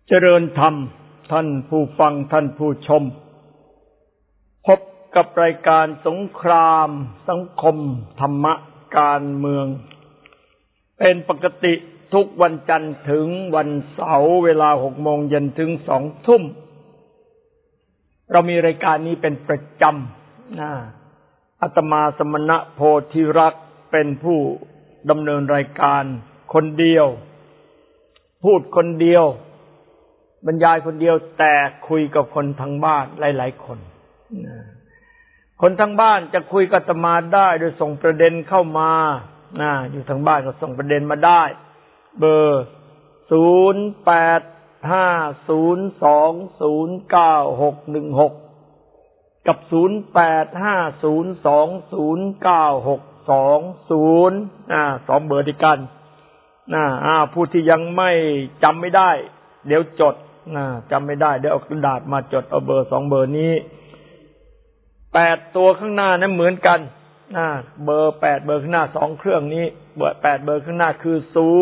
เจริญธรรมท่านผู้ฟังท่านผู้ชมพบกับรายการสงครามสังคมธรรมะการเมืองเป็นปกติทุกวันจันทร์ถึงวันเสาร์เวลา 6 โมงเย็นถึง 2 ทุ่มเรามีรายการนี้เป็นประจำอาตมาสมณะโพธิรักษ์เป็นผู้ดำเนินรายการคนเดียวพูดคนเดียวบรรยายคนเดียวแต่คุยกับคนทางบ้านหลายๆคนคนทางบ้านจะคุยกับอาตมาได้โดยส่งประเด็นเข้ามาอยู่ทางบ้านก็ส่งประเด็นมาได้เบอร์0850209616กับ0850209620สองเบอร์ด้วยกันผู้ที่ยังไม่จำไม่ได้เดี๋ยวจดจำไม่ได้เดี๋ยวเอากระดาษมาจดเอาเบอร์2เบอร์นี้8ตัวข้างหน้านั้นเหมือนกันเบอร์8เบอร์ข้างหน้า2เครื่องนี้เบอร์8เบอร์ข้างหน้าคือ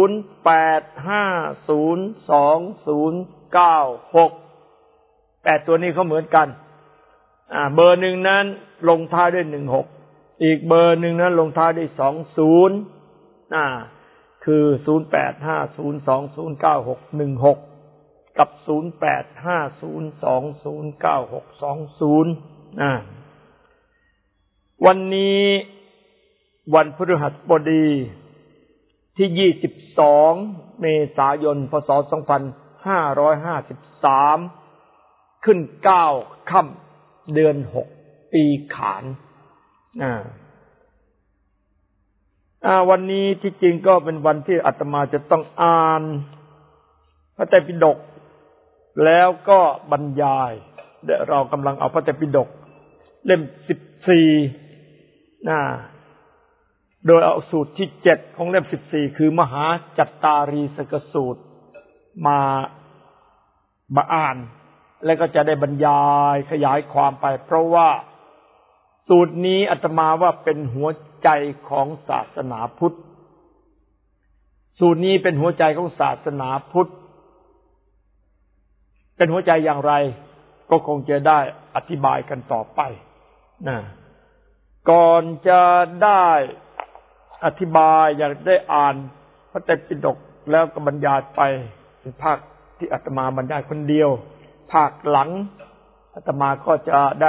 08502096 8ตัวนี้เขาเหมือนกันเบอร์หนึ่งนั้นลงท้ายด้วย16อีกเบอร์หนึ่งนั้นลงท้ายด้วย20คือ0850209616กับ0850209620วันนี้วันพฤหัสบดีที่22เมษายนพศ2553ขึ้น9ค่ำเดือน6ปีขานวันนี้ที่จริงก็เป็นวันที่อาตมาจะต้องอ่านพระไตรปิฎกแล้วก็บรรยายเรากำลังเอาพระไตรปิฎกเล่ม14โดยเอาสูตรที่7ของเล่ม14คือมหาจัตตารีสกสูตรมาอ่านแล้วก็จะได้บรรยายขยายความไปเพราะว่าสูตรนี้อาตมาว่าเป็นหัวใจของศาสนาพุทธสูตรนี้เป็นหัวใจของศาสนาพุทธเป็นหัวใจอย่างไรก็คงจะได้อธิบายกันต่อไปก่อนจะได้อธิบายอยากได้อ่านพระไตรปิฎกแล้วก็บรรยายไปเป็นภาคที่อาตมาบรรยายคนเดียวภาคหลังอาตมาก็จะได้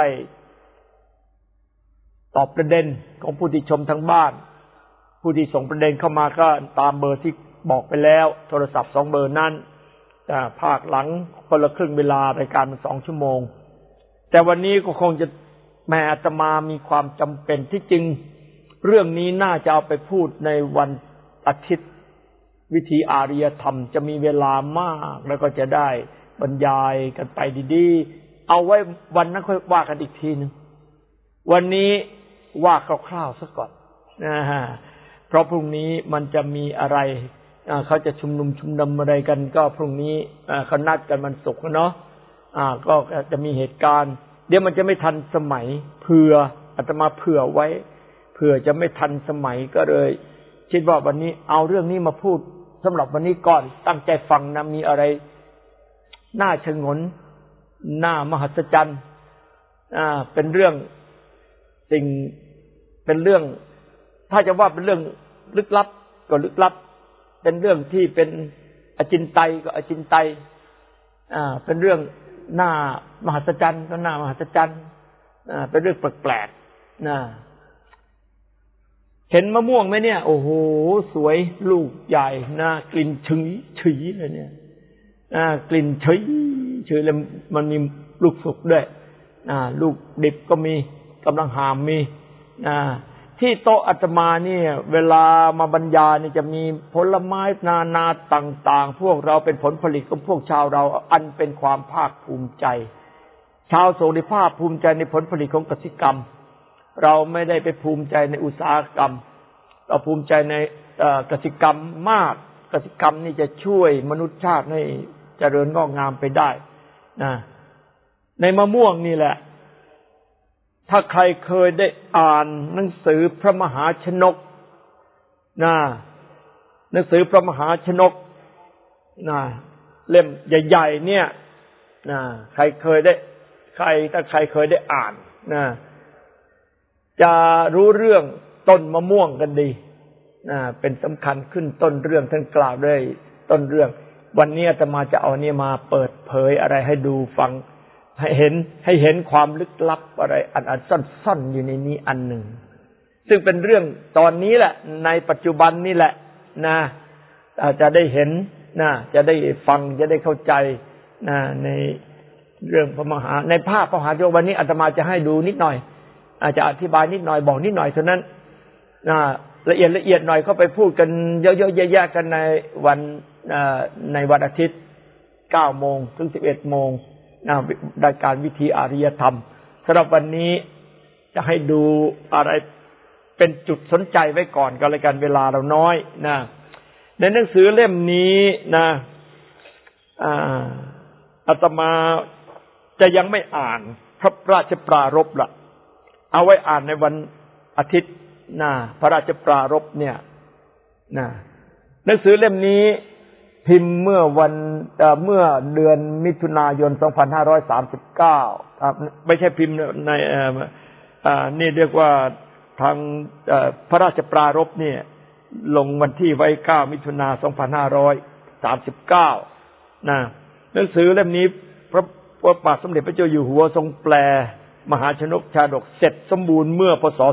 ตอบประเด็นของผู้ที่ชมทางบ้านผู้ที่ส่งประเด็นเข้ามาก็ตามเบอร์ที่บอกไปแล้วโทรศัพท์2เบอร์นั้นภาคหลังคนละครึ่งเวลารายการมัน2ชั่วโมงแต่วันนี้ก็คงจะแม้อาตมามีความจำเป็นที่จริงเรื่องนี้น่าจะเอาไปพูดในวันอาทิตย์วิธีอาริยธรรมจะมีเวลามากแล้วก็จะได้บรรยายกันไปดีๆเอาไว้วันนั้นค่อยว่ากันอีกทีนึงวันนี้ว่าคร่าวๆซะก่อนเพราะพรุ่งนี้มันจะมีอะไรเขาจะชุมนุมอะไรกันก็พรุ่งนี้เขานัดกันวันศุกร์เนาะก็จะมีเหตุการณ์เดี๋ยวมันจะไม่ทันสมัยเผื่ออาตมาเผื่อไว้เผื่อจะไม่ทันสมัยก็เลยคิดว่าวันนี้เอาเรื่องนี้มาพูดสำหรับวันนี้ก่อนตั้งใจฟังนะมีอะไรน่าชงนน่ามหัศจรรย์เป็นเรื่องเป็นเรื่องถ้าจะว่าเป็นเรื่องลึกลับก็ลึกลับเป็นเรื่องที่เป็นอจินไตยก็อจินไตยเป็นเรื่องน่ามหัศจรรย์ก็น่ามหัศจรรย์เป็นเรื่องแปลกๆเห็นมะม่วงไหมเนี่ยโอ้โหสวยลูกใหญ่น่ากลิ่นฉุยเลยเนี่ยกลิ่นฉุยแล้วมันมีลูกสุกด้วยลูกดิบก็มีกำลังหามมีที่โต๊ะอาตมาเนี่ยเวลามาบรรยายนี่จะมีผลไม้นานาต่างๆพวกเราเป็นผลผลิตของพวกชาวเราอันเป็นความภาคภูมิใจชาวโสดิภาพภูมิใจในผลผลิตของกสิกรรมเราไม่ได้ไปภูมิใจในอุตสาหกรรมเราภูมิใจในกสิกรรมมากกสิกรรมนี่จะช่วยมนุษยชาติให้เจริญงอกงามไปได้ในมะม่วงนี่แหละถ้าใครเคยได้อ่านหนังสือพระมหาชนกหนังสือพระมหาชนกเล่มใหญ่ๆเนี่ยถ้าใครเคยได้อ่านจะรู้เรื่องต้นมะม่วงกันดีเป็นสำคัญขึ้นต้นเรื่องท่านกล่าวด้วยต้นเรื่องวันนี้อาตมาจะเอาเนี่ยมาเปิดเผยอะไรให้ดูฟังให้เห็นความลึกลับอะไรอันซ่อนๆอยู่ในนี้อันหนึ่งซึ่งเป็นเรื่องตอนนี้แหละในปัจจุบันนี่แหละจะได้เห็นจะได้ฟังจะได้เข้าใจในเรื่องพระมหาในภาพพระมหาโยวันนี้อาตมาจะให้ดูนิดหน่อยอาจจะอธิบายนิดหน่อยบอกนิดหน่อยเท่านั้นละเอียดหน่อยก็ไปพูดกันเยอะๆแยะๆกันในวันอาทิตย์ 9 โมงถึง 11 โมงรายการวิธีอารยธรรมสำหรับวันนี้จะให้ดูอะไรเป็นจุดสนใจไว้ก่อนก็แล้วกันเวลาเราน้อยในหนังสือเล่มนี้อาตมาจะยังไม่อ่านพระราชปรารภละเอาไว้อ่านในวันอาทิตย์พระราชปรารภเนี่ยหนังสือเล่มนี้พิมพ์เมื่อเดือนมิถุนายน 2539ไม่ใช่พิมพ์ในนี่เรียกว่าทางพระราชปรารภเนี่ยลงวันที่ไว้ 9 มิถุนายน 2539หนังสือเล่มนี้พระบาทสมเด็จพระเจ้าอยู่หัวทรงแปลมหาชนกชาดกเสร็จสมบูรณ์เมื่อพศ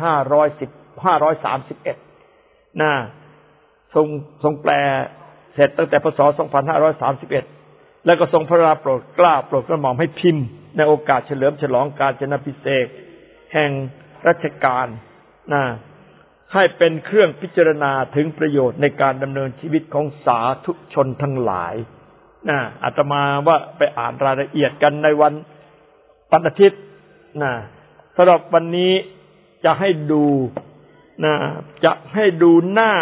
2531ทรงแปลเสร็จตั้งแต่พศ 2531แล้วก็ทรงพระราชโปรดเกล้าโปรดกระหม่อมให้พิมพ์ในโอกาสเฉลิมฉลองกาญจนาภิเษกแห่งรัชกาลให้เป็นเครื่องพิจารณาถึงประโยชน์ในการดำเนินชีวิตของสาธุชนทั้งหลายอาตมาว่าไปอ่านรายละเอียดกันในวันอาทิตย์สำหรับวันนี้จะให้ดูหน้า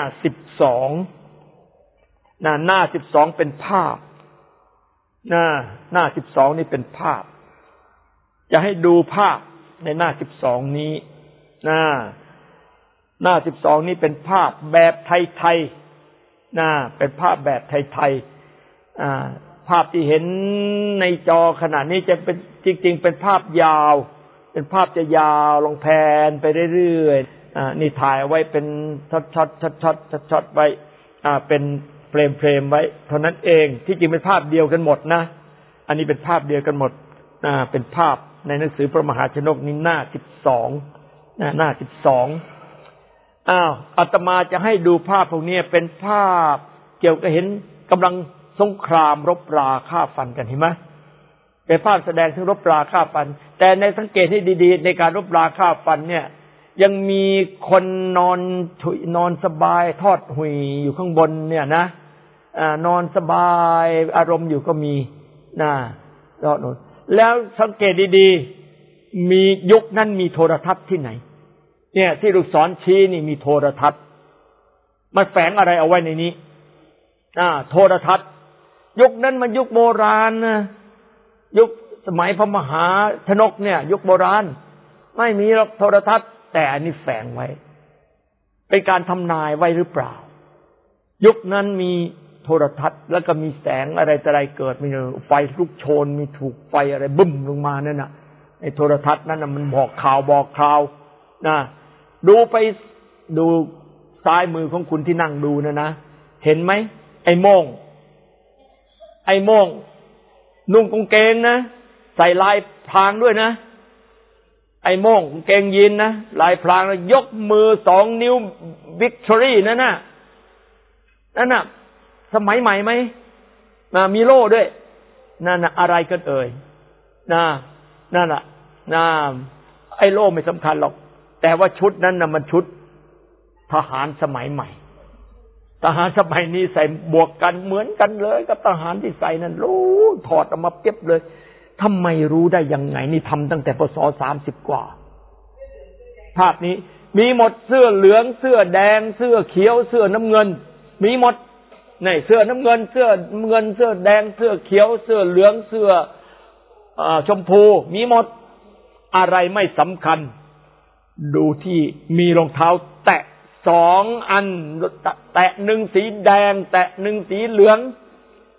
12หน้า 12เป็นภาพหน้า 12นี่เป็นภาพจะให้ดูภาพในหน้า 12นี้หน้า 12นี้เป็นภาพแบบไทยๆเป็นภาพแบบไทยๆภาพที่เห็นในจอขณะนี้จะเป็นจริงๆเป็นภาพยาวเป็นภาพจะยาวลงแผนไปเรื่อยๆนี่ถ่ายไว้เป็นช็อตๆไว้เป็นเฟรมไว้เท่านั้นเองที่จริงเป็นภาพเดียวกันหมดนะอันนี้เป็นภาพเดียวกันหมดเป็นภาพในหนังสือพระมหาชนกนี้หน้า 12หน้า 12อาตมาจะให้ดูภาพพวกนี้เป็นภาพเกี่ยวกับเห็นกำลังสงครามรบราฆ่าฟันกันเห็นไหมเป็นภาพแสดงถึงรบราฆ่าฟันแต่ในสังเกตให้ดีๆในการรบราฆ่าฟันเนี่ยยังมีคนนอนสบายทอดหุยอยู่ข้างบนเนี่ยนอนสบายอารมณ์อยู่ก็มีแล้วสังเกตดีๆมียุคนั้นมีโทรทัศน์ที่ไหนเนี่ยที่ลูกศรชี้นี่มีโทรทัศน์มันแฝงอะไรเอาไว้ในนี้โทรทัศน์ยุคนั้นมันยุคโบราณนะยุคสมัยพระมหาชนกเนี่ยยุคโบราณไม่มีหรอกโทรทัศน์แต่อันนี้แฝงไว้เป็นการทำนายไว้หรือเปล่ายุคนั้นมีโทรทัศน์แล้วก็มีแสงอะไรต่ออะไรเกิดมีไฟลุกโชนมีถูกไฟอะไรบึ้มลงมานั่นน่ะไอ้โทรทัศน์นั้นน่ะมันบอกข่าวดูไปดูซ้ายมือของคุณที่นั่งดูนะเห็นไหมไอ้โม่งนุ่งกางเกงนะใส่ลายพรางด้วยนะไอ้โม่งกางเกงยีนนะลายพรางแล้วยกมือ2 นิ้ววิกตอรี่นั่นน่ะสมัยใหม่ไหมมีโล่ด้วยนั่นน่ะอะไรกันเอ่ยนั่นน่ะไอ้โล่ไม่สำคัญหรอกแต่ว่าชุดนั้นน่ะมันชุดทหารสมัยใหม่ทหารสมัยนี้ใส่บวกกันเหมือนกันเลยกับทหารที่ใส่นั่นรู้ถอดออกมาเปียบเลยทำไมรู้ได้ยังไงนี่ทำตั้งแต่พศ30 กว่าภาพนี้มีหมดเสื้อเหลืองเสื้อแดงเสื้อเขียวเสื้อน้ำเงินมีหมดนี่เสื้อน้ำเงินเสื้อแดงเสื้อเขียวเสื้อเหลืองเสื้อชมพูมีหมดอะไรไม่สำคัญดูที่มีรองเท้าแตะ2 อันแตะ1สีแดงแตะ1สีเหลือง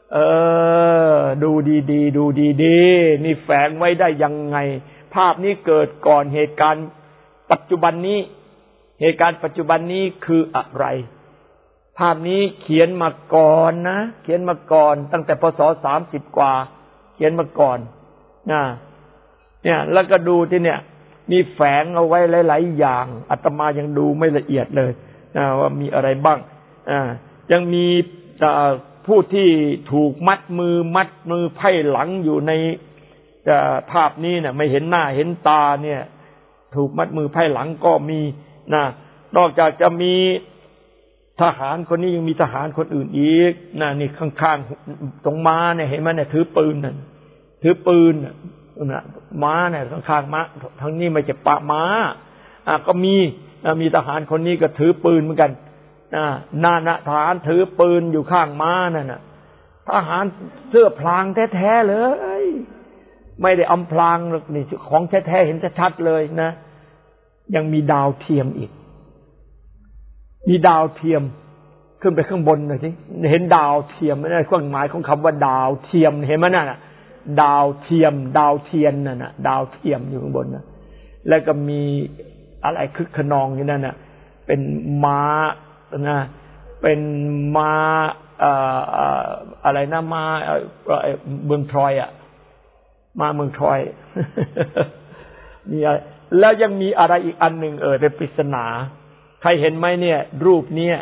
ดูดีๆดูดีๆนี่แฝงไว้ได้ยังไงภาพนี้เกิดก่อนเหตุการณ์ปัจจุบันนี้เหตุการณ์ปัจจุบันนี้คืออะไรภาพนี้เขียนมาก่อนนะเขียนมาก่อนตั้งแต่พศ30กว่าเขียนมาก่อนเนี่ยแล้วก็ดูที่เนี่ยมีแฝงเอาไว้หลายๆอย่างอาตมายังดูไม่ละเอียดเลยว่ามีอะไรบ้างยังมีผู้ที่ถูกมัดมือไพ่หลังอยู่ในภาพนี้เนี่ยไม่เห็นหน้าเห็นตาเนี่ยถูกมัดมือไพ่หลังก็มีนะนอกจากจะมีทหารคนนี้ยังมีทหารคนอื่นอีกนี่ข้างๆตรงม้าเนี่ยเห็นไหมเนี่ยถือปืนน่ะถือปืนม้าเนี่ยข้างๆม้าทางนี้ไม่ใช่ปะม้าก็มีทหารคนนี้ก็ถือปืนเหมือนกันทหารถือปืนอยู่ข้างม้านั่นน่ะทหารเสื้อพลางแท้ๆเลยไม่ได้อำพรางหรอกนี่ของแท้ๆเห็นชัดๆเลยนะยังมีดาวเทียมอีกมีดาวเทียมขึ้นไปข้างบนหน่อยสิเห็นดาวเทียมนั่นเครื่องหมายของคำว่าดาวเทียมเห็นไหมนั่นน่ะดาวเทียมดาวเทียนนั่นน่ะดาวเทียมอยู่ข้างบนนะแล้วก็มีอะไรคึกขนองอยู่นั่นน่ะเป็นม้านะเป็นม้าอะไรนะม้าเมืองทรอยม้าเมืองทรอยมีอะไรแล้วยังมีอะไรอีกอันหนึ่งเป็นปริศนาใครเห็นไหมเนี่ยรูปนี้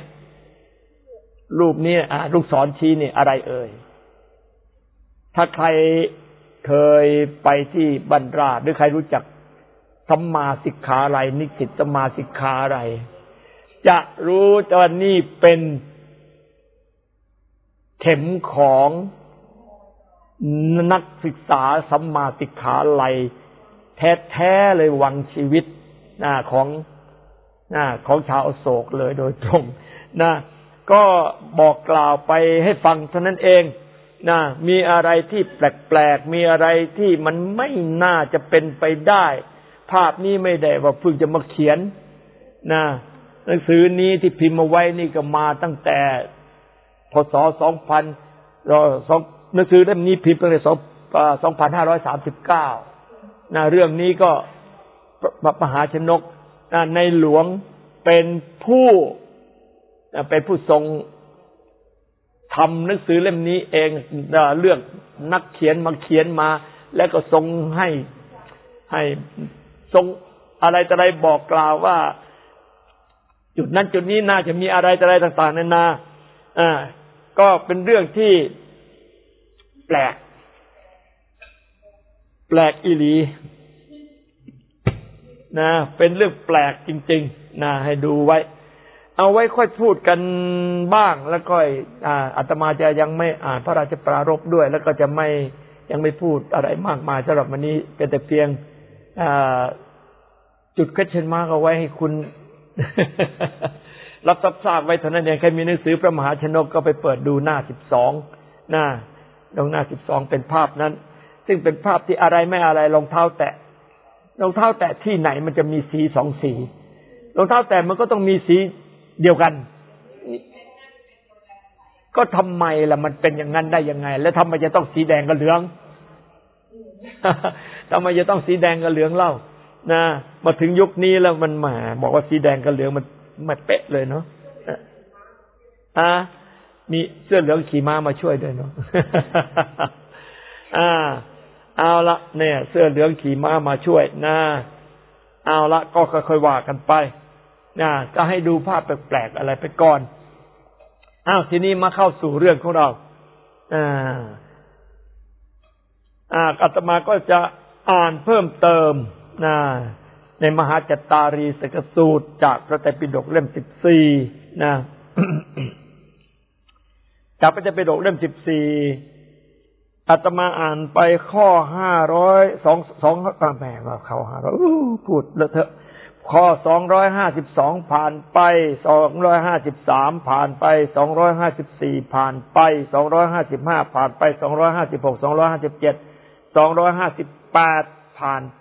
ลูกศรชี้นี่อะไรถ้าใครเคยไปที่บรรราชหรือใครรู้จักสัมมาสิกขาอะไรนิสิตสัมมาสิกขาอะไรจะรู้ว่านี่เป็นเข็มของนักศึกษาสัมมาสิกขาอะไรแท้ๆเลยหวังชีวิตของชาวอโศกเลยโดยตรงก็บอกกล่าวไปให้ฟังเท่านั้นเองมีอะไรที่แปลกๆมีอะไรที่มันไม่น่าจะเป็นไปได้ภาพนี้ไม่ได้ว่าเพิ่งจะมาเขียนหนังสือนี้ที่พิมพ์มาไว้นี่ก็มาตั้งแต่พศ2000หนังสือเล่มนี้พิมพ์ตั้งแต่2539เรื่องนี้ก็มหาชนกในหลวงเป็นผู้ทรงทำหนังสือเล่มนี้เองเรื่องนักเขียนมาเขียนมาแล้วก็ทรงให้ทรงอะไรต่ออะไรบอกกล่าวว่าจุดนั้นจุดนี้น่าจะมีอะไรต่ออะไรต่างๆนานาก็เป็นเรื่องที่แปลกอีหลีเป็นเรื่องแปลกจริงๆให้ดูไว้เอาไว้ค่อยพูดกันบ้างแล้วก็อาตมาจะยังไม่อ่านพระราชปรารภด้วยแล้วก็จะยังไม่พูดอะไรมากมายสำหรับวันนี้เป็นแต่เพียงจุดquestion markเอาไว้ให้คุณ รับทราบไว้เท่านั้นเองใครมีหนังสือพระมหาชนกก็ไปเปิดดูหน้า12ตรงหน้า12เป็นภาพนั้นซึ่งเป็นภาพที่อะไรไม่อะไรรองเท้าแตะที่ไหนมันจะมีสี2สีรองเท้าแตะมันก็ต้องมีสีเดียวกันก็ทำไมล่ะมันเป็นอย่างนั้นได้ยังไงแล้วทำไมจะต้องสีแดงกับเหลืองทำไมจะต้องสีแดงกับเหลืองเล่ามาถึงยุคนี้แล้วมันแหมบอกว่าสีแดงกับเหลืองมันเป๊ะเลยเนาะมีเสื้อเหลืองขี่ม้ามาช่วยด้วยเนาะเอาละเนี่ยเสื้อเหลืองขี่ม้ามาช่วยเอาละก็ค่อยๆว่ากันไปก็ให้ดูภาพแปลกๆอะไรไปก่อนทีนี้มาเข้าสู่เรื่องของเราอาตมาก็จะอ่านเพิ่มเติมในมหาจัตตารีสกสูตรจากพระไตรปิฎกเล่ม14จากพระไตรปิฎกเล่ม14อาตมาอ่านไปข้อ502แหมว่าเข้า500พูดเลอะเทอะข้อ252ผ่านไป253ผ่านไป254ผ่านไป255ผ่านไป256 257 258ผ่านไป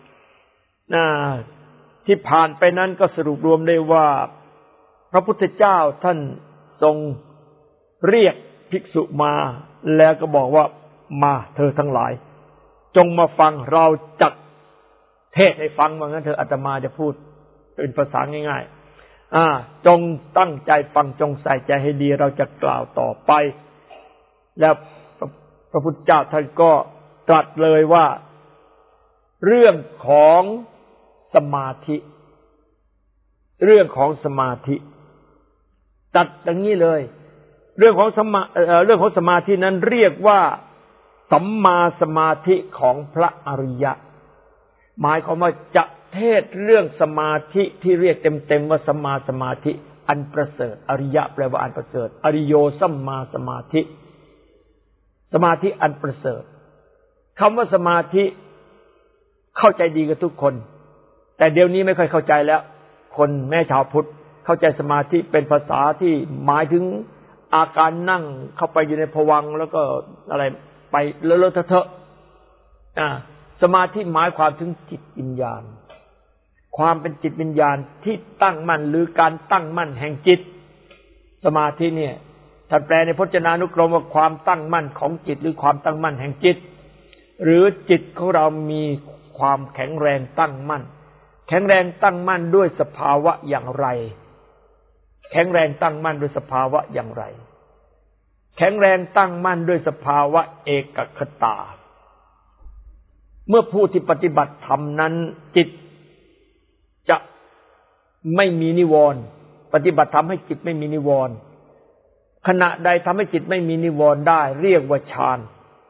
ที่ผ่านไปนั้นก็สรุปรวมได้ว่าพระพุทธเจ้าท่านทรงเรียกภิกษุมาแล้วก็บอกว่ามาเธอทั้งหลายจงมาฟังเราจักเทศให้ฟังว่างั้นเธออาตมาจะพูดเป็นภาษาง่ายๆจงตั้งใจฟังจงใส่ใจให้ดีเราจะกล่าวต่อไปแล้วพระพุทธเจ้าท่านก็ตรัสเลยว่าเรื่องของสมาธิเรื่องของสมาธิตัดอย่างนี้เลยเรื่องของสมาธินั้นเรียกว่าสัมมาสมาธิของพระอริยะหมายความว่าจะเทศเรื่องสมาธิที่เรียกเต็มๆว่าสัมมาสมาธิอันประเสริฐอริยะแปลว่าอันประเสริฐอริโยสัมมาสมาธิสมาธิอันประเสริฐคำว่าสมาธิเข้าใจดีกับทุกคนแต่เดี๋ยวนี้ไม่ค่อยเข้าใจแล้วคนแม่ชาวพุทธเข้าใจสมาธิเป็นภาษาที่หมายถึงอาการนั่งเข้าไปอยู่ในภวังค์แล้วก็อะไรไปเลอะๆเทอะๆสมาธิหมายความถึงจิตวิญญาณความเป็นจิตวิญญาณที่ตั้งมั่นหรือการตั้งมั่นแห่งจิตสมาธิเนี่ยท่านแปลในพจนานุกรมว่าความตั้งมั่นของจิตหรือความตั้งมั่นแห่งจิตหรือจิตของเรามีความแข็งแรงตั้งมั่นแข็งแรงตั้งมั่นด้วยสภาวะอย่างไรแข็งแรงตั้งมั่นด้วยสภาวะอย่างไรแข็งแรงตั้งมั่นด้วยสภาวะเอกคตาเมื่อผู้ที่ปฏิบัติธรรมนั้นจิตจะไม่มีนิวรณ์ปฏิบัติธรรมให้จิตไม่มีนิวรณ์ขณะใดทำให้จิตไม่มีนิวรณ์ได้เรียกว่าฌาน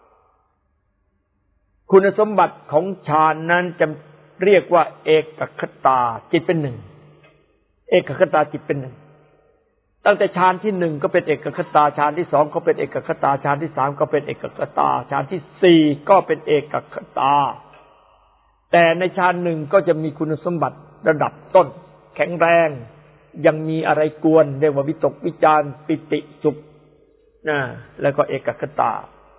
คุณสมบัติของฌานนั้นจะเรียกว่าเอกคตาจิตเป็นหนึ่งเอกคตาจิตเป็นหนึ่งตั้งแต่ฌานที่หนึ่งก็เป็นเอกคตาฌานที่สองก็เป็นเอกคตาฌานที่สามก็เป็นเอกคตาฌานที่สี่ก็เป็นเอกคตาแต่ในฌานหนึ่งก็จะมีคุณสมบัติระดับต้นแข็งแรงยังมีอะไรกวนเรียกว่าวิตกวิจารปิติสุขแล้วก็เอกคตา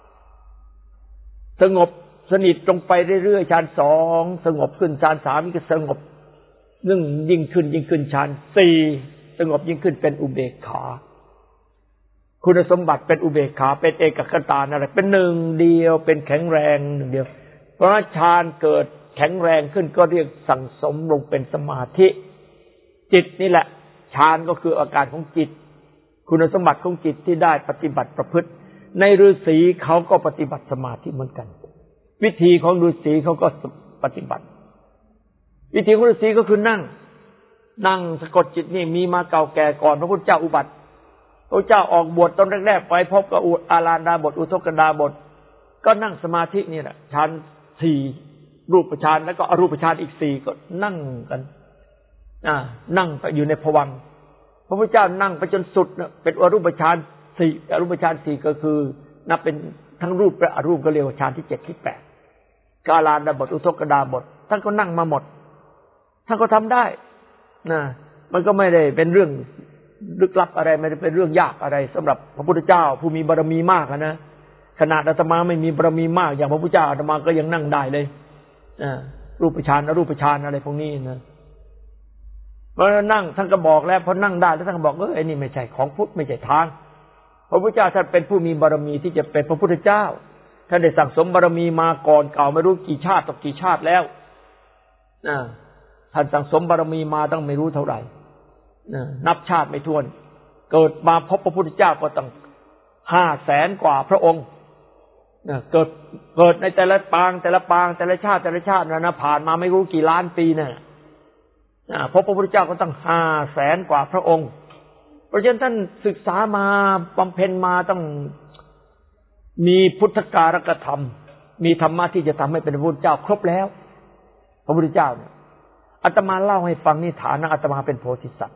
สงบสนิทลงไปเรื่อยๆฌานสองสงบขึ้นฌานสามก็สงบยิ่งขึ้นฌานสี่สงบยิ่งขึ้นเป็นอุเบกขาคุณสมบัติเป็นอุเบกขาเป็นเอกคตานั่นแหละเป็นหนึ่งเดียวเป็นแข็งแรงหนึ่งเดียวเพราะฌานเกิดแข็งแรงขึ้นก็เรียกสั่งสมลงเป็นสมาธิจิตนี่แหละฌานก็คืออาการของจิตคุณสมบัติของจิตที่ได้ปฏิบัติประพฤติในฤาษีเขาก็ปฏิบัติสมาธิเหมือนกันวิธีของฤาษีเขาก็ปฏิบัติวิธีของฤาษีก็คือนั่งสะกดจิตนี่มีมาเก่าแก่ก่อนพระพุทธเจ้าอุบัติพระเจ้าออกบวชตอนแรกๆไปพบกับอาราดาบทอุทกดาบทก็นั่งสมาธินี่แหละฌานสี่รูปฌานแล้วก็อรูปฌานอีกสี่ก็นั่งกันนั่งไปอยู่ในภวังค์พระพุทธเจ้านั่งไปจนสุดเป็นอรูปฌานสี่อรูปฌานสี่ก็คือนับเป็นทั้งรูปและอรูปก็เรียกว่าฌานที่เจ็ดที่แปดกาลาดาบทอุทกดาบทท่านก็นั่งมาหมดท่านก็ทำได้มันก็ไม่ได้เป็นเรื่องลึกลับอะไรไม่ได้เป็นเรื่องยากอะไรสำหรับพระพุทธเจ้าผู้มีบารมีมากนะขนาดอาตมาไม่มีบารมีมากอย่างพระพุทธเจ้าอาตมาก็ยังนั่งได้เลยรูปฌานอรูปฌานอะไรพวกนี้นะเพราะนั่งท่านก็บอกแล้วพอนั่งได้แล้วท่านก็บอกไอ้นี่ไม่ใช่ของพุทธไม่ใช่ทางพระพุทธเจ้าท่านเป็นผู้มีบารมีที่จะเป็นพระพุทธเจ้าท่านได้สั่งสมบารมีมาก่อนเก่าไม่รู้กี่ชาติต่อกี่ชาติแล้วท่านสั่งสมบารมีมาตั้งไม่รู้เท่าไหร่นับชาติไม่ถ้วนเกิดมาพบพระพุทธเจ้าก็ตั้ง500,000 กว่าพระองค์เกิดในแต่ละปางแต่ละชาตินะผ่านมาไม่รู้กี่ล้านปีน่ะพบพระพุทธเจ้าก็ตั้ง500,000 กว่าพระองค์เพราะฉะนั้นท่านศึกษามาบำเพ็ญมาต้องมีพุทธการกธรรมมีธรรมะที่จะทำให้เป็นพระพุทธเจ้าครบแล้วพระพุทธเจ้าเนี่ยอาตมาเล่าให้ฟังในฐานะอาตมาเป็นโพธิสัตว์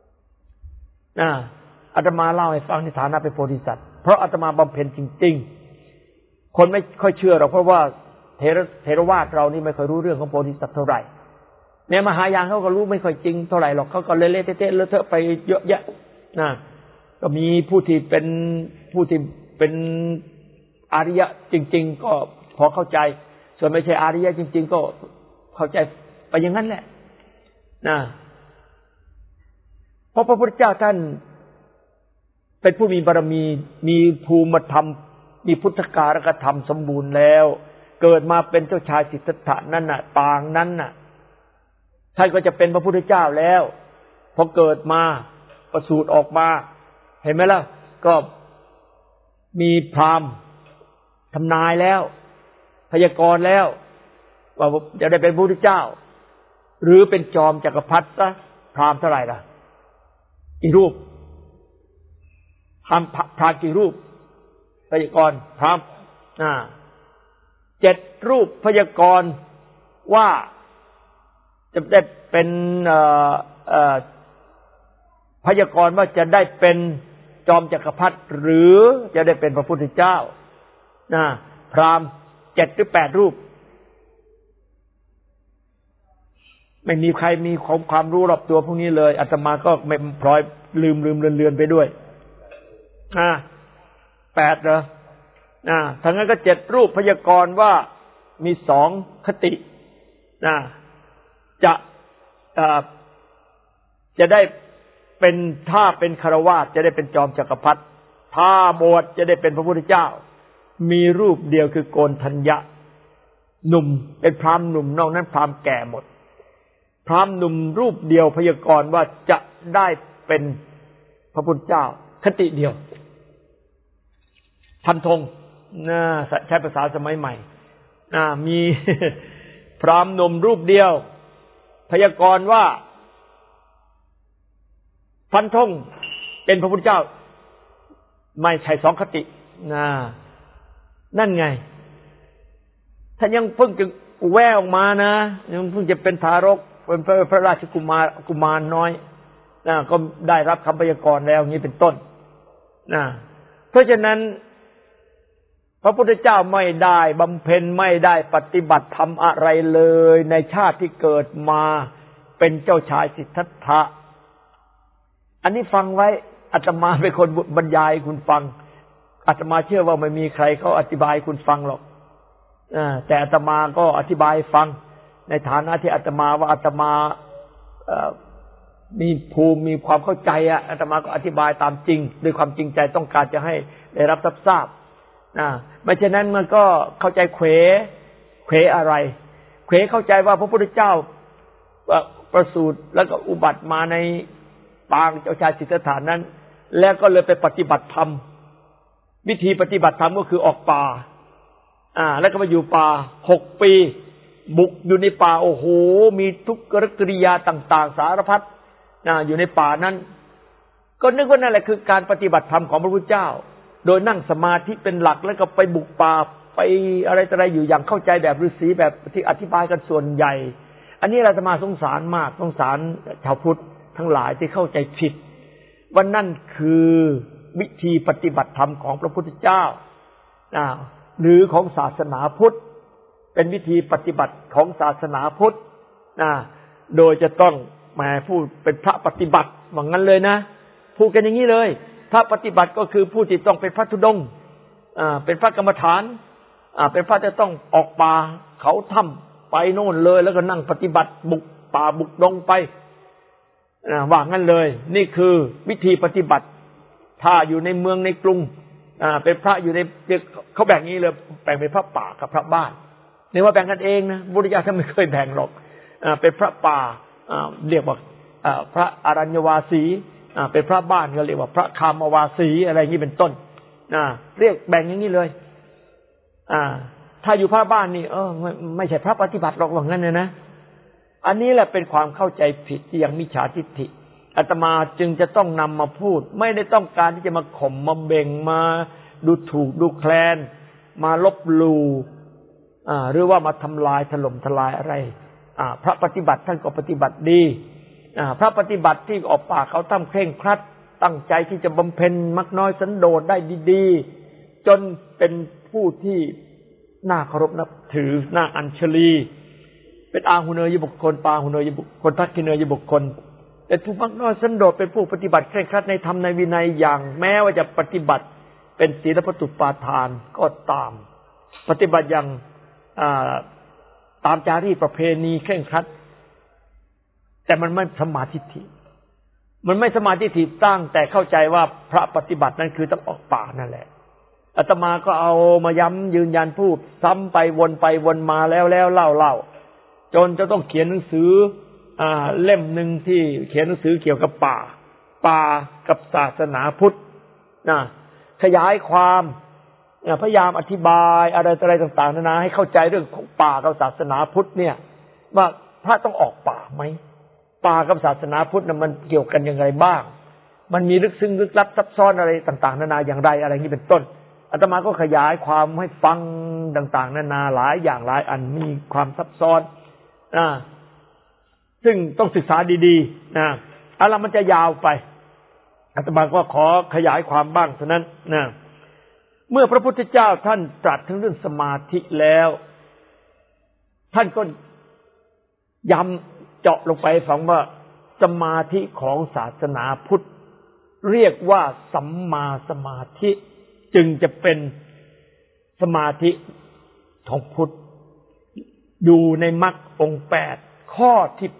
อาตมาเล่าให้ฟังในฐานะเป็นโพธิสัตว์เพราะอาตมาบำเพ็ญจริงๆคนไม่ค่อยเชื่อหรอกเพราะว่าเทรวาสเรานี่ไม่ค่อยรู้เรื่องของโพธิสัตว์เท่าไหร่แม้มหายานเขาก็รู้ไม่ค่อยจริงเท่าไหร่หรอกเขาก็เละๆเทะๆเลอะเทอะไปเยอะแยะก็มีผู้ที่เป็นอริยะจริงๆก็พอเข้าใจส่วนไม่ใช่อริยะจริงๆก็เข้าใจไปอย่างนั้นแหละเพราะพระพุทธเจ้าท่านเป็นผู้มีบารมีมีภูมิธรรมมีพุทธการกธรรมสมบูรณ์แล้วเกิดมาเป็นเจ้าชายสิทธัตถะนั่นน่ะต่างนั้นน่ะท่านก็จะเป็นพระพุทธเจ้าแล้วพอเกิดมาประสูติออกมาเห็นไหมล่ะก็มีพราหมณ์ทำนายแล้วพยากรณ์แล้วว่าจะได้เป็นพระพุทธเจ้าหรือเป็นจอมจักรพรรดิซะพราหมณ์เท่าไหร่ล่ะกี่รูปพราหมณ์กี่รูปพยากรณ์พราหมณ์7 รูปพยากรณ์ว่าจะได้เป็นพยากรณ์ว่าจะได้เป็นจอมจักรพรรดิหรือจะได้เป็นพระพุทธเจ้าพราหมณ์7 หรือ 8 รูปไม่มีใครมีความรู้รอบตัวพวกนี้เลยอาตมาก็ไม่พลอยลืมเลือนไปด้วย8เหรอทั้งนั้นก็7 รูปพยากรณ์ว่ามี2 คติจะได้เป็นถ้าเป็นฆราวาสจะได้เป็นจอมจักรพรรดิถ้าบวชจะได้เป็นพระพุทธเจ้ามีรูปเดียวคือโกณฑัญญะหนุ่มเป็นพราหมณ์หนุ่มนอกนั้นพราหมณ์แก่หมดพราหมณ์หนุ่มรูปเดียวพยากรณ์ว่าจะได้เป็นพระพุทธเจ้าคติเดียวพันธงใช้ภาษาสมัยใหม่มี พราหมณ์หนุ่มรูปเดียวพยากรณ์ว่าฟันธงเป็นพระพุทธเจ้าไม่ใช่2 คตินั่นไงท่านยังเพิ่งจะแววออกมานะยังเพิ่งจะเป็นทารกเป็นพระราชกุมารน้อยก็ได้รับคำพยากรณ์แล้วอย่างนี้เป็นต้นเพราะฉะนั้นพระพุทธเจ้าไม่ได้บำเพ็ญไม่ได้ปฏิบัติธรรมอะไรเลยในชาติที่เกิดมาเป็นเจ้าชายสิทธัตถะอันนี้ฟังไว้อาตมาเป็นคนบรรยายคุณฟังอาตมาเชื่อว่าไม่มีใครเขาอธิบายคุณฟังหรอกแต่อาตมาก็อธิบายฟังในฐานะที่อาตมาว่าอาตมามีภูมิมีความเข้าใจอาตมาก็อธิบายตามจริงด้วยความจริงใจต้องการจะให้ได้รับทราบไม่เช่นนั้นมันก็เข้าใจเขวอะไรเขวเข้าใจว่าพระพุทธเจ้าประสูติแล้วก็อุบัติมาในปางเจ้าชายสิทธัตถะนั้นแล้วก็เลยไปปฏิบัติธรรมวิธีปฏิบัติธรรมก็คือออกป่าแล้วก็มาอยู่ป่า6 ปีบุกอยู่ในป่าโอ้โหมีทุกกิริยาต่างๆสารพัดอยู่ในป่านั้นก็นึกว่านั่นแหละคือการปฏิบัติธรรมของพระพุทธเจ้าโดยนั่งสมาธิเป็นหลักแล้วก็ไปบุกป่าไปอะไรต่ออะไรอยู่อย่างเข้าใจแบบฤาษีแบบที่อธิบายกันส่วนใหญ่อันนี้อาตมาสงสารมากสงสารชาวพุทธทั้งหลายที่เข้าใจผิดว่านั่นคือวิธีปฏิบัติธรรมของพระพุทธเจ้าหรือของศาสนาพุทธเป็นวิธีปฏิบัติของศาสนาพุทธโดยจะต้องมาพูดเป็นพระปฏิบัติว่างั้นเลยนะพูดกันอย่างนี้เลยพระปฏิบัติก็คือผู้ที่ต้องเป็นพระธุดงค์เป็นพระกรรมฐานเป็นพระจะต้องออกป่าเขาถ้ำไปโน่นเลยแล้วก็นั่งปฏิบัติบุกป่าบุกดงไปว่างั้นเลยนี่คือวิธีปฏิบัติถ้าอยู่ในเมืองในกรุงเป็นพระอยู่ในเขาแบ่งงี้เลยแบ่งเป็นพระป่ากับพระบ้านนี่ว่าแบ่งกันเองนะพุทธเจ้าท่านไม่เคยแบ่งหรอกเป็นพระป่าเรียกว่าพระอรัญญวาสีเป็นพระบ้านก็เรียกว่าพระคามวาสีอะไรอย่างนี้เป็นต้นเรียกแบ่งอย่างนี้เลยถ้าอยู่พระบ้านนี่ไม่ใช่พระปฏิบัติหรอกว่างั้นนะอันนี้แหละเป็นความเข้าใจผิดที่ยังมิจฉาทิฏฐิอาตมาจึงจะต้องนำมาพูดไม่ได้ต้องการที่จะมาข่มมาเบ่งมาดูถูกดูแคลนมาลบหลู่หรือว่ามาทำลายถล่มทลายอะไรพระปฏิบัติท่านก็ปฏิบัติดีพระปฏิบัติที่ออกปากเขาทำเคร่งครัดตั้งใจที่จะบำเพ็ญมักน้อยสันโดษได้ดีๆจนเป็นผู้ที่น่าเคารพนับถือน่าอัญชลีเป็นอาหุเนยบุคคลปาหุเนยบุคคลทักขิเนยบุคคลแต่ผู้มักน้อยสันโดษเป็นผู้ปฏิบัติเคร่งครัดในธรรมในวินัยอย่างแม้ว่าจะปฏิบัติเป็นศีลปตุปาทานก็ตามปฏิบัติอย่างตามจารีตประเพณีเคร่งครัดแต่มันไม่สมาธิทิมันไม่สมาธิทิตั้งแต่เข้าใจว่าพระปฏิบัตินั้นคือต้องออกป่านั่นแหละอาตมาก็เอามาย้ำยืนยันพูดซ้ำไปวนมาแล้วเล่าจนจะต้องเขียนหนังสือเล่มหนึ่งที่เขียนหนังสือเกี่ยวกับป่ากับศาสนาพุทธนะขยายความพยายามอธิบายอะไรต่างๆนานาให้เข้าใจเรื่องของป่ากับศาสนาพุทธเนี่ยว่าพระต้องออกป่าไหมป่ากับศาสนาพุทธมันเกี่ยวกันยังไงบ้างมันมีลึกซึ้งลึกลับซับซ้อนอะไรต่างๆนานาอย่างไรอะไรนี้เป็นต้นอาตมาก็ขยายความให้ฟังต่างๆนานาหลายอย่างหลายอันมีความซับซ้อนซึ่งต้องศึกษาดีๆอะไรมันจะยาวไปอาตมาก็ขอขยายความบ้างเท่านั้นเมื่อพระพุทธเจ้าท่านตรัสถึงเรื่องสมาธิแล้วท่านก็ย้ำเจาะลงไปฝังว่าสมาธิของศาสนาพุทธเรียกว่าสัมมาสมาธิจึงจะเป็นสมาธิของพุทธอยู่ในมรรคองค์8ข้อที่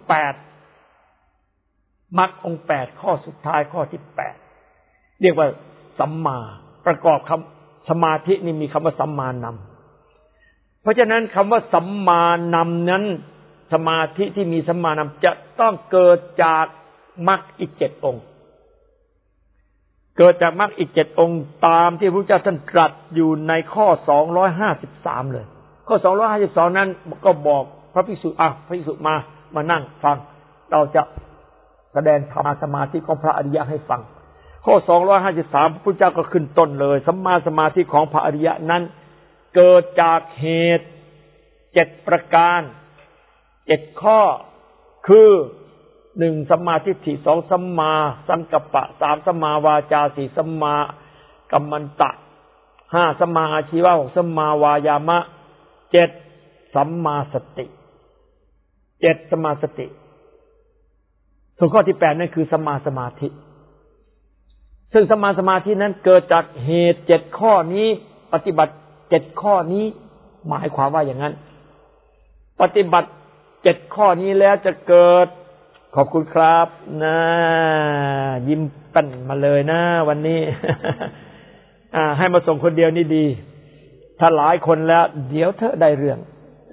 8มรรคองค์8ข้อสุดท้ายข้อที่8เรียกว่าสัมมาประกอบคำสมาธินี่มีคำว่าสัมมานำเพราะฉะนั้นคำว่าสัมมานำนั้นสมาธิที่มีสัมมานำจะต้องเกิดจากมรรคอีก7องค์เกิดจากมรรคอีก7องค์ตามที่พระพุทธเจ้าท่านตรัสอยู่ในข้อ253เลยข้อ252นั้นก็บอกพระภิกษุพระภิกษุมานั่งฟังเราจะแสดงธรรมสมาธิของพระอริยะให้ฟังข้อ253พระพุทธเจ้าก็ขึ้นต้นเลยสัมมาสมาธิของพระอริยะนั้นเกิดจากเหตุ7ประการ7ข้อคือ1สัมมาทิฏฐิ2สัมมาสังกัปปะ3สัมมาวาจา4สัมมากัมมันตะ5สัมมาอาชีวะ6สัมมาวายามะ7สัมมาสติ7สัมมาสติส่วนข้อที่8นั่นคือสัมมาสมาธิซึ่งสัมมาสมาธินั้นเกิดจากเหตุ7ข้อนี้ปฏิบัติ7ข้อนี้หมายความว่าอย่างนั้นปฏิบัติ7ข้อนี้แล้วจะเกิดขอบคุณครับยิ้มปั่นมาเลยนะวันนี้ให้มาส่งคนเดียวนี่ดีถ้าหลายคนแล้วเดี๋ยวเธอได้เรื่อง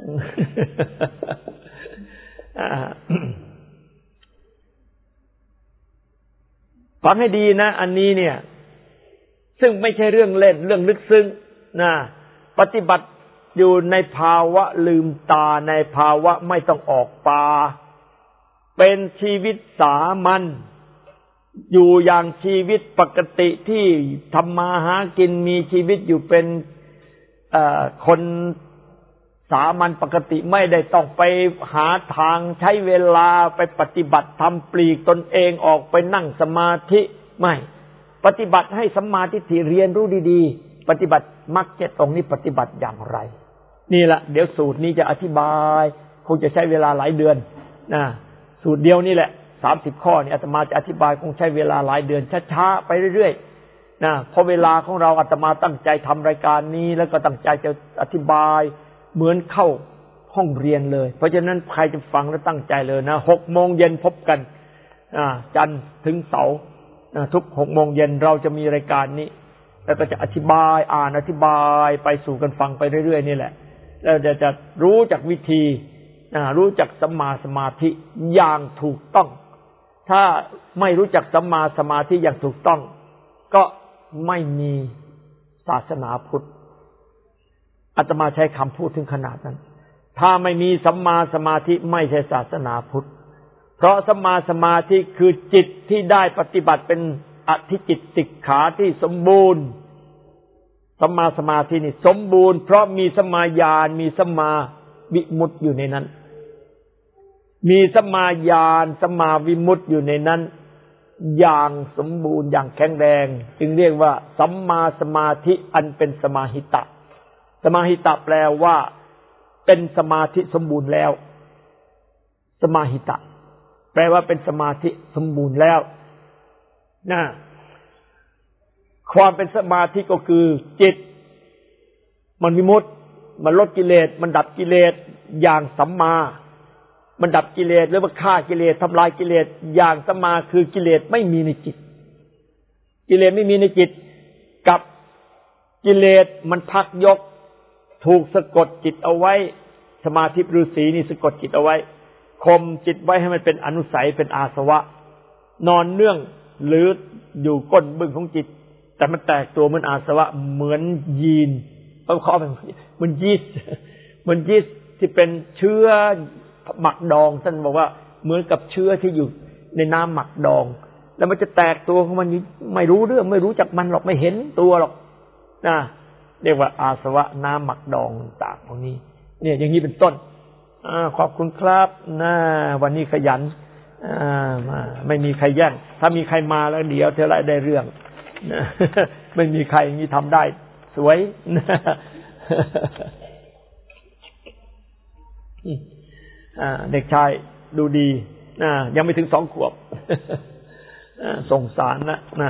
ฟังให้ดีนะอันนี้เนี่ยซึ่งไม่ใช่เรื่องเล่นเรื่องลึกซึ้งนะปฏิบัติอยู่ในภาวะลืมตาในภาวะไม่ต้องออกป่าเป็นชีวิตสามัญอยู่อย่างชีวิตปกติที่ทำมาหากินมีชีวิตอยู่เป็นคนสามัญปกติไม่ได้ต้องไปหาทางใช้เวลาไปปฏิบัติทำปลีกตนเองออกไปนั่งสมาธิไม่ปฏิบัติให้สัมมาทิฏฐิเรียนรู้ดีๆปฏิบัติมรรค7องค์นี้ปฏิบัติอย่างไรนี่แหละเดี๋ยวสูตรนี้จะอธิบายคงจะใช้เวลาหลายเดือนสูตรเดียวนี่แหละ30ข้อนี่อาตมาจะอธิบายคงใช้เวลาหลายเดือนช้าๆไปเรื่อยๆเพราะเวลาของเราอาตมาตั้งใจทำรายการนี้แล้วก็ตั้งใจจะอธิบายเหมือนเข้าห้องเรียนเลยเพราะฉะนั้นใครจะฟังแล้วตั้งใจเลยนะ 18:00 นพบกันจันทร์ถึงเสาร์ทุก 18:00 นเราจะมีรายการนี้แล้วก็จะอธิบายอธิบายไปสู่กันฟังไปเรื่อยๆนี่แหละแล้วจะรู้จักวิธีรู้จักสัมมาสมาธิอย่างถูกต้องถ้าไม่รู้จักสัมมาสมาธิอย่างถูกต้องก็ไม่มีศาสนาพุทธอาตมาใช้คำพูดถึงขนาดนั้นถ้าไม่มีสัมมาสมาธิไม่ใช่ศาสนาพุทธเพราะสัมมาสมาธิคือจิตที่ได้ปฏิบัติเป็นอธิจิตติกขาที่สมบูรณ์สัมมาสมาธินี่สมบูรณ์เพราะมีสัมมาญาณมีสัมมาวิมุตติอยู่ในนั้นมีสัมมาญาณสัมมาวิมุตติอยู่ในนั้นอย่างสมบูรณ์อย่างแข็งแรงจึงเรียกว่าสัมมาสมาธิอันเป็นสมาหิตะสมาหิตะแปลว่าเป็นสมาธิสมบูรณ์แล้วสมาหิตะแปลว่าเป็นสมาธิสมบูรณ์แล้วความเป็นสมาธิก็คือจิตมันวิมุตติมันลดกิเลสมันดับกิเลสอย่างสัมมามันดับกิเลสหรือว่าฆ่ากิเลสทำลายกิเลสอย่างสัมมาคือกิเลสไม่มีในจิตกิเลสไม่มีในจิตกับกิเลสมันพักยกถูกสะกดจิตเอาไว้สมาธิฤาษีนี่สะกดจิตเอาไว้ข่มจิตไว้ให้มันเป็นอนุสัยเป็นอาสวะนอนเนื่องหรืออยู่ก้นบึ้งของจิตแต่มันแตกตัวเหมือนอาสวะเหมือนยีนเขาเป็นเหมือนยีสต์เหมือนยีสต์ที่เป็นเชื้อหมักดองท่านบอกว่าเหมือนกับเชื้อที่อยู่ในน้ำหมักดองแล้วมันจะแตกตัวของมันไม่รู้เรื่องไม่รู้จักมันหรอกไม่เห็นตัวหรอกนะเรียกว่าอาสวะน้ำหมักดองต่างพวกนี้เนี่ยอย่างนี้เป็นต้นขอบคุณครับนะวันนี้ขยันมาไม่มีใครแย่งถ้ามีใครมาแล้วเดี๋ยวเธอได้เรื่องนะไม่มีใครอย่างนี้ทำได้สวยเด็กชายดูดียังไม่ถึง2 ขวบส่งสารนะ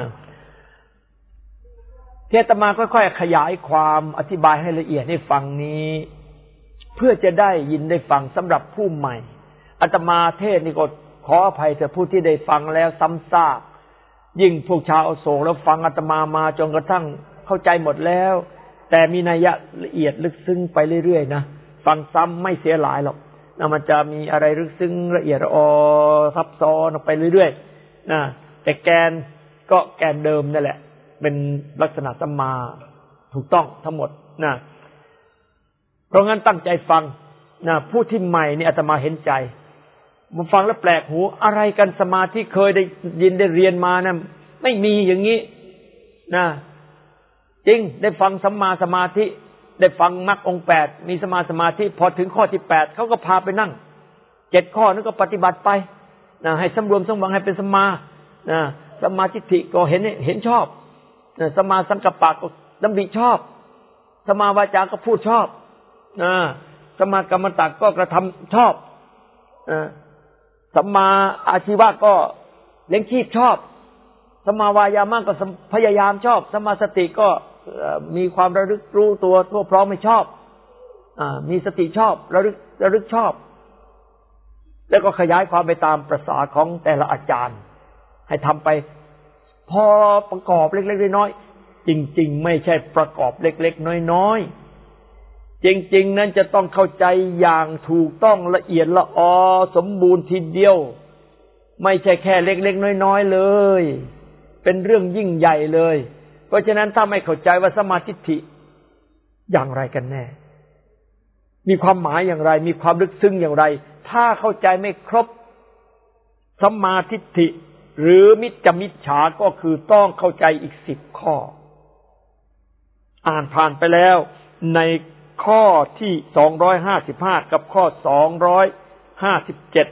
เทศมาค่อยๆขยายความอธิบายให้ละเอียดให้ฟังนี้เพื่อจะได้ยินได้ฟังสำหรับผู้ใหม่อาตมาเทศนี่ก็ขออภัยแต่ผู้ที่ได้ฟังแล้วซ้ำซากยิ่งพวกชาวอโศกแล้วฟังอาตมามาจนกระทั่งเข้าใจหมดแล้วแต่มีนัยยะละเอียดลึกซึ้งไปเรื่อยๆนะฟังซ้ำไม่เสียหลายหรอกนะมันจะมีอะไรลึกซึ้งละเอียดซับซ้อนออกไปเรื่อยๆนะแต่แกนก็แกนเดิมนั่นแหละเป็นลักษณะสัมมาถูกต้องทั้งหมดนะเพราะงั้นตั้งใจฟังนะผู้ที่ใหม่นี่อาตมาเห็นใจมาฟังแล้วแปลกหูอะไรกันสมาธิเคยได้ยินได้เรียนมานะไม่มีอย่างนี้นะจริงได้ฟังสัมมาสมาธิได้ฟังมรรคองค์8มีสมาธิพอถึงข้อที่8เขาก็พาไปนั่ง7ข้อนั้นก็ปฏิบัติไปนะให้สำรวมสังวรให้เป็นสัมมานะสัมมาทิฏฐิก็เห็นชอบนะสัมมาสังกัปปะก็ดำริชอบสัมมาวาจาก็พูดชอบนะสัมมากัมมันตะก็กระทำชอบสัมมาอาชีวะก็เลี้ยงชีพชอบสัมมาวายามะก็พยายามชอบสัมมาสติก็มีความระลึกรู้ตัวทั่วพร้อมไม่ชอบมีสติชอบระลึกชอบแล้วก็ขยายความไปตามประสาของแต่ละอาจารย์ให้ทำไปพอประกอบเล็กๆน้อยๆจริงๆไม่ใช่ประกอบเล็กๆน้อยๆจริงๆนั้นจะต้องเข้าใจอย่างถูกต้องละเอียดละออสมบูรณ์ทีเดียวไม่ใช่แค่เล็กๆน้อยๆเลยเป็นเรื่องยิ่งใหญ่เลยเพราะฉะนั้นถ้าไม่เข้าใจว่าสัมมาทิฏฐิอย่างไรกันแน่มีความหมายอย่างไรมีความลึกซึ้งอย่างไรถ้าเข้าใจไม่ครบสัมมาทิฏฐิหรือมิจฉาก็คือต้องเข้าใจอีก10 ข้ออ่านผ่านไปแล้วในข้อที่255กับข้อ257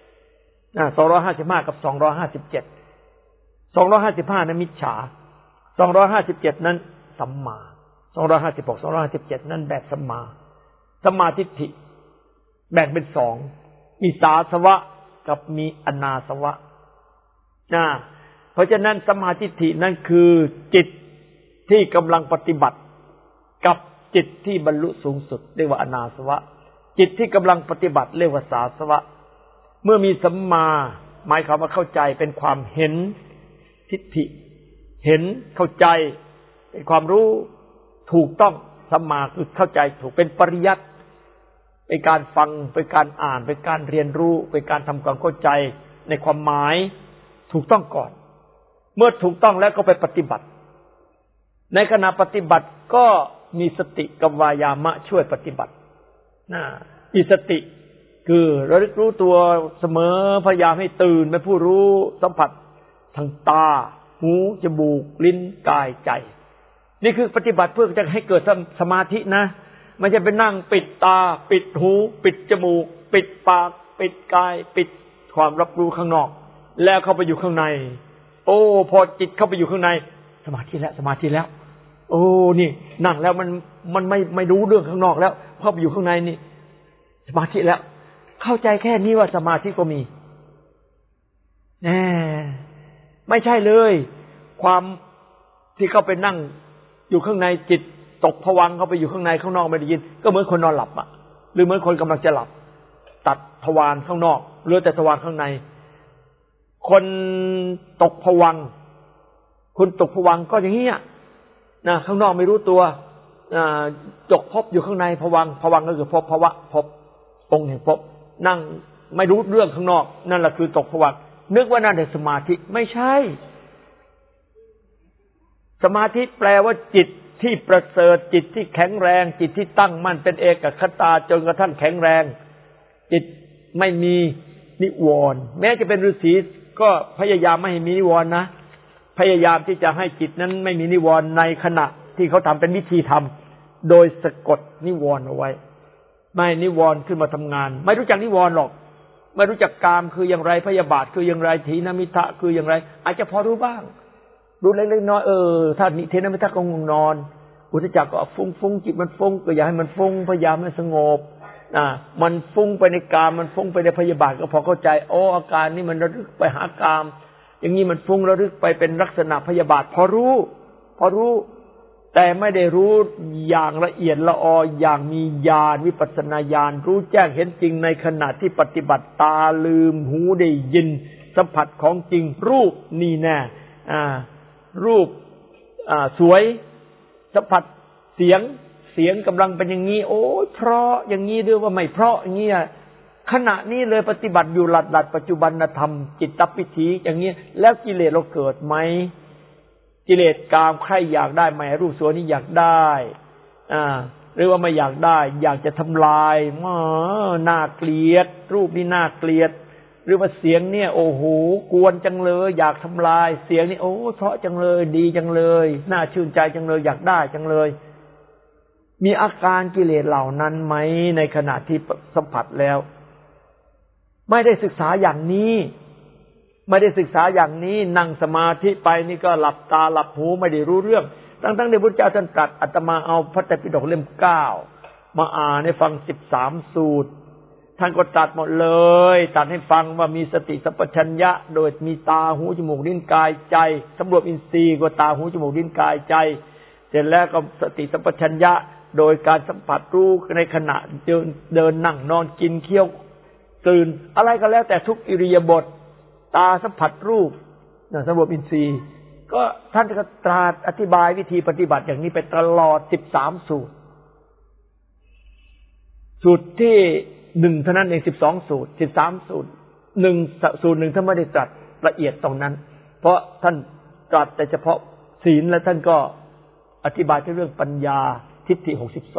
255กับ257 255นั้นมิจฉา257นั้นสัมมา256 257นั้นแบบสัมมาสัมมาทิฏฐิแบ่งเป็น2มีสาสวะกับมีอนาสวะเพราะฉะนั้นสัมมาทิฏฐินั่นคือจิตที่กำลังปฏิบัติกับจิตที่บรรลุสูงสุดเรียกว่าอนาสวะจิตที่กำลังปฏิบัติเรียกว่าสาสวะเมื่อมีสัมมาหมายความว่าเข้าใจเป็นความเห็นทิฏฐิเห็นเข้าใจเป็นความรู้ถูกต้องสัมมาคือเข้าใจถูกเป็นปริยัติเป็นการฟังเป็นการอ่านเป็นการเรียนรู้เป็นการทำความเข้าใจในความหมายถูกต้องก่อนเมื่อถูกต้องแล้วก็ไปปฏิบัติในขณะปฏิบัติก็มีสติกับวายามะช่วยปฏิบัติมีสติคือระลึกรู้ตัวเสมอพยายามให้ตื่นเป็นผู้รู้สัมผัสทางตาหูจมูกลิ้นกายใจนี่คือปฏิบัติเพื่อจะให้เกิดสมาธินะไม่ใช่ไปนั่งปิดตาปิดหูปิดจมูกปิดปากปิดกายปิดความรับรู้ข้างนอกแล้วเข้าไปอยู่ข้างในโอ้พอจิตเข้าไปอยู่ข้างในสมาธิแล้วโอ้นี่นั่งแล้วมันไม่รู้เรื่องข้างนอกแล้วพอไปอยู่ข้างในนี่สมาธิแล้วเข้าใจแค่นี้ว่าสมาธิก็มีไม่ใช่เลยความที่เข้าไปนั่งอยู่ข้างในจิตตกภวังค์เข้าไปอยู่ข้างในข้างนอกไม่ได้ยินก็เหมือนคนนอนหลับหรือเหมือนคนกำลังจะหลับตัดทวารข้างนอกเหลือแต่ทวารข้างในคนตกภวังค์คุณตกภวังค์ก็อย่างนี้นะข้างนอกไม่รู้ตัวจกภพอยู่ข้างในภวังค์ก็คือภพภวะภพองค์แห่งภพนั่งไม่รู้เรื่องข้างนอกนั่นแหละคือตกภวังค์นึกว่านั่นเป็นสมาธิไม่ใช่สมาธิแปลว่าจิตที่ประเสริฐจิตที่แข็งแรงจิตที่ตั้งมั่นเป็นเอกคตาจนกระทั่งแข็งแรงจิตไม่มีนิวรณ์แม้จะเป็นฤาษีก็พยายามไม่ให้มีนิวรณ์นะพยายามที่จะให้จิตนั้นไม่มีนิวรณ์ในขณะที่เขาทำเป็นวิธีทำโดยสะกดนิวรณ์เอาไว้ไม่นิวรณ์ขึ้นมาทำงานไม่รู้จักนิวรณ์หรอกไม่รู้จักกามคืออย่างไรพยาบาทคืออย่างไรถีนมิทะคืออย่างไรอาจจะพอรู้บ้างรู้เล็กๆน้อยถ้าถีนมิทะก็ง่วงนอนอุทจักก็ฟุ้งจิตมันฟุ้งก็อย่าให้มันฟุ้งพยายามให้สงบมันฟุ้งไปในกามมันฟุ้งไปในพยาบาทก็พอเข้าใจอาการนี้มันระลึกไปหากามอย่างนี้มันฟุ้งระลึกไปเป็นลักษณะพยาบาทพอรู้แต่ไม่ได้รู้อย่างละเอียดละอออย่างมีญาณวิปัสสนาญาณรู้แจ้งเห็นจริงในขณะที่ปฏิบัติตาลืมหูได้ยินสัมผัสของจริงรูปนี่แน่รูปสวยสัมผัสเสียงกำลังเป็นอย่างนี้โอ้เพราะอย่างนี้ด้วยว่าไม่เพราะอย่างนี้ขณะนี้เลยปฏิบัติอยู่หลัดปัจจุบันธรรมจิตตปิถีอย่างนี้แล้วกิเลสเราเกิดไหมกิเลสกามใครอยากได้ไหมรูปสวยนี่อยากได้หรือว่าไม่อยากได้อยากจะทำลายน่าเกลียดรูปนี่น่าเกลียดหรือว่าเสียงเนี่ยโอ้โหกวนจังเลยอยากทำลายเสียงนี่โอ้เพราะจังเลยดีจังเลยน่าชื่นใจจังเลยอยากได้จังเลยมีอาการกิเลสเหล่านั้นไหมในขณะที่สัมผัสแล้วไม่ได้ศึกษาอย่างนี้นั่งสมาธิไปนี่ก็หลับตาหลับหูไม่ได้รู้เรื่องทั้งที่พระพุทธเจ้าท่านตรัสอาตมาเอาพระไตรปิฎกเล่ม9มาอ่านให้ฟัง13สูตรท่านก็ตรัสหมดเลยตรัสให้ฟังว่ามีสติสัมปชัญญะโดยมีตาหูจมูกลิ้นกายใจสำรวมอินทรีย์ก็ตาหูจมูกลิ้นกายใจเสร็จแล้วก็สติสัมปชัญญะโดยการสัมผัสรู้ในขณะเดินนั่งนอนกินเคี้ยวตื่นอะไรก็แล้วแต่ทุกอิริยาบถตาสัมผัสรูปสำรวมอินทรีย์ก็ท่านก็ตรัสอธิบายวิธีปฏิบัติอย่างนี้ไปตลอด13สูตรที่1เท่านั้นเอง12สูตร13สูตร1สูตร1ท่านไม่ได้ตรัสละเอียดตรงนั้นเพราะท่านตรัสแต่เฉพาะศีลและท่านก็อธิบายเรื่องปัญญาทิฏฐิ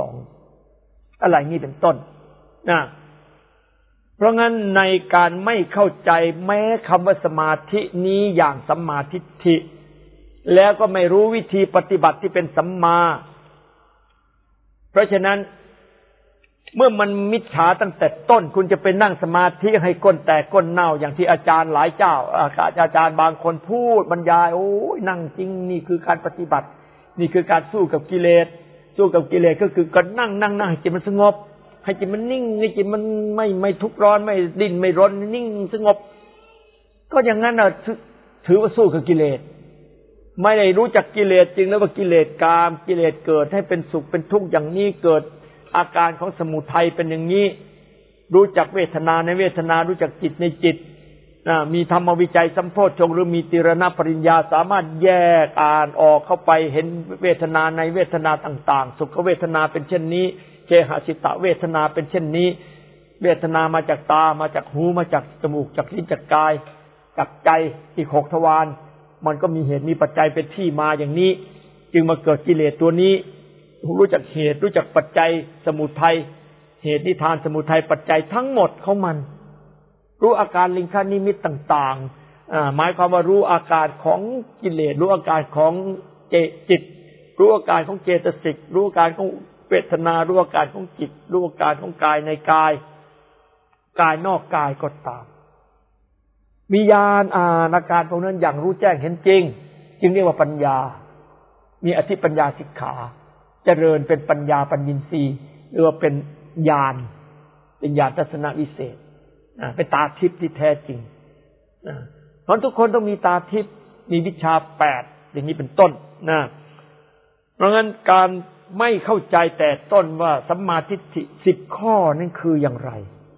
62อะไรนี้เป็นต้นนะเพราะงั้นในการไม่เข้าใจแม้คำว่าสมาธินี้อย่างสัมมาทิฏฐิแล้วก็ไม่รู้วิธีปฏิบัติที่เป็นสัมมาเพราะฉะนั้นเมื่อมันมิจฉาตั้งแต่ต้นคุณจะไปนั่งสมาธิให้ก้นแตกก้นเน่าอย่างที่อาจารย์หลายเจ้าอาจารย์บางคนพูดบรรยายโอ้ยนั่งจริงนี่คือการปฏิบัตินี่คือการสู้กับกิเลสก็คือการนั่งให้จิตมันสงบให้จิตมันนิ่งให้จิตมันไม่ทุกข์ร้อนไม่ดิ้นไม่รนนิ่งสงบก็อย่างนั้นน่ะถือว่าสู้กับกิเลสไม่ได้รู้จักกิเลสจริงแล้วว่ากิเลสกามกิเลสเกิดให้เป็นสุขเป็นทุกข์อย่างนี้เกิดอาการของสมุทัยเป็นอย่างนี้รู้จักเวทนาในเวทนารู้จักจิตในจิตมีธรรมวิจัยสัมโพชฌงค์หรือมีติรณปริญญาสามารถแยกอ่านออกเข้าไปเห็นเวทนาในเวทนาต่างๆสุขเวทนาเป็นเช่นนี้เคหสิตเวทนาเป็นเช่นนี้เวทนามาจากตามาจากหูมาจากจมูกจากลิ้นจากกายจากใจอีก6ทวารมันก็มีเหตุมีปัจจัยเป็นที่มาอย่างนี้จึงมาเกิดกิเลสตัวนี้รู้จักเหตุรู้จักปัจจัยสมุทัยเหตุนิทานสมุทัยปัจจัยทั้งหมดของมันรู้อาการลิงคานิมิตต่างๆหมายความว่ารู้อาการของกิเลสรู้อาการของจิตรู้อาการของเจตสิกรู้อาการของเวทนารู้อาการของจิตรู้อาการของกายในกายนอกกายก็ตามมีญาณอาการพวกนั้นอย่างรู้แจ้งเห็นจริงจึงเรียกว่าปัญญามีอธิปัญญาสิกขาเจริญเป็นปัญญาปัญญินทรีย์หรือว่าเป็นญาณทัศนวิเศษเป็นตาทิพย์ที่แท้จริงเพราะทุกคนต้องมีตาทิพย์มีวิชา8อย่างนี้เป็นต้นนะเพราะงั้นการไม่เข้าใจแต่ต้นว่าสัมมาทิฏฐิ10ข้อนั่นคืออย่างไร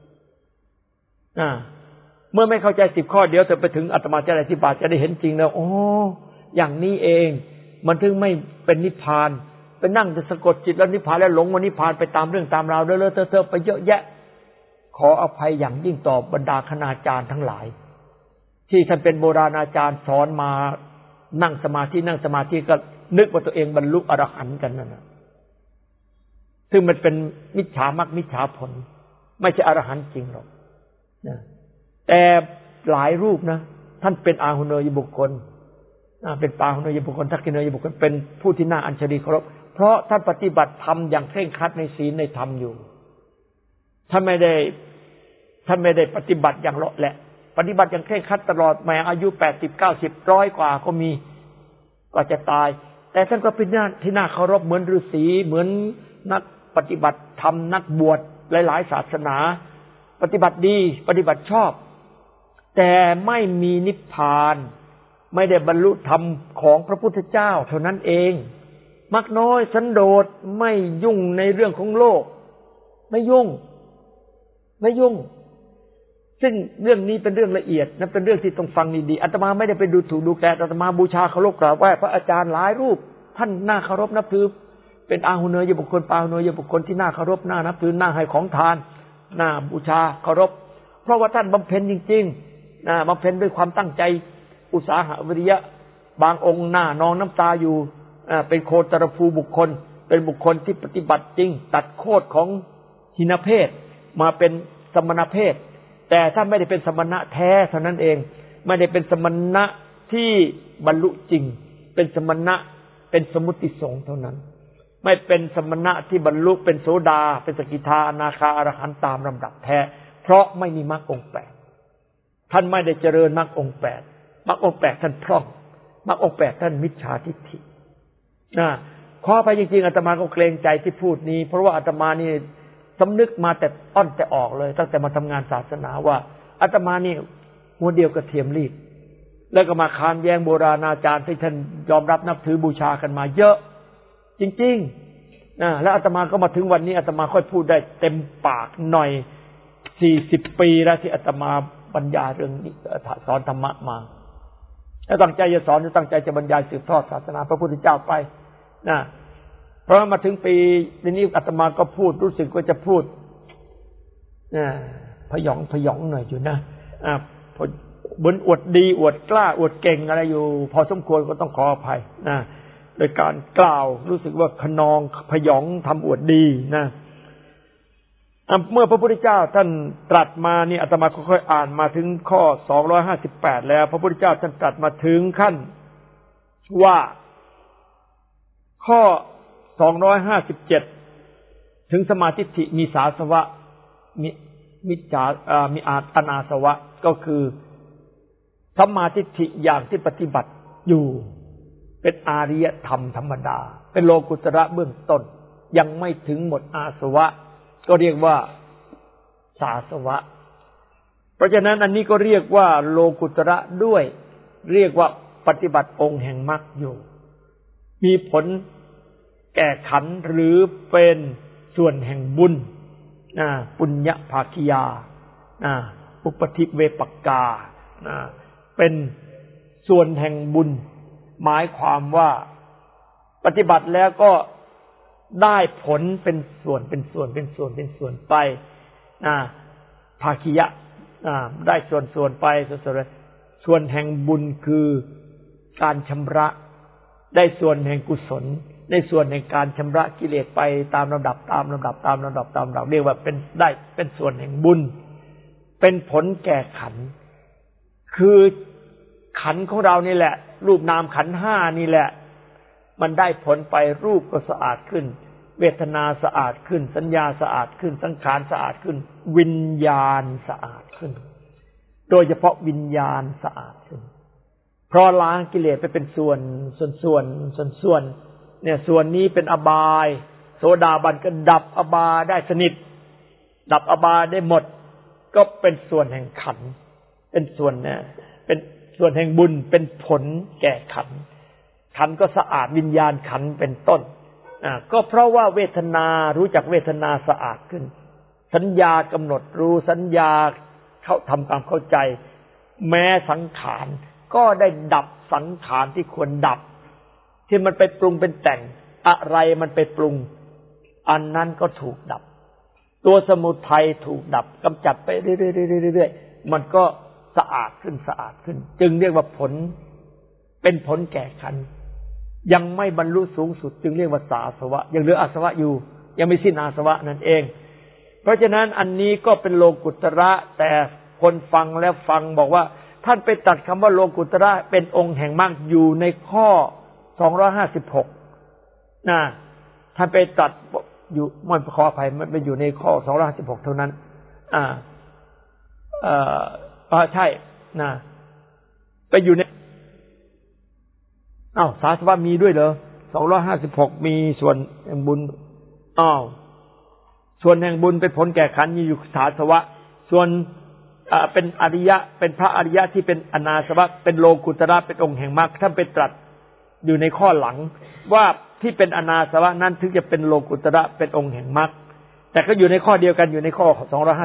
เมื่อไม่เข้าใจ10ข้อเดี๋ยวจะไปถึงอาตมาจะอธิบายจะได้เห็นจริงแล้วอย่างนี้เองมันถึงไม่เป็นนิพพานไปนั่งจะสะกดจิตแล้วนิพพานแล้วหลงว่านิพพานไปตามเรื่องตามราวเลอะๆเทอะๆไปเยอะแยะขออภัยอย่างยิ่งต่อบรรดาคณาจารย์ทั้งหลายที่ท่านเป็นโบราณอาจารย์สอนมานั่งสมาธิก็นึกว่าตัวเองบรรลุอรหันต์กันนั่นน่ะซึ่งมันเป็นมิจฉามรรคมิจฉาผลไม่ใช่อรหันต์จริงหรอกนะแต่หลายรูปนะท่านเป็นอาหุเนยบุคคลเป็นปาหุเนยบุคคลทักษิเนยบุคคลเป็นผู้ที่น่าอัญเชลีเคารพเพราะท่านปฏิบัติธรรมอย่างเคร่งครัดในศีลในธรรมอยู่ท่านไม่ได้ปฏิบัติอย่างเลาะแหละปฏิบัติอย่างเคร่งครัดตลอดแม้อายุ80 90 100กว่าก็มีก็จะตายแต่ท่านก็เป็นที่น่าเคารพเหมือนฤาษีเหมือนนักปฏิบัติธรรมนักบวชหลายๆศาสนาปฏิบัติดีปฏิบัติชอบแต่ไม่มีนิพพานไม่ได้บรรลุธรรมของพระพุทธเจ้าเท่านั้นเองมักน้อยสันโดษไม่ยุ่งในเรื่องของโลกไม่ยุ่งซึ่งเรื่องนี้เป็นเรื่องละเอียดนะเป็นเรื่องที่ต้องฟังดีๆอาตมาไม่ได้ไปดูถูกดูแคลนอาตมาบูชาเคารพกราบไหว้พระอาจารย์หลายรูปท่านน่าเคารพนับถือเป็นอาหุเนยบุคคลปาหุเนยบุคคลที่น่าเคารพน่านับถือน่าให้ของทานน่าบูชาเคารพเพราะว่าท่านบำเพ็ญจริงๆบำเพ็ญด้วยความตั้งใจอุตสาหะวิริยะบางองค์หน้านองน้ำตาอยู่เป็นโคตรภูบุคคลเป็นบุคคลที่ปฏิบัติจริงตัดโคตรของหินเพศมาเป็นสมณเพศแต่ถ้าไม่ได้เป็นสมณะแท้เท่านั้นเองไม่ได้เป็นสมณะที่บรรลุจริงเป็นสมณะเป็นสมุติสงฆ์เท่านั้นไม่เป็นสมณะที่บรรลุเป็นโสดาเป็นสกิทาอนาคาอรหันต์ตามลำดับแท้เพราะไม่มีมรรคองค์8ท่านไม่ได้เจริญมรรคองค์8มรรคองค์8ท่านพร่องมรรคองค์8ท่านมิจฉาทิฏฐิขอไปจริงๆอาตมาก็เกรงใจที่พูดนี้เพราะว่าอาตมานี่สำนึกมาแต่อ้อนแต่ออกเลยตั้งแต่มาทำงานศาสนาว่าอาตมานี่หัวเดียวกระเทียมรีบแล้วก็มาค้านแย้งโบราณอาจารย์ที่ท่านยอมรับนับถือบูชากันมาเยอะจริงๆแล้วอาตมาก็มาถึงวันนี้อาตมาค่อยพูดได้เต็มปากหน่อย40 ปีแล้วที่อาตมาบรรยายเรื่องนี้สอนธรรมะมาแล้วตั้งใจจะสอนตั้งใจจะบรรยายสืบทอดศาสนาพระพุทธเจ้าไปเพราะมาถึงปีนี้อาตมาก็พูดรู้สึกว่าจะพูดพยองหน่อยอยู่นะบนอวดดีอวดกล้าอวดเก่งอะไรอยู่พอสมควรก็ต้องขออภัยโดยการกล่าวรู้สึกว่าขนองพยองทำอวดดีนะเมื่อพระพุทธเจ้าท่านตรัสมานี่อาตมาค่อยๆอ่านมาถึงข้อ258แล้วพระพุทธเจ้าท่านตรัสมาถึงขั้นว่าข้อ257ถึงสมาธิิมีสาสวะมีมิจฉามีอนาสวะก็คือสัมมาทิฏฐิอย่างที่ปฏิบัติอยู่เป็นอาริยธรรมธรรมดาเป็นโลกุตระเบื้องต้นยังไม่ถึงหมดอาสวะก็เรียกว่าสาสวะเพราะฉะนั้นอันนี้ก็เรียกว่าโลกุตระด้วยเรียกว่าปฏิบัติองค์แห่งมรรคอยู่มีผลแก่ขันธ์หรือเป็นส่วนแห่งบุญปุญญภาคิยาอุปธิเวปักกาเป็นส่วนแห่งบุญหมายความว่าปฏิบัติแล้วก็ได้ผลเป็นส่วนไปภาคิยะได้ส่วนไปส่วนแห่งบุญคือการชำระได้ส่วนแห่งกุศลในส่วนแห่งการชำระกิเลสไปตามลำดับเรียกว่าเป็นส่วนแห่งบุญเป็นผลแก่ขันธ์คือขันธ์ของเรานี่แหละรูปนามขันธ์5นี่แหละมันได้ผลไปรูปก็สะอาดขึ้นเวทนาสะอาดขึ้นสัญญาสะอาดขึ้นสังขารสะอาดขึ้นวิญญาณสะอาดขึ้นโดยเฉพาะวิญญาณสะอาดขึ้นเพราะล้างกิเลสไปเป็นส่วนเนี่ยส่วนนี้เป็นอบายโสดาบันก็ดับอบายได้สนิทดับอบายได้หมดก็เป็นส่วนแห่งขันธ์เป็นส่วนเนี่ยเป็นส่วนแห่งบุญเป็นผลแก่ขันธ์ขันธ์ก็สะอาดวิญญาณขันธ์เป็นต้นก็เพราะว่าเวทนารู้จักเวทนาสะอาดขึ้นสัญญากำหนดรู้สัญญาเขาทำตามเข้าใจแม้สังขารก็ได้ดับสังขารที่ควรดับที่มันไปปรุงเป็นแต่งอะไรมันไปปรุงอันนั้นก็ถูกดับตัวสมุทัยถูกดับกำจัดไปเรื่อยๆมันก็สะอาดขึ้นสะอาดขึ้นจึงเรียกว่าผลเป็นผลแก่ขันธ์ยังไม่บรรลุสูงสุดจึงเรียกว่าสาสวะยังเหลืออาสวะอยู่ยังไม่สิ้นอาสวะนั่นเองเพราะฉะนั้นอันนี้ก็เป็นโลกุตระแต่คนฟังแล้วฟังบอกว่าท่านไปตัดคำว่าโลกุตระเป็นองค์แห่งมรรคอยู่ในข้อ256นะท่านไปตัดอยู่มันขออภัยมันไปอยู่ในข้อ256เท่านั้นใช่นะไปอยู่ในสาสวะมีด้วยเหรอ256มีส่วนแห่งบุญส่วนแห่งบุญเป็นผลแก่ขันธ์อยู่สาสวะส่วนเป็นอริยะเป็นพระอริยะที่เป็นอนาสวะเป็นโลกุตระเป็นองค์แห่งมรรคท่านไปตรัสอยู่ในข้อหลังว่าที่เป็นอนาสวะนั้นถึงจะเป็นโลกุตระเป็นองค์แห่งมรรคแต่ก็อยู่ในข้อเดียวกันอยู่ในข้อ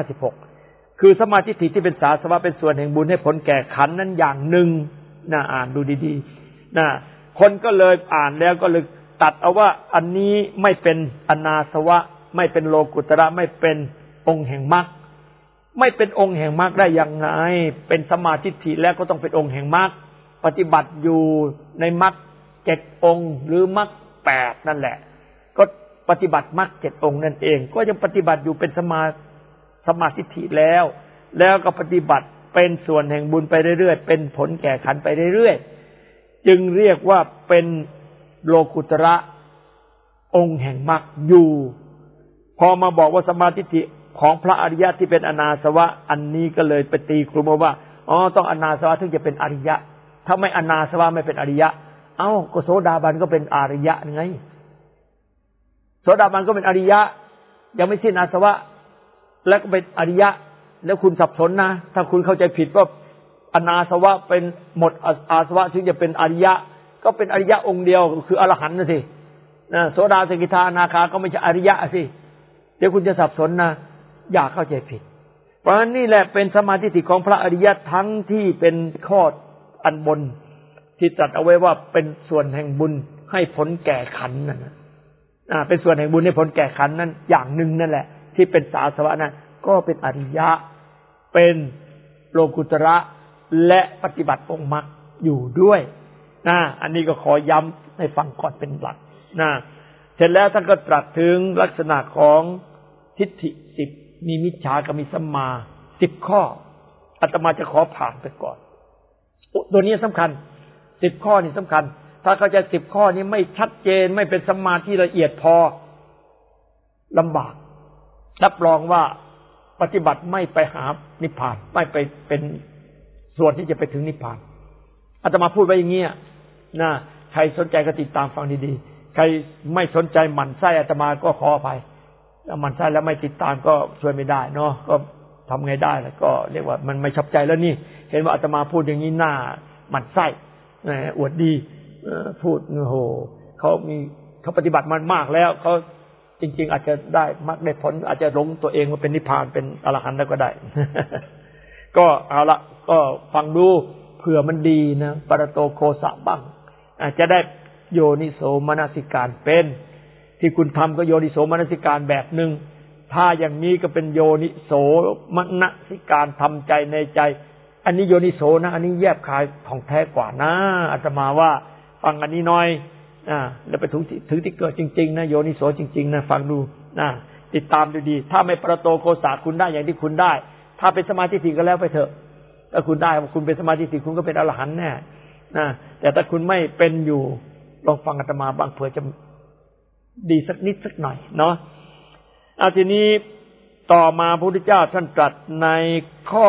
256คือสมาธิที่เป็นสาสวะเป็นส่วนแห่งบุญให้ผลแก่ขันธ์นั้นอย่างหนึ่งอ่านดูดีๆคนก็เลยอ่านแล้วก็เลยตัดเอาว่าอันนี้ไม่เป็นอนาสวะไม่เป็นโลกุตระไม่เป็นองค์แห่งมรรคไม่เป็นองค์แห่งมรรคได้ยังไงเป็นสมาธิถี่แล้วก็ต้องเป็นองค์แห่งมรรคปฏิบัติอยู่ในมรรค7องค์หรือมรรค8นั่นแหละก็ปฏิบัติมรรค7องค์นั่นเองก็ยังปฏิบัติอยู่เป็นสมาธิถี่แล้วก็ปฏิบัติเป็นส่วนแห่งบุญไปเรื่อยๆเป็นผลแก่ขันธ์ไปเรื่อยๆจึงเรียกว่าเป็นโลกุตระองค์แห่งมรรคอยู่พอมาบอกว่าสมาธิของพระอริยะที่เป็นอนาสวะอันนี้ก็เลยไปตีคลุมว่าต้องอนาสวะถึงจะเป็นอริยะถ้าไม่อนาสวะไม่เป็นอริยะก็โสดาบันก็เป็นอริยะไงโสดาบันก็เป็นอริยะยังไม่สิ้นอาสวะแล้วก็เป็นอริยะแล้วคุณสับสนนะถ้าคุณเข้าใจผิดว่าอนาสวะเป็นหมดอาสวะถึงจะเป็นอริยะก็เป็นอริยะองค์เดียวคืออรหันต์นะสิโสดาสกิทาอนาคาก็ไม่ใช่อริยะสิเดี๋ยวคุณจะสับสนนะอย่าเข้าใจผิดเพราะฉะนั้นนี่แหละเป็นสมาธิของพระอริยะทั้งที่เป็นข้ออันบนที่ตรัสเอาไว้ว่าเป็นส่วนแห่งบุญให้ผลแก่ขันธ์นั่นเป็นส่วนแห่งบุญให้ผลแก่ขันธ์นั้นอย่างหนึ่งนั่นแหละที่เป็นสาสวะนั้นก็เป็นอริยะเป็นโลกุตระและปฏิบัติองค์มรรคอยู่ด้วยอันนี้ก็ขอย้ำให้ฟังก่อนเป็นหลักเสร็จแล้วท่านก็ตรัสถึงลักษณะของทิฏฐิ10มีมิจฉากับมีสัมมา10ข้ออาตมาจะขอผ่านไปก่อนตัวนี้สำคัญ10ข้อนี่สำคัญถ้าเข้าใจ10ข้อนี้ไม่ชัดเจนไม่เป็นสัมมาที่ละเอียดพอลำบากรับรองว่าปฏิบัติไม่ไปหานิพพานไม่ไปเป็นส่วนที่จะไปถึงนิพพานอาตมาพูดไว้อย่างเงี้ยใครสนใจก็ติดตามฟังดีๆใครไม่สนใจหมั่นไส้อาตมาก็ขออภัยถ้าหมั่นไส้แล้วไม่ติดตามก็ช่วยไม่ได้เนาะก็ทำไงได้แล้วก็เรียกว่ามันไม่ชอบใจแล้วนี่เห็นว่าอาตมาพูดอย่างนี้หน้าหมั่นไส้อวดดีพูดโหเขาปฏิบัติมันมากแล้วเขาจริงๆอาจจะได้มรรคได้ผลอาจจะหลงตัวเองว่าเป็นนิพพานเป็นอรหันต์แล้วก็ได้ ก็เอาละก็ฟังดูเผื่อมันดีนะปรโตโคสะบ้างอาจจะได้โยนิโสมนสิการเป็นที่คุณทำก็โยนิโสมนสิการแบบหนึ่งถ้าอย่างนี้ก็เป็นโยนิโสมนสิการทำใจในใจอันนี้โยนิโสนะอันนี้แยบคายของแท้กว่านะอาตมาว่าฟังอันนี้หน่อยแล้วไปถึงที่เกิดจริงๆนะโยนิโสจริงๆนะฟังดูติดตามดูดีถ้าไม่ประโตโคสะคุณได้อย่างที่คุณได้ถ้าเป็นสมาธิถี่ก็แล้วไปเถอะถ้าคุณได้คุณเป็นสมาธิถี่คุณก็เป็นอรหันต์แน่แต่ถ้าคุณไม่เป็นอยู่ลองฟังอาตมาบ้างเผื่อจะดีสักนิดสักหน่อยเนาะทีนี้ต่อมาพระพุทธเจ้าท่านตรัสในข้อ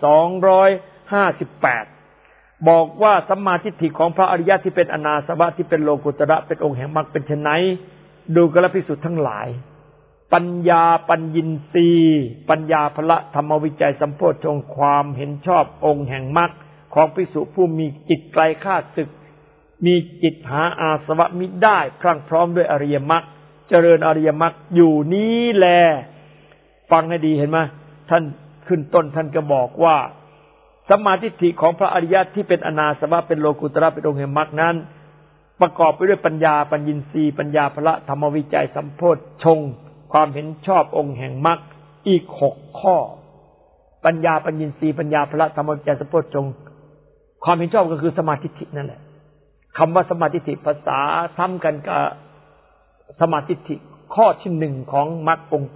258บอกว่าสัมมาทิฏฐิของพระอริยะที่เป็นอนาสวะที่เป็นโลกุตระเป็นองค์แห่งมรรคเป็นไฉนดูกระภิกษุทั้งหลายปัญญาปัญญินทรีย์ปัญญาพละธรรมวิจัยสัมโพชฌงค์ความเห็นชอบองค์แห่งมรรคของภิกษุผู้มีจิตไกลข้าศึกมีจิตหาอาสวะมิได้พรั่งพร้อมด้วยอริยมรรคเจริญอริยมรรคอยู่นี้แลฟังให้ดีเห็นไหมท่านขึ้นต้นท่านก็บอกว่าสัมมาทิฏฐิของพระอริยะที่เป็นอนาสวะเป็นโลกุตระเป็นองค์แห่งมรรคนั้นประกอบไปด้วยปัญญาปัญญินทรีย์ปัญญาพละธรรมวิจัยสัมโพชฌงค์ความเห็นชอบองค์แห่งมรรคอีก6ข้อปัญญาปัญญินทรีย์ปัญญาพละธรรมวิจัยสัมโพชฌงค์ความเห็นชอบก็คือสมาธิินั่นแหละคำว่าสมาธิิภาษาซ้ำกันกับสมาธิิข้อที่1ของมรรคองค์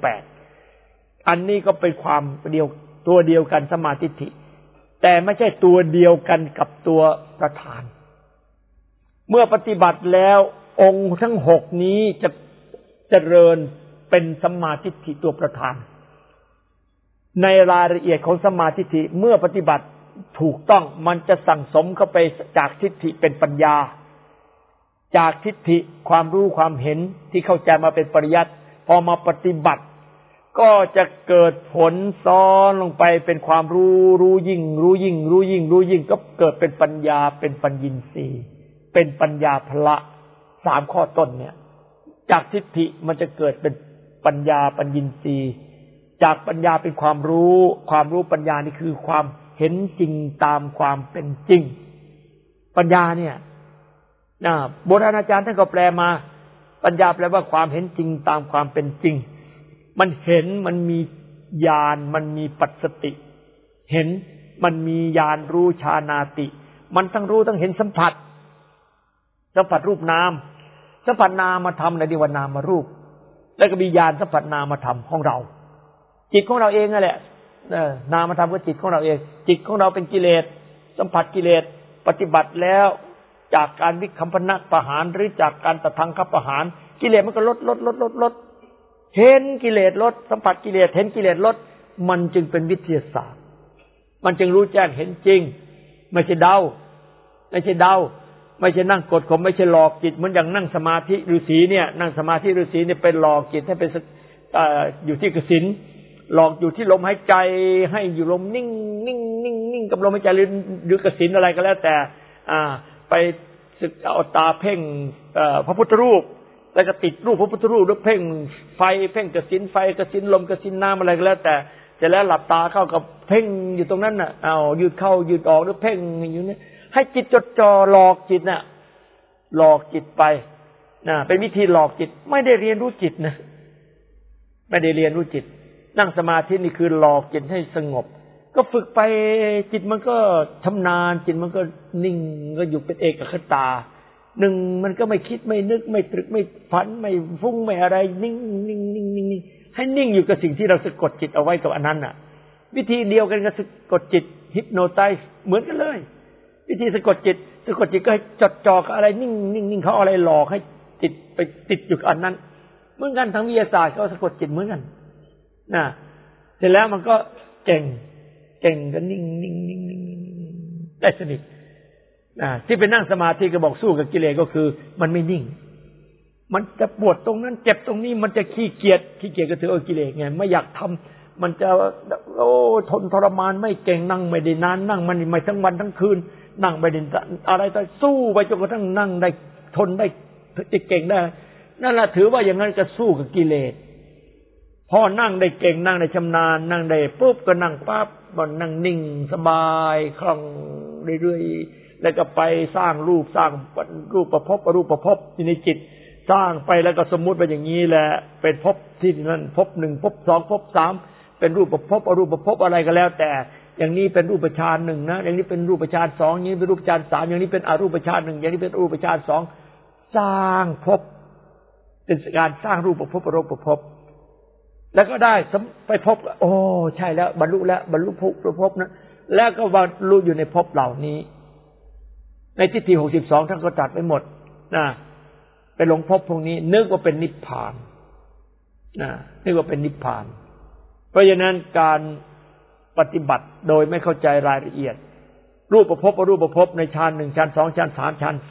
8อันนี้ก็เป็นความเดียวตัวเดียวกันสมาธิิแต่ไม่ใช่ตัวเดียวกันกับตัวประธานเมื่อปฏิบัติแล้วองค์ทั้ง6นี้จะเจริญเป็นสมาธิิตัวประธานในรายละเอียดของสมาธิิเมื่อปฏิบัติถูกต้องมันจะสั่งสมเข้าไปจากทิฏฐิเป็นปัญญาจากทิฏฐิความรู้ความเห็นที่เข้าใจมาเป็นปริยัติพอมาปฏิบัติก็จะเกิดผลซ้อนลงไปเป็นความรู้ยิ่งก็เกิดเป็นปัญญาเป็นปัญญินทรีย์เป็นปัญญาพละ3ข้อต้นเนี่ยจากทิฏฐิมันจะเกิดเป็นปัญญาปัญญินทรีย์จากปัญญาเป็นความรู้ปัญญานี่คือความเห็นจริงตามความเป็นจริงปัญญาเนี่ยโบราณอาจารย์ท่านก็แปลมาปัญญาแปลว่าความเห็นจริงตามความเป็นจริงมันเห็นมันมีญาณมันมีปัสสติเห็นมันมีญาณรู้ฌานาติมันทั้งรู้ทั้งเห็นสัมผัสรูปนามสัมผัสนามธรรมในดิวนามารูปแล้วก็มีญาณสัมผัสนามธรรมของเราจิตของเราเองนั่นแหละนามธรรมก็จิตของเราเองจิตของเราเป็นกิเลสสัมผัสกิเลสปฏิบัติแล้วจากการวิคัมภนประหารหรือจากการตทังคัปประหารกิเลสมันก็ลดเห็นกิเลสลดสัมผัสกิเลสเห็นกิเลสลดมันจึงเป็นวิทยาศาสตร์มันจึงรู้แจ้งเห็นจริงไม่ใช่เดาไม่ใช่นั่งกดข่มไม่ใช่หลอกจิตเหมือนอย่างนั่งสมาธิฤาษีเนี่ยนั่งสมาธิฤาษีเนี่ยเป็นหลอกจิตให้เป็นอยู่ที่กสิณหลอกอยู่ที่ลมหายใจให้อยู่ลมนิ่งกับลมหายใจหรือกสิณอะไรก็แล้วแต่ไปศึกเอาตาเพ่งพระพุทธรูปแล้วก็ติดรูปพระพุทธรูปแล้วเพ่งไฟเพ่งกสิณไฟกสิณลมกสิณน้ำอะไรก็แล้วแต่จะแล้วหลับตาเข้ากับเพ่งอยู่ตรงนั้นน่ะยืดเข้ายืดออกหรือเพ่งอยู่นี่ให้จิตจดจ่อหลอกจิตน่ะหลอกจิตไปเป็นวิธีหลอกจิตไม่ได้เรียนรู้จิตนะไม่ได้เรียนรู้จิตนั่งสมาธินี่คือหลอกจิตให้สงบก็ฝึกไปจิตมันก็ชำนาญจิตมันก็นิ่งก็อยู่เป็นเอกคตามันก็ไม่คิดไม่นึกไม่ตรึกไม่ฝันไม่ฟุ้งไม่อะไรนิ่งให้นิ่งอยู่กับสิ่งที่เราสะกดจิตเอาไว้กับอันนั้นน่ะวิธีเดียวกันกับสะกดจิตฮิปโนไทซ์เหมือนกันเลยวิธีสะกดจิตก็ให้จดจ่อกับอะไรนิ่งเขาอะไรหลอกให้จิตไปติดอยู่กับอันนั้นเหมือนกันทางวิทยาศาสตร์เขาสะกดจิตเหมือนกันเสร็จแล้วมันก็เก่งก็นิ่งได้สนิทที่ไปนั่งสมาธิก็บอกสู้กับกิเลสก็คือมันไม่นิ่งมันจะปวดตรงนั้นเจ็บตรงนี้มันจะขี้เกียจก็ถือกิเลสไงไม่อยากทำมันจะทนทรมานไม่เก่งนั่งไม่ได้นานนั่งมันไม่ทั้งวันทั้งคืนนั่งไม่ได้อะไรแต่สู้ไปจนกระทั่งนั่งได้ทนได้เก่งได้นั่นแหละถือว่าอย่างนั้นจะสู้กับกิเลสพอนั่งได้เก่งนั่งได้ชำนาญนั่งได้ปุ๊บก็นั่งปั๊บมันนั่งนิ่งสบายคล่องเรื่อยๆแล้วก็ไปสร้างรูปประพบอรูปประพบในจิตสร้างไปแล้วก็สมมุติไปอย่างนี้แหละเป็นภพที่นั่นภพ1ภพ2ภพ3เป็นรูปประพบอรูปประพบอะไรก็แล้วแต่อย่างนี้เป็นรูปฌาน1นะอย่างนี้เป็นรูปฌาน2อย่างนี้เป็นรูปฌาน3อย่างนี้เป็นอรูปฌาน1อย่างนี้เป็นอรูปฌาน2สร้างภพเป็นการสร้างรูปประพบอรูปประพบแล้วก็ได้ไปพบโอ้ใช่แล้วบรรลุภพนะแล้วก็บรรลุอยู่ในภพเหล่านี้ในทิฏฐิ62ท่านก็ตัดไปหมดไปลงภพพวกนี้นึกว่าเป็นนิพพานนึกว่าเป็นนิพพานเพราะฉะนั้นการปฏิบัติโดยไม่เข้าใจรายละเอียดรูปประพบอรูปประพบในฌาน1ฌาน2ฌาน3ฌาน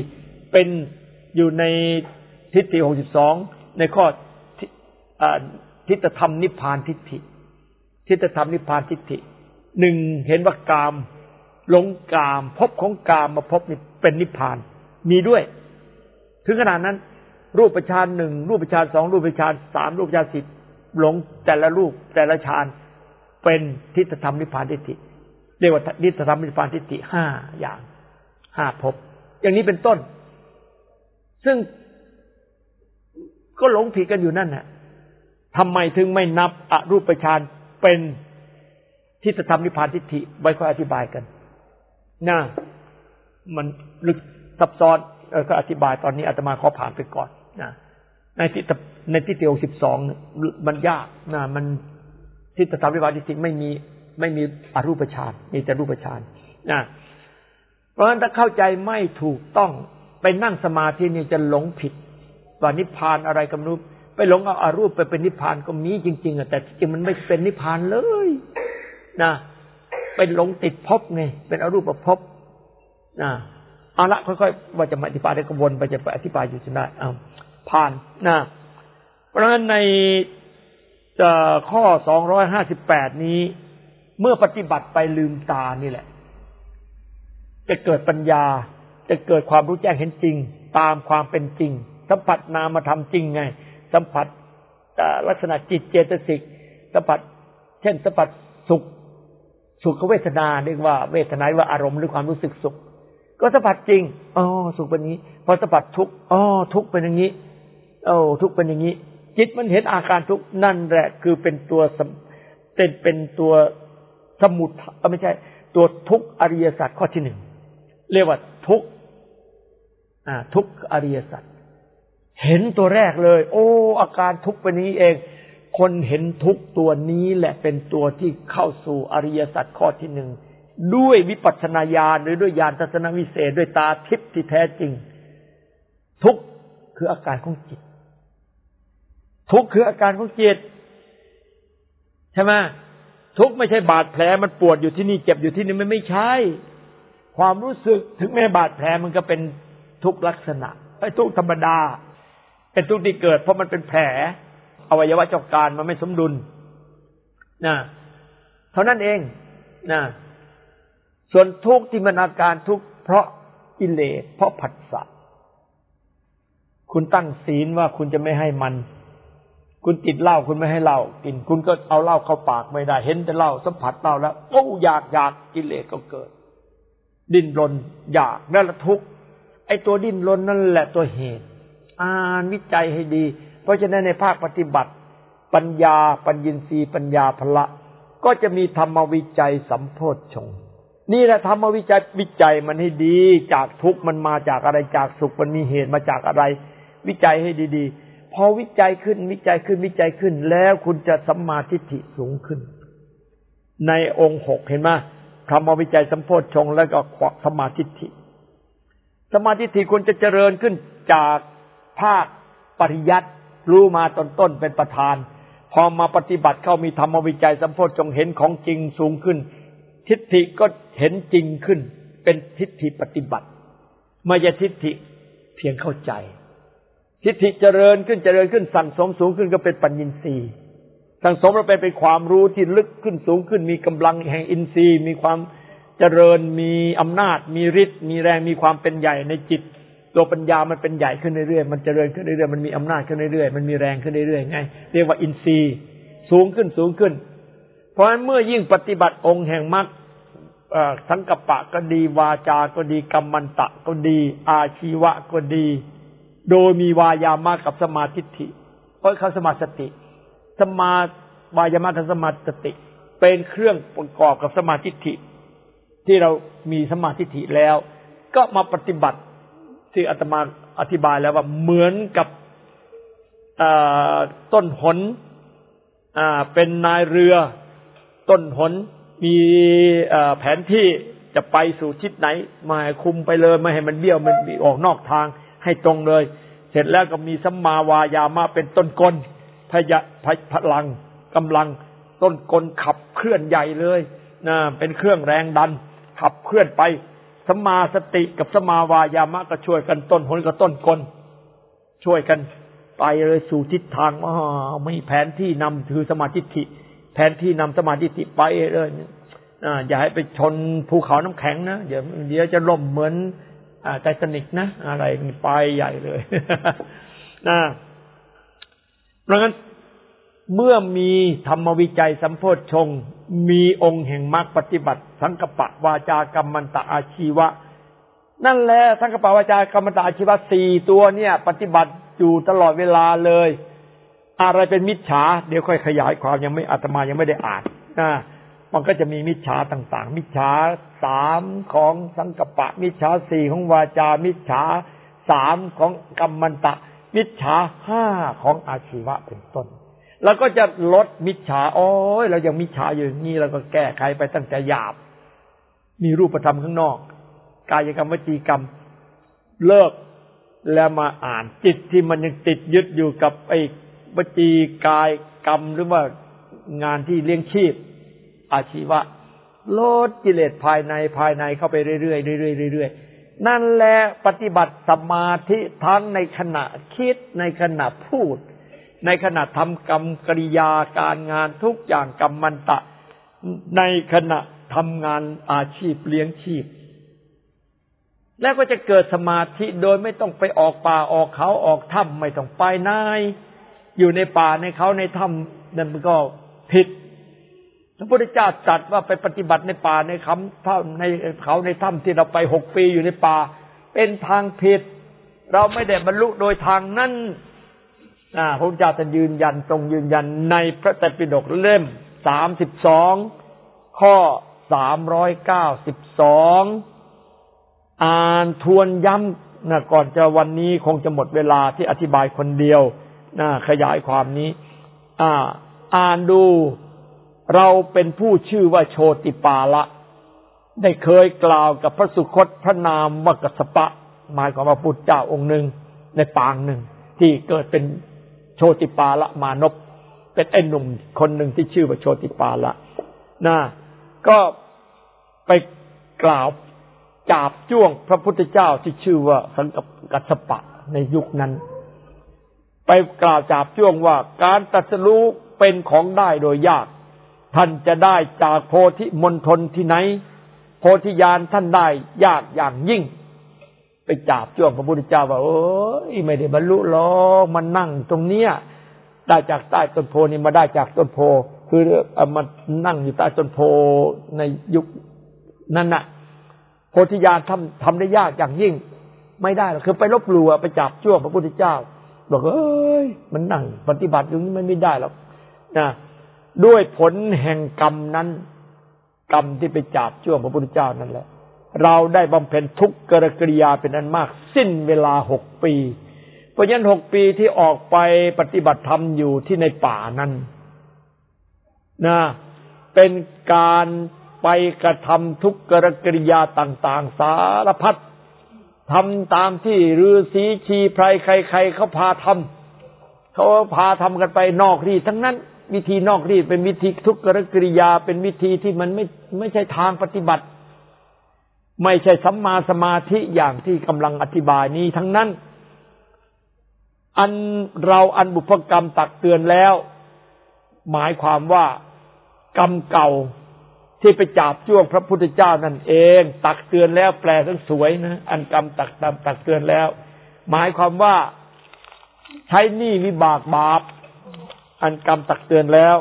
4เป็นอยู่ในทิฏฐิ62ในข้อทิฏฐธรรมนิพพานทิฏฐิทิฏฐธรรมนิพพานทิฏฐิ1เห็นว่ากามหลงกามภพของกามมาภพนี่เป็นนิพพานมีด้วยถึงขนาดนั้นรูปฌาน1รูปฌาน2รูปฌาน3รูปฌาน10หลงแต่ละรูปแต่ละฌานเป็นทิฏฐธรรมนิพพานทิฏฐิเรียกว่าทิฏฐธรรมนิพพานทิฏฐิ5อย่าง5ภพอย่างนี้เป็นต้นซึ่งก็หลงผิดกันอยู่นั่นน่ะทำไมถึงไม่นับอรูปฌานเป็นทิฏฐธรรมนิพพานทิฏฐิไว้ค่อยอธิบายกันนะมันลึกซับซ้อนก็อธิบายตอนนี้อาตมาขอผ่านไปก่อนนะในทิฏฐิ62มันยากนะมันทิฏฐธรรมนิพพานทิฏฐิไม่มีอรูปฌานมีแต่รูปฌานนะเพราะฉะนั้นถ้าเข้าใจไม่ถูกต้องไปนั่งสมาธินี่จะหลงผิดว่านิพพานอะไรก็ไม่รู้ไปหลงเอาอารูปไปเป็นนิพพานก็มีจริงๆแต่จริงมันไม่เป็นนิพพานเลยนะเป็นหลงติดภพไงเป็นอรูปภพนะเอาละค่อยๆว่าจะมาอธิบายได้ก็วนไปจะไปอธิบายอยู่จนได้ผ่านนะเพราะฉะนั้นในข้อ258นี้เมื่อปฏิบัติไปลืมตานี่แหละจะเกิดปัญญาจะเกิดความรู้แจ้งเห็นจริงตามความเป็นจริงสัมผัสนามธรรมจริงไงสัมผัสลักษณะจิตเจตสิกสัมผัสเช่นสัมผัสสุขเวทนาเรียกว่าเวทนาว่าอารมณ์หรือความรู้สึกสุขก็สัมผัสจริงสุขเป็นอย่างนี้พอสัมผัสทุกข์ทุกข์เป็นอย่างนี้ทุกข์เป็นอย่างนี้จิตมันเห็นอาการทุกข์นั่นแหละคือเป็นตัวเป็นตัวสมุทัยไม่ใช่ตัวทุกข์อริยสัจข้อที่1เรียกว่าทุกข์ทุกข์อริยสัจเห็นตัวแรกเลยอาการทุกข์เป็นนี้เองคนเห็นทุกข์ตัวนี้แหละเป็นตัวที่เข้าสู่อริยสัจข้อที่1ด้วยวิปัสสนาญาณหรือด้วยญาณทัศนวิเศษด้วยตาทิพย์ที่แท้จริงทุกข์คืออาการของจิตทุกข์คืออาการของจิตใช่ไหมทุกข์ไม่ใช่บาดแผลมันปวดอยู่ที่นี่เจ็บอยู่ที่นี่มันไม่ใช่ความรู้สึกถึงแม้บาดแผลมันก็เป็นทุกข์ลักษณะทุกข์ธรรมดาเป็นทุกข์ที่เกิดเพราะมันเป็นแผลอวัยวะเจ้าการมันไม่สมดุลนะเท่านั้นเองนะส่วนทุกข์ที่มันอาการทุกข์เพราะกิเลสเพราะผัสสะคุณตั้งศีลว่าคุณจะไม่ให้มันคุณติดเหล้าคุณไม่ให้เหล้ากินคุณก็เอาเหล้าเข้าปากไม่ได้เห็นแต่เหล้าสัมผัสเหล้าแล้วอยากกิเลสก็เกิดดิ้นรนอยากนั่นแหละทุกข์ไอ้ตัวดิ้นรนนั่นแหละตัวเหตุอ่านวิจัยให้ดีเพราะฉะนั้นในภาคปฏิบัติปัญญาปัญญินทรีย์ปัญญาพละก็จะมีธรรมวิจัยสัมโพชฌงค์นี่แหละธรรมวิจัยมันให้ดีจากทุกข์มันมาจากอะไรจากสุขมันมีเหตุมาจากอะไรวิจัยให้ดีๆพอวิจัยขึ้นแล้วคุณจะสัมมาทิฏฐิสูงขึ้นในองค์6เห็นไหมธรรมวิจัยสัมโพชฌงค์แล้วก็สัมมาทิฏฐิสัมมาทิฏฐิคุณจะเจริญขึ้นจากภาคปริยัติรู้มาต้นเป็นประธานพอมาปฏิบัติเข้ามีธรรมวิจัยสัมโพชฌงค์เห็นของจริงสูงขึ้นทิฏฐิก็เห็นจริงขึ้นเป็นทิฏฐิปฏิบัติไม่ใช่ทิฏฐิเพียงเข้าใจทิฏฐิเจริญขึ้นสั่งสมสูงขึ้นก็เป็นปัญญินทรีย์สั่งสมแล้วเป็นความรู้ที่ลึกขึ้นสูงขึ้นมีกำลังแห่งอินทรีย์มีความเจริญมีอำนาจมีฤทธิ์มีแรงมีความเป็นใหญ่ในจิตตัวปัญญามันเป็นใหญ่ขึ้นเรื่อยๆมันเจริญขึ้นเรื่อยๆมันมีอำนาจขึ้นเรื่อยๆมันมีแรงขึ้นเรื่อยๆไงเรียกว่าอินทรีย์สูงขึ้นเพราะฉะนั้นเมื่อยิ่งปฏิบัติองค์แห่งมรรคสังกัปปะก็ดีวาจาก็ดีกัมมันตะก็ดีอาชีวะก็ดีโดยมีวายามะกับสมาธิิเพราะเขาสมาสติสมาวายามะกับสมาสติเป็นเครื่องประกอบกับสมาธิิที่เรามีสมาธิิแล้วก็มาปฏิบัติที่อาตมาอธิบายแล้วว่าเหมือนกับต้นหนเป็นนายเรือต้นหนมีแผนที่จะไปสู่ทิศไหนมาให้คุมไปเลยไม่ให้มันเบี้ยวมันออกนอกทางให้ตรงเลยเสร็จแล้วก็มีสัมมาวายามะเป็นต้นกลพลังกำลังต้นกลขับเคลื่อนใหญ่เลยนะเป็นเครื่องแรงดันขับเคลื่อนไปสัมมาสติกับสัมมาวายามะก็ช่วยกันต้นหนกับต้นกลช่วยกันไปเลยสู่ทิศทางมีแผนที่นำคือสมาธิิแผนที่นำสมาธิิไปเลยอย่าให้ไปชนภูเขาน้ำแข็งนะเดี๋ยวจะล่มเหมือนไททานิกนะอะไรไปใหญ่เลยนะเพราะงั้นเมื่อมีธรรมวิจัยสัมโพชฌงค์มีองค์แห่งมรรคปฏิบัติสังกัปปะวาจากัมมันตะอาชีวะนั่นแหละสังกัปปวาจากรรมตะอาชีวะ4ตัวเนี่ยปฏิบัติอยู่ตลอดเวลาเลยอะไรเป็นมิจฉาเดี๋ยวค่อยขยายความยังไม่อาตมายังไม่ได้อ่านมันก็จะมีมิจฉาต่างๆมิจฉา3ของสังกัปปะมิจฉา4ของวาจามิจฉา3ของกัมมันตะมิจฉา5ของอาชีวะเป็นต้นแล้วก็จะลดมิจฉาเรายังมิจฉาอยู่อย่างนี้แล้วก็แก้ไขไปตั้งแต่หยาบมีรูปธรรมข้างนอกกายกรรมวจีกรรมเลิกแล้วมาอ่านจิตที่มันยังติดยึดอยู่กับไอ้วจีกายกรรมหรือว่างานที่เลี้ยงชีพอาชีวะลดกิเลสภายในเข้าไปเรื่อยๆนั่นแหละปฏิบัติสมาธิทั้งในขณะคิดในขณะพูดในขณะทำกรรมกริยาการงานทุกอย่างกรรมันตะในขณะทำงานอาชีพเลี้ยงชีพแล้วก็จะเกิดสมาธิโดยไม่ต้องไปออกป่าออกเขาออกถ้ำไม่ต้องไปไหนอยู่ในป่าในเขาในถ้ำนั่นมันก็ผิดพระพุทธเจ้าตรัสว่าไปปฏิบัติในป่าในในเขาในถ้ำที่เราไป6 ปีอยู่ในป่าเป็นทางผิดเราไม่ได้บรรลุโดยทางนั้นพระพุทธเจ้าท่านยืนยันทรงยืนยันในพระไตรปิฎกเล่ม32ข้อ392อ่านทวนย้ำก่อนจะวันนี้คงจะหมดเวลาที่อธิบายคนเดียวขยายความนี้อ่านดูเราเป็นผู้ชื่อว่าโชติปาละได้เคยกล่าวกับพระสุคตพระนามว่ากัสสปะหมายความว่าพุทธเจ้าองค์หนึ่งในปางหนึ่งที่เกิดเป็นโชติปาละมานพเป็นไอ้หนุ่มคนหนึ่งที่ชื่อว่าโชติปาละก็ไปกล่าวจาบจ้วงพระพุทธเจ้าที่ชื่อว่าสังกัสสปะในยุคนั้นไปกล่าวจาบจ้วงว่าการตรัสรู้เป็นของได้โดยยากท่านจะได้จากโพธิมณฑลที่ไหนโพธิญาณท่านได้ยากอย่างยิ่งไปจาบจ้วงพระพุทธเจ้าว่าไม่ได้บรรลุหรอกมันนั่งตรงเนี้ยได้จากใต้ต้นโพนี่มาได้จากต้นโพคือมานั่งอยู่ใต้ต้นโพในยุคนั้นน่ะโพธิญาณทำได้ยากอย่างยิ่งไม่ได้หรอกคือไปลบหลู่ไปจับจ้วงพระพุทธเจ้าบอกมันนั่งปฏิบัติอย่างนี้มันไม่ได้หรอกด้วยผลแห่งกรรมนั้นกรรมที่ไปจับจ้วงพระพุทธเจ้านั่นแหละเราได้บำเพ็ญทุกขกิริยาเป็นอันมากสิ้นเวลา6 ปีเพราะฉะนั้น6 ปีที่ออกไปปฏิบัติธรรมอยู่ที่ในป่านั้นเป็นการไปกระทำทุกขกิริยาต่างๆสารพัดทำตามที่ฤาษีชีไพรใครๆเขาพาทำกันไปนอกรีทั้งนั้นวิธีนอกรีเป็นวิธีทุกขกิริยาเป็นวิธีที่มันไม่ใช่ทางปฏิบัติไม่ใช่สัมมาสมาธิอย่างที่กำลังอธิบายนี้ทั้งนั้นอันบุพกรรมตักเตือนแล้วหมายความว่ากรรมเก่าที่ไปจับจ้วงพระพุทธเจ้านั่นเองตักเตือนแล้วแปลทั้งสวยนะอันกรรมตักเตือนแล้วหมายความว่าใช้หนี้วิบากบาปอันกรรมตักเตือนแล้ว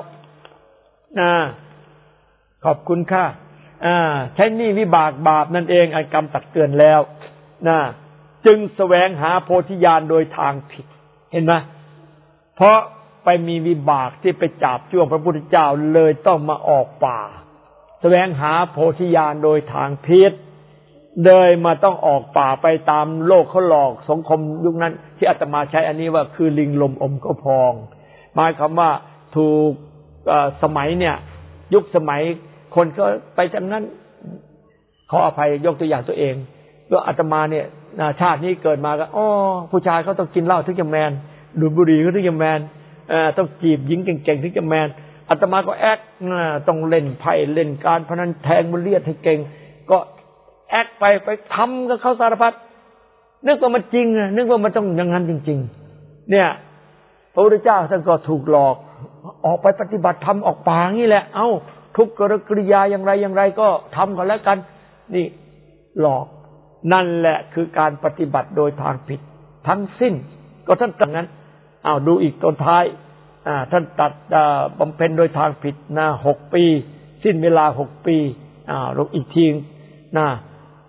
ขอบคุณค่ะใช้หนี้วิบากบาปนั่นเองอันกรรมตักเตือนแล้วจึงแสวงหาโพธิญาณโดยทางผิดเห็นไหมเพราะไปมีวิบากที่ไปจับจ้วงพระพุทธเจ้าเลยต้องมาออกป่าแสวงหาโพธิญาณโดยทางผิดเลยมาต้องออกป่าไปตามโลกเขาหลอกสังคมยุคนั้นที่อาตมาใช้อันนี้ว่าคือลิงลมอมก็พองหมายความว่าถูกสมัยเนี่ยยุคสมัยคนก็ไปจากนั้นขออภัยยกตัวอย่างตัวเองว่าอาตมาเนี่ยชาตินี้เกิดมาก็ผู้ชายเขาต้องกินเหล้าถึงจะแมนดูดบุหรี่ก็ถึงจะแมนต้องจีบหญิงเก่งๆถึงจะแมนอาตมาก็แอคต้องเล่นไพ่เล่นการพนันแทงบุหรี่ให้เก่งก็แอคไปทำกับเขาสารพัดนึกว่ามันจริงนึกว่ามันต้องอย่างนั้นจริงๆเนี่ยพระพุทธเจ้าท่านก็ถูกหลอกออกไปปฏิบัติธรรมออกป่างี้แหละทุกขกิริยาอย่างไรก็ทำกันแล้วกันนี่หลอกนั่นแหละคือการปฏิบัติโดยทางผิดทั้งสิ้นก็ท่านตรัสงั้นดูอีกตอนท้ายท่านตัดบำเพ็ญโดยทางผิด6 ปีสิ้นเวลา6 ปีลงอีกที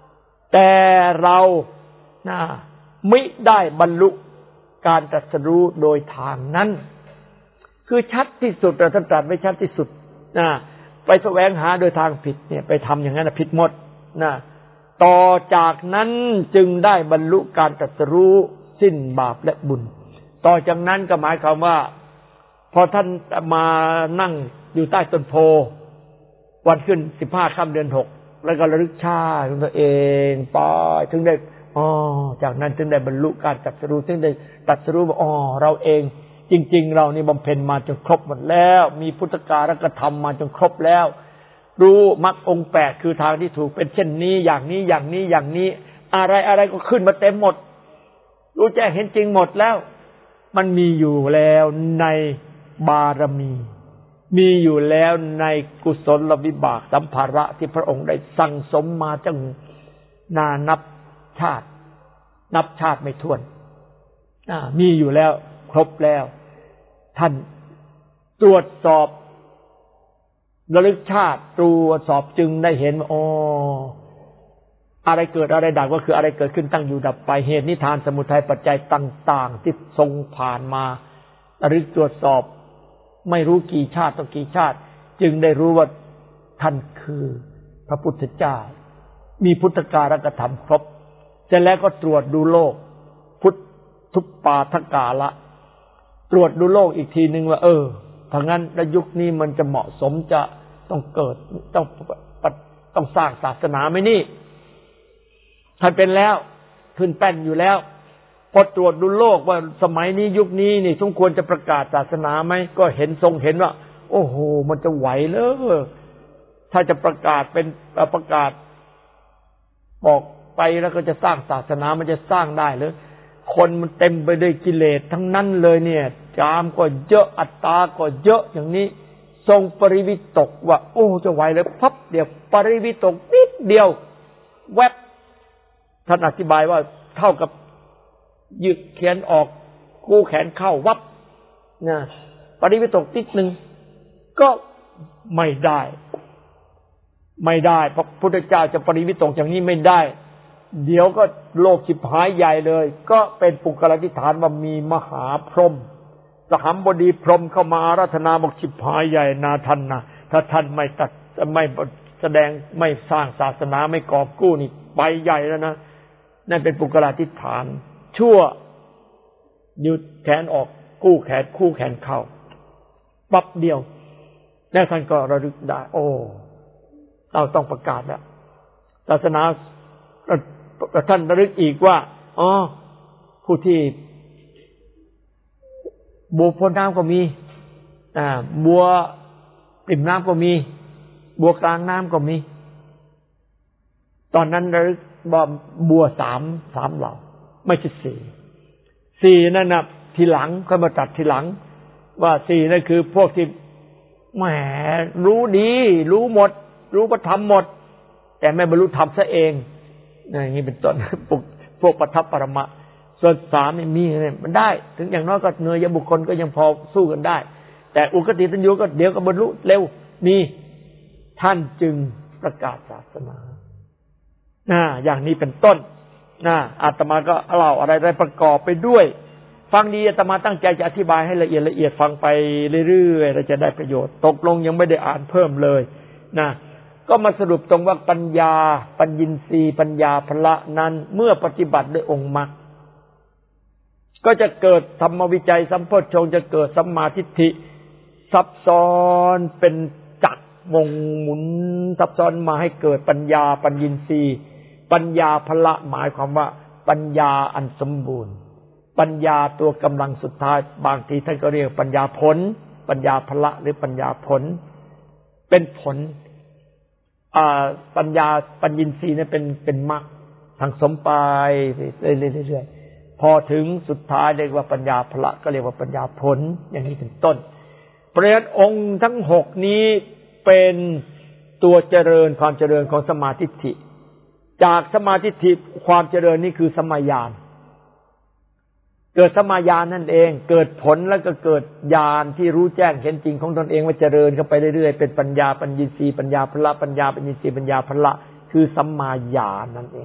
แต่เราไม่ได้บรรลุการตรัสรู้โดยทางนั้นคือชัดที่สุดแต่ท่านตรัสไม่ชัดที่สุดไปแสวงหาโดยทางผิดเนี่ยไปทำอย่างนั้นผิดหมดต่อจากนั้นจึงได้บรรลุการตรัสรู้สิ้นบาปและบุญต่อจากนั้นก็หมายความว่าพอท่านมานั่งอยู่ใต้ต้นโพวันขึ้น15 ค่ำเดือน 6แล้วก็ระลึกชาติของตัวเองไปถึงได้จากนั้นถึงได้บรรลุการตรัสรู้ถึงได้ตรัสรู้ว่าเราเองจริงๆเรานี่บำเพ็ญมาจนครบหมดแล้วมีพุทธการกธรรมมาจนครบแล้วรู้มรรคองค์8คือทางที่ถูกเป็นเช่นนี้อย่างนี้อย่างนี้อย่างนี้อะไรก็ขึ้นมาเต็มหมดรู้แจ้งเห็นจริงหมดแล้วมันมีอยู่แล้วในบารมีมีอยู่แล้วในกุศลวิบากสัมภาระที่พระองค์ได้สั่งสมมาจังนับชาติไม่ถ้วนมีอยู่แล้วครบแล้วท่านตรวจสอบระลึกชาติตรวจสอบจึงได้เห็นอะไรเกิดอะไรดับก็คืออะไรเกิดขึ้นตั้งอยู่ดับไปเหตุนิทานสมุทัยปัจจัยต่างๆที่ทรงผ่านมาระลึกตรวจสอบไม่รู้กี่ชาติต่อกี่ชาติจึงได้รู้ว่าท่านคือพระพุทธเจ้ามีพุทธการกธรรมครบเสร็จแล้วก็ตรวจดูโลกทุปปาทกาละตรวจดูโลกอีกทีนึงว่าถ้างั้นในยุคนี้มันจะเหมาะสมจะต้องเกิดต้องสร้างศาสนาไหมนี่ท่านเป็นแล้วขึ้นแป้นอยู่แล้วพอตรวจดูโลกว่าสมัยนี้ยุคนี้นี่สมควรจะประกาศศาสนาไหมก็เห็นว่าโอ้โหมันจะไหวเหรอถ้าจะประกาศเป็นประกาศบอกไปแล้วก็จะสร้างศาสนามันจะสร้างได้หรือคนมันเต็มไปด้วยกิเลสทั้งนั้นเลยเนี่ยจามก็เยอะอัตตาก็เยอะอย่างนี้ทรงปริวิตกว่าโอ้จะไหวเลยพับเดียวปริวิตกนิดเดียวแวบท่านอธิบายว่าเท่ากับยืดแขนออกกู้แขนเข้าวับปริวิตกนิดนึงก็ไม่ได้พระพุทธเจ้าจะปริวิตกอย่างนี้ไม่ได้เดี๋ยวก็โลกฉิบหายใหญ่เลยก็เป็นปุกลธิฐานว่ามีมหาพรหมสหัมบดีพรหมเข้ามาอาราธนาบอกฉิบหายใหญ่นาท่านนะถ้าท่านไม่แสดงไม่สร้างศาสนาไม่กอบกู้นี่ไปใหญ่แล้วนะนั่นเป็นปุกลธิฐานชั่วยืดแขนออกกู้แขนคู่แขนเข้าปั๊บเดียวแล้วท่านก็ระลึกได้เราต้องประกาศแล้วศาสนาท่านระลึกอีกว่าผู้ที่บัวพ้นน้ำก็มีบัวปริ่มน้ำก็มีบัวกลางน้ำก็มีตอนนั้นระลึกว่าบัวสามเหล่าไม่ใช่สี่นั่นน่ะทีหลังค่อยมาตัดทีหลังว่าสี่นั่นคือพวกที่แหมรู้ดีรู้หมดรู้พระธรรมหมดแต่ไม่บรรลุธรรมซะเองอย่างนี้เป็นต้นพวกปัทัปปรมะส่วนสามนี่มีมันได้ถึงอย่างน้อยก็เนยบุคคลก็ยังพอสู้กันได้แต่อุคติตัญญูก็เดี๋ยวก็บรรลุเร็วมีท่านจึงประกาศศาสนาอย่างนี้เป็นต้นอาตมาก็เล่าอะไรประกอบไปด้วยฟังดีอาตมาตั้งใจจะอธิบายให้ละเอียดฟังไปเรื่อยๆเราจะได้ประโยชน์ตกลงยังไม่ได้อ่านเพิ่มเลยก็มาสรุปตรงว่าปัญญาปัญญินทรีย์ปัญญาพละนั้นเมื่อปฏิบัติด้วยองค์มรรคก็จะเกิดธรรมวิจัยสัมโพชฌงค์จะเกิดสัมมาทิฏฐิซับซ้อนเป็นจักรวงหมุนซับซ้อนมาให้เกิดปัญญาปัญญินทรีย์ปัญญาพละหมายความว่าปัญญาอันสมบูรณ์ปัญญาตัวกำลังสุดท้ายบางทีท่านก็เรียกปัญญาผลปัญญาพละหรือปัญญาผลเป็นผลปัญญาปัญญินทรีย์เนี่ยเป็นมรรคทางสมไปเรื่อยๆพอถึงสุดท้ายเรียกว่าปัญญาพละก็เรียกว่าปัญญาผลอย่างนี้เป็นต้นเพราะฉะนั้นองค์ทั้ง6นี้เป็นตัวเจริญความเจริญของสมาธิทิจากสมาธิทิความเจริญนี่คือสมาญาณเกิดสมาญาณนั่นเองเกิดผลแล้วก็เกิดญาณที่รู้แจ้งเห็นจริงของตนเองว่าเจริญเข้าไปเรื่อยๆเป็นปัญญาปัญญินทรีย์ปัญญาพละปัญญาปัญญินทรีย์ปัญญาพละคือสัมมาญาณนั่นเอง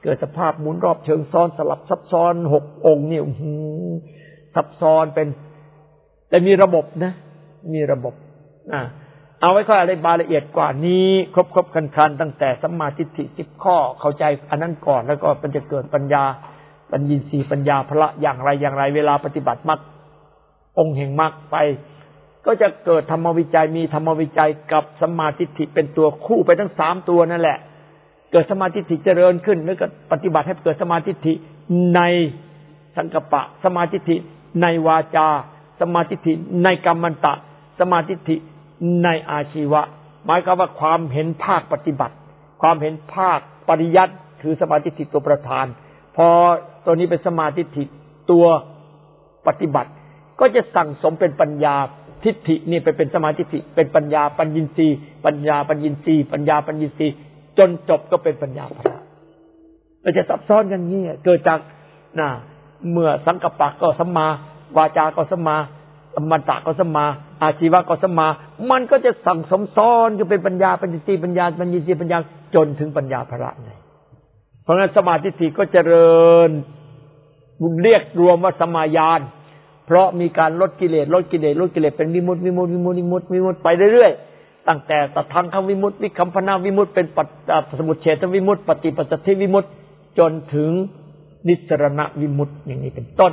เกิดสภาพหมุนรอบเชิงซ้อนสลับซับซ้อน6องค์นี่ซับซ้อนเป็นแต่มีระบบนะมีระบบเอาไว้ค่อยรายละเอียดกว่านี้ครบคันตั้งแต่สัมมาทิฏฐิ10ข้อเข้าใจอันนั้นก่อนแล้วก็มันจะเกิดปัญญาปัญญีสีปัญญาพละอย่างไรเวลาปฏิบัติมรรคองค์แห่งมรรคไปก็จะเกิดธรรมวิจัยมีธรรมวิจัยกับสัมมาทิฏฐิเป็นตัวคู่ไปทั้ง3ตัวนั่นแหละเกิดสัมมาทิฏฐิเจริญขึ้นแล้วก็ปฏิบัติให้เกิดสัมมาทิฏฐิในสังกัปปะสัมมาทิฏฐิในวาจาสัมมาทิฏฐิในกัมมันตะสัมมาทิฏฐิในอาชีวะหมายความว่าความเห็นภาคปฏิบัติความเห็นภาคปริยัติคือสัมมาทิฏฐิตัวประธานพอตัวนี้เป็นสัมมาทิฏฐิตัวปฏิบัติก็จะสั่งสมเป็นปัญญาทิฏฐินี่ไปเป็นสัมมาทิฏฐิเป็นปัญญาปัญญีสีปัญญาปัญญีสีปัญญาปัญญีสีจนจบก็เป็นปัญญาพละเราจะซับซ้อนกันงี้เกิดจากเมื่อสังกัปปะก็สัมมาวาจาก็สัมมากัมมันตะก็สัมมาอาชีวะก็สัมมามันก็จะสั่งสมซ้อนก็เป็นปัญญาปัญญีสีปัญญาปัญญีสีปัญญาจนถึงปัญญาพละเลยเพราะงั้นสมาธิทิฏฐิก็เจริญเรียกรวมว่าสมาญาณเพราะมีการลดกิเลสเป็นวิมุตติไปเรื่อยๆตั้งแต่ตทังควิมุตติวิคัมพนาวิมุตติเป็นสมุจเฉทวิมุตติปฏิปัสสัทธิวิมุตติจนถึงนิสรณวิมุตติอย่างนี้เป็นต้น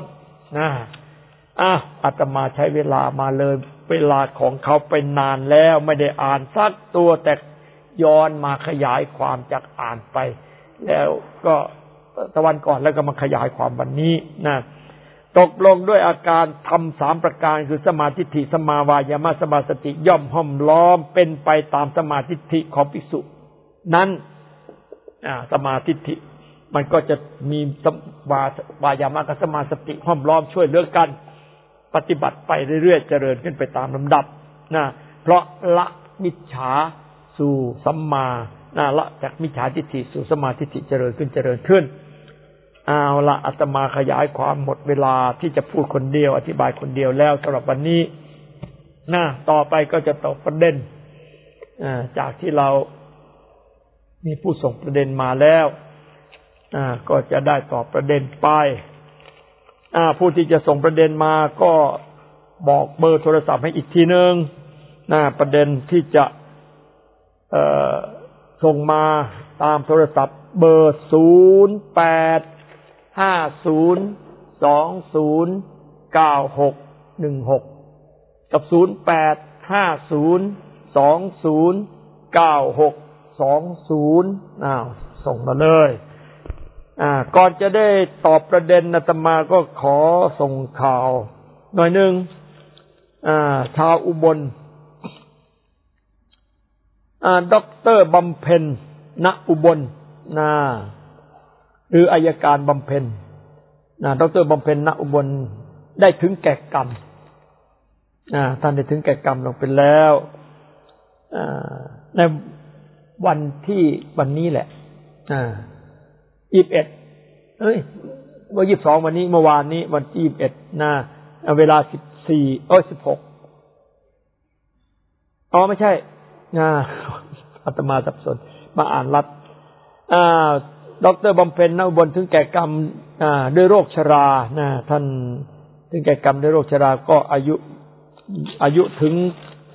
อาตมาใช้เวลามาเลยเวลาของเขาไปนานแล้วไม่ได้อ่านสักตัวแต่ย้อนมาขยายความจากอ่านไปแล้วก็ตะวันก่อนแล้วก็มาขยายความวันนี้ตกลงด้วยอาการทำ3ประการคือสมาธิฏฐิสมาวายามะสมาสติย่อมห้อมล้อมเป็นไปตามสมาธิฏฐิของภิกษุนั้นสมาธิฏฐิมันก็จะมีวายามะกับสมาสติห้อมล้อมช่วยเหลือกันปฏิบัติไปเรื่อยๆเจริญขึ้นไปตามลำดับเพราะละมิจฉาสู่สัมมาละจากมิจฉาทิฏฐิสู่สมาธิฏฐิเจริญขึ้นเอาละอาตมาขยายความหมดเวลาที่จะพูดคนเดียวอธิบายคนเดียวแล้วสำหรับวันนี้ต่อไปก็จะตอบประเด็นจากที่เรามีผู้ส่งประเด็นมาแล้วก็จะได้ตอบประเด็นไปผู้ที่จะส่งประเด็นมาก็บอกเบอร์โทรศัพท์ให้อีกทีนึงประเด็นที่จะส่งมาตามโทรศัพท์เบอร์0850209616กับ0850209620ส่งมาเลยก่อนจะได้ตอบประเด็นอาตมาก็ขอส่งข่าวหน่อยนึงชาวอุบลด็อกเตอร์บำเพ็ญณอุบลหรืออัยการบำเพ็ญด็อกเตอร์บำเพ็ญณอุบลได้ถึงแก่กรรมท่านได้ถึงแก่กรรมลงไปแล้วในวันนี้แหละ21วัน22วันนี้เมื่อวานนี้วันที่21เวลา16ไม่ใช่อาตมาสับสนมาอ่านรัดดร.บำเพ็ญณอุบลถึงแก่กรรมด้วยโรคชราท่านถึงแก่กรรมด้วยโรคชราก็อายุถึง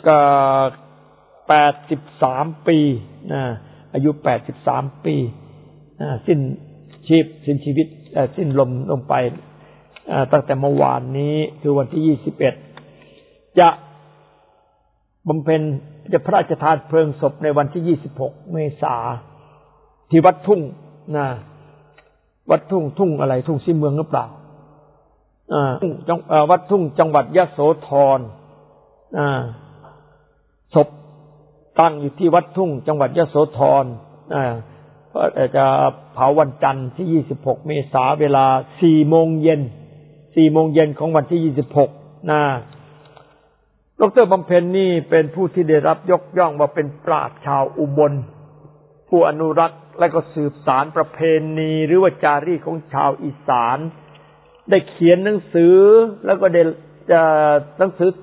83ปีอายุ83ปีสิ้นชีวิตสิ้นลมไปตั้งแต่เมื่อวานนี้คือวันที่21จะบำเพ็ญจะพระราชทานเพลิงศพในวันที่26เมษายนที่วัดทุ่งวัดทุ่งอะไรทุ่งศรีเมืองหรือเปล่าวัดทุ่งจังหวัดยโสธรศพตั้งอยู่ที่วัดทุ่งจังหวัดยโสธรจะเผาวันจันทร์ที่26เมษายนเวลา 4 โมงเย็นของวันที่26ดร.บำเพ็ญนี่เป็นผู้ที่ได้รับยกย่องว่าเป็นปราชญ์ชาวอุบลผู้อนุรักษ์และก็สืบสานประเพณีหรือว่าจารีตของชาวอีสานได้เขียนหนังสือแล้วก็ได้หนังสือ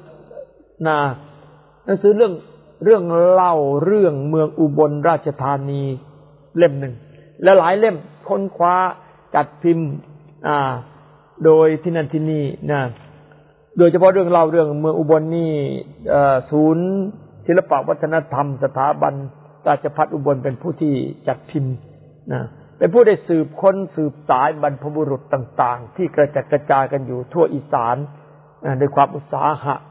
เรื่องเล่าเรื่องเมืองอุบลราชธานีเล่มหนึ่งและหลายเล่มค้นคว้าจัดพิมพ์โดยที่นั่นที่นี่นะโดยเฉพาะเรื่องเล่าเรื่องเมืองอุบลนี่ศูนย์ศิลปวัฒนธรรมสถาบันราชภัฏอุบลเป็นผู้ที่จัดพิมพ์นะเป็นผู้ได้สืบค้นสืบสายบรรพบุรุษต่างๆที่กระจัดกระจายกันอยู่ทั่วอีสานด้วยความอุตสาหะ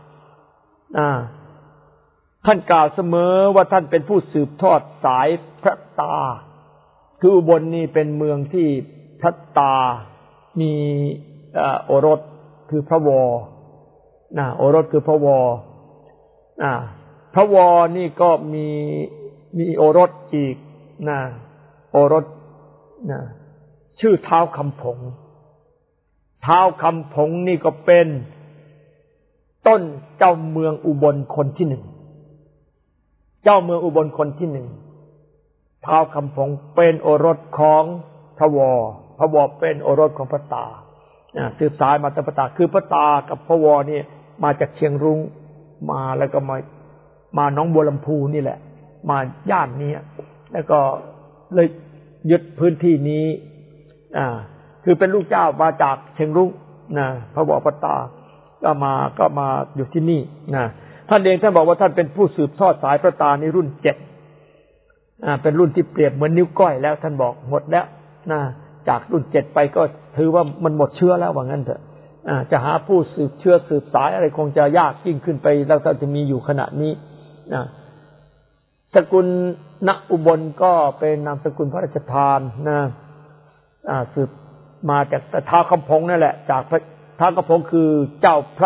ท่านกล่าวเสมอว่าท่านเป็นผู้สืบทอดสายพระตาคืออุบลนี่เป็นเมืองที่พระตามีโอรสคือพระวรโอรสคือพระวรพระวรนี่ก็มีโอรสอีกโอรสชื่อท้าวคำผงท้าวคำผงนี่ก็เป็นต้นเจ้าเมืองอุบลคนที่หนึ่งเจ้าเมืองอุบลคนที่หนึ่งท้าวคำผงเป็นโอรสของพระวรพระวรเป็นโอรสของพระตาสืบสายมาจากพระตาคือพระตากับพระวรนี่มาจากเชียงรุ้งมาแล้วก็มาหนองบัวลำพูนี่แหละมาย่านนี้แล้วก็เลยยึดพื้นที่นี้คือเป็นลูกเจ้ามาจากเชียงรุ้งพระวรพระตาก็มาอยู่ที่นี่ท่านเองท่านบอกว่าท่านเป็นผู้สืบทอดสายพระตาในรุ่น7เป็นรุ่นที่เปรียบเหมือนนิ้วก้อยแล้วท่านบอกหมดแล้วจากรุ่น7ไปก็ถือว่ามันหมดเชื้อแล้วว่างั้นเถอะจะหาผู้สืบเชื้อสืบสายอะไรคงจะยากยิ่งขึ้นไปแล้วท่านจะมีอยู่ขณะนี้สกุลณอุบลก็เป็นนามสกุลพระราชทานสืบมาจากท้าวคำผงนั่นแหละจากท้าวคำผงคือเจ้าพ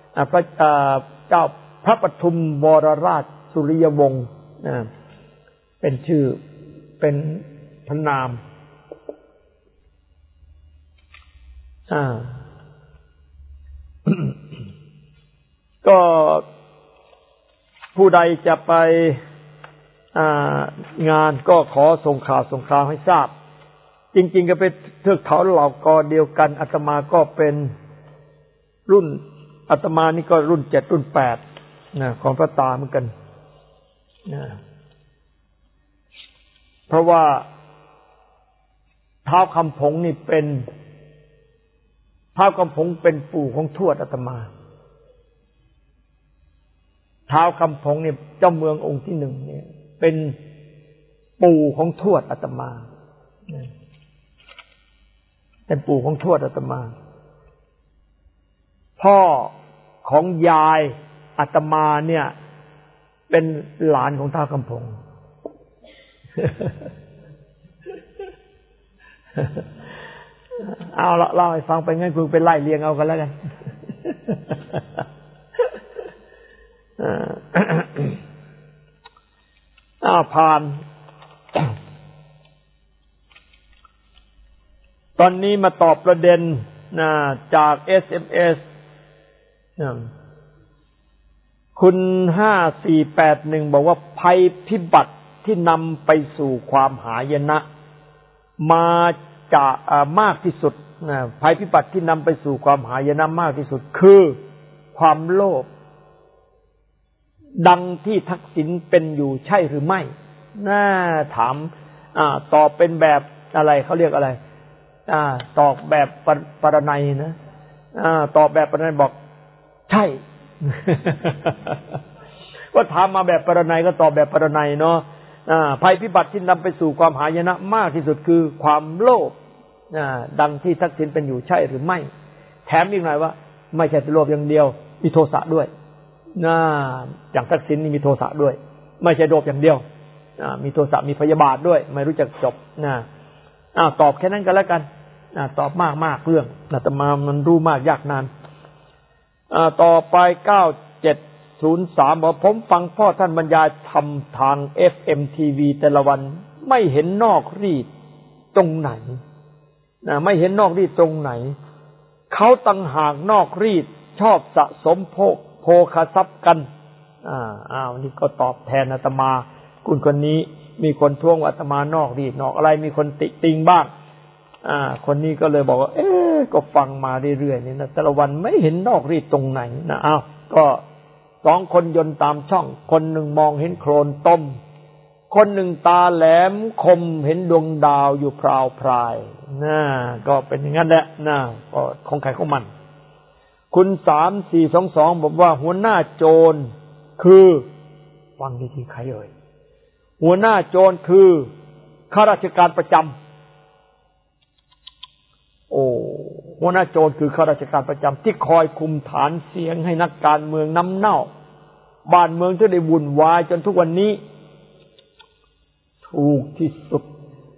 ระปทุมวรราชสุริยวงศ์เป็นชื่อเป็นพระนามก็ผู้ใดจะไปงานก็ขอส่งข่าวให้ทราบจริงๆก็เป็นเทือกเขาเหล่ากอเดียวกันอาตมาก็เป็นรุ่นอาตมานี่ก็รุ่น7รุ่น8ของพระตาเหมือนกันเพราะว่าท้าวคำผงนี่เป็นท้าวคำผงเป็นปู่ของทวดอาตมาท้าวคำผงเนี่ยเจ้าเมืององค์ที่1เนี่ยเป็นปู่ของทวดอาตมาเป็นปู่ของทวดอาตมาพ่อของยายอาตมาเนี่ยเป็นหลานของท้าวคำผงเอาละเล่าให้ฟังไปงั้นคุณไปไล่เรียงเอากันแล้วกันผ่านตอนนี้มาตอบประเด็นจาก SMS คุณ5481บอกว่าภัยพิบัติที่นำไปสู่ความหายนะมาจากมากที่สุดภัยพิบัติที่นำไปสู่ความหายนะมากที่สุดคือความโลภดังที่ทักษิณเป็นอยู่ใช่หรือไม่ถามตอบเป็นแบบอะไรเขาเรียกอะไรตอบแบบปรนัยนะตอบแบบปรนัยบอกใช่ ก็ถามมาแบบปรนัยก็ตอบแบบปรนัยเนาะภัยพิบัติที่นำไปสู่ความหายนะมากที่สุดคือความโลภดังที่ทักษิณเป็นอยู่ใช่หรือไม่แถมอีกหน่อยว่าไม่ใช่โลภอย่างเดียวมีโทสะด้วยอย่างทักษิณนี่มีโทสะด้วยไม่ใช่โลภอย่างเดียวมีโทสะมีพยาบาทด้วยไม่รู้จักจบตอบแค่นั้นก็แล้วกันตอบมากเรื่องอาตมามันรู้มากยากนานต่อไป9703บอกผมฟังพ่อท่านบรรยายธรรมทาง FM TV แต่ละวันไม่เห็นนอกรีดตรงไหนไม่เห็นนอกรีดตรงไหนเขาต่างหากนอกรีดชอบสะสมโภคทรัพย์กันนี่ก็ตอบแทนอาตมาคนนี้มีคนท้วงว่าอาตมานอกรีดนอกอะไรมีคนติติงบ้างคนนี้ก็เลยบอกว่าก็ฟังมาเรื่อยๆนี่นะแต่ละวันไม่เห็นนอกรีดตรงไหนก็2คนยนต์ตามช่องคนหนึ่งมองเห็นโคลนต้มคนหนึ่งตาแหลมคมเห็นดวงดาวอยู่พราวพรายก็เป็นอย่างนั้นแหละก็ของใครของมันคุณ3422บอกว่าหัวหน้าโจรคือฟังดีๆใครเอ่ยหัวหน้าโจรคือข้าราชการประจำหัวหน้าโจรคือข้าราชการประจำที่คอยคุมฐานเสียงให้นักการเมืองน้ำเน่าบ้านเมืองที่ได้วุ่นวายจนทุกวันนี้ถูกที่สุด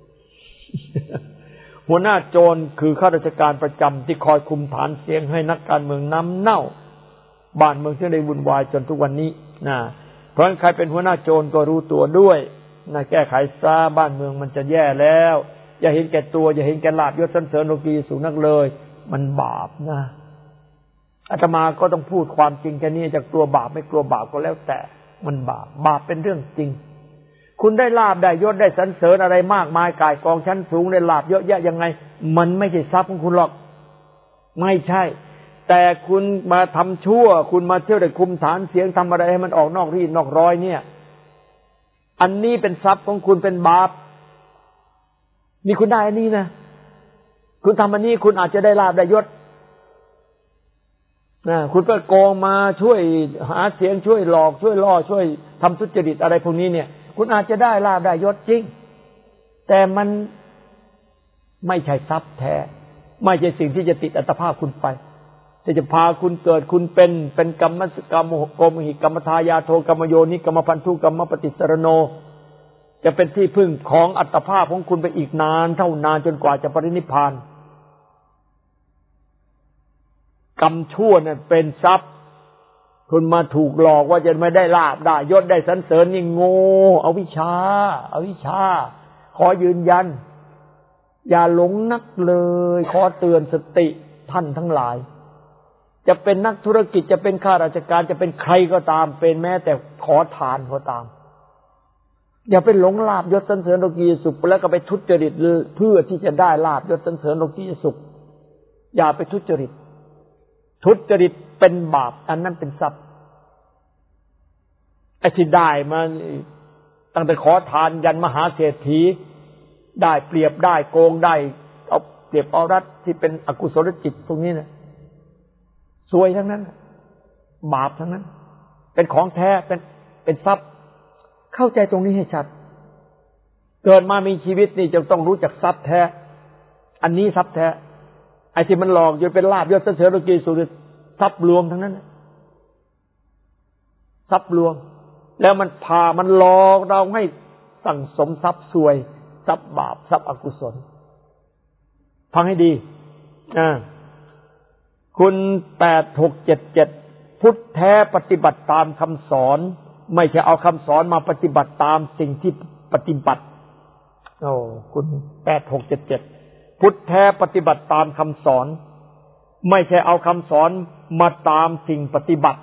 หัวหน้าโจรคือข้าราชการประจำที่คอยคุมฐานเสียงให้นักการเมืองน้ำเน่าบ้านเมืองที่ได้วุ่นวายจนทุกวันนี้เพราะฉะนั้นใครเป็นหัวหน้าโจรก็รู้ตัวด้วยแก้ไขซะบ้านเมืองมันจะแย่แล้วอย่าเห็นแก่ตัวอย่าเห็นแก่ลาภยศสรรเสริญโลกีสูงนักเลยมันบาปอาตมาก็ต้องพูดความจริงแค่นี้จะกลัวบาปไม่กลัวบาปก็แล้วแต่มันบาปเป็นเรื่องจริงคุณได้ลาภได้ยศได้สรรเสริญอะไรมากมายก่ายกองชั้นสูงได้ลาภเยอะแยะยังไงมันไม่ใช่ทรัพย์ของคุณหรอกไม่ใช่แต่คุณมาทำชั่วคุณมาเที่ยวได้คุมฐานเสียงทำอะไรให้มันออกนอกรีดนอกร้อยเนี่ยอันนี้เป็นทรัพย์ของคุณเป็นบาปนี่คุณได้อันนี้นะคุณทำอันนี้คุณอาจจะได้ลาภได้ยศคุณก็โกงมาช่วยหาเสียงช่วยหลอกช่วยล่อช่วยทำทุจริตอะไรพวกนี้เนี่ยคุณอาจจะได้ลาภได้ยศจริงแต่มันไม่ใช่ทรัพย์แท้ไม่ใช่สิ่งที่จะติดอัตภาพคุณไปที่จะพาคุณเกิดคุณเป็นกรรมโกมหิกรรมทายาโทกรรมโยนิกรรมพันธุกรรมปฏิสรโนจะเป็นที่พึ่งของอัตภาพของคุณไปอีกนานเท่านานจนกว่าจะปรินิพพานกรรมชั่วเนี่ยเป็นทรัพย์คุณมาถูกหลอกว่าจะไม่ได้ลาภได้ยศได้สรรเสริญนี่โง่อวิชชาขอยืนยันอย่าหลงนักเลยขอเตือนสติท่านทั้งหลายจะเป็นนักธุรกิจจะเป็นข้าราชการจะเป็นใครก็ตามเป็นแม้แต่ขอทานก็ตามอย่าไปหลงลาภยศสรรเสริญโลกียสุขแล้วก็ไปทุจริตเพื่อที่จะได้ลาภยศสรรเสริญโลกียสุขอย่าไปทุจริตเป็นบาปอันนั้นเป็นทรัพย์ไอ้ที่ได้มาตั้งแต่ขอทานยันมหาเศรษฐีได้เปรียบได้โกงได้เอาเปรียบเอารัดที่เป็นอกุศลจิตพวกนี้นะซวยทั้งนั้นบาปทั้งนั้นเป็นของแท้เป็นทรัพย์เข้าใจตรงนี้ให้ชัดเกิดมามีชีวิตนี่จะต้องรู้จักทรัพย์แท้อันนี้ทรัพย์แท้ไอ้ที่มันหลอกจนเป็นลาภยศสรรเสริญโลกีสุขทรัพย์ลวงทั้งนั้นทรัพย์ลวงแล้วมันพามันหลอกเราให้สั่งสมทรัพย์ซวยทรัพย์บาปทรัพย์อกุศลฟังให้ดีคุณ8677พุทธแท้ปฏิบัติตามคำสอนไม่ใช่เอาคำสอนมาปฏิบัติตามสิ่งที่ปฏิบัติคุณ8677พุทธแท้ปฏิบัติตามคำสอนไม่ใช่เอาคำสอนมาตามสิ่งปฏิบัติ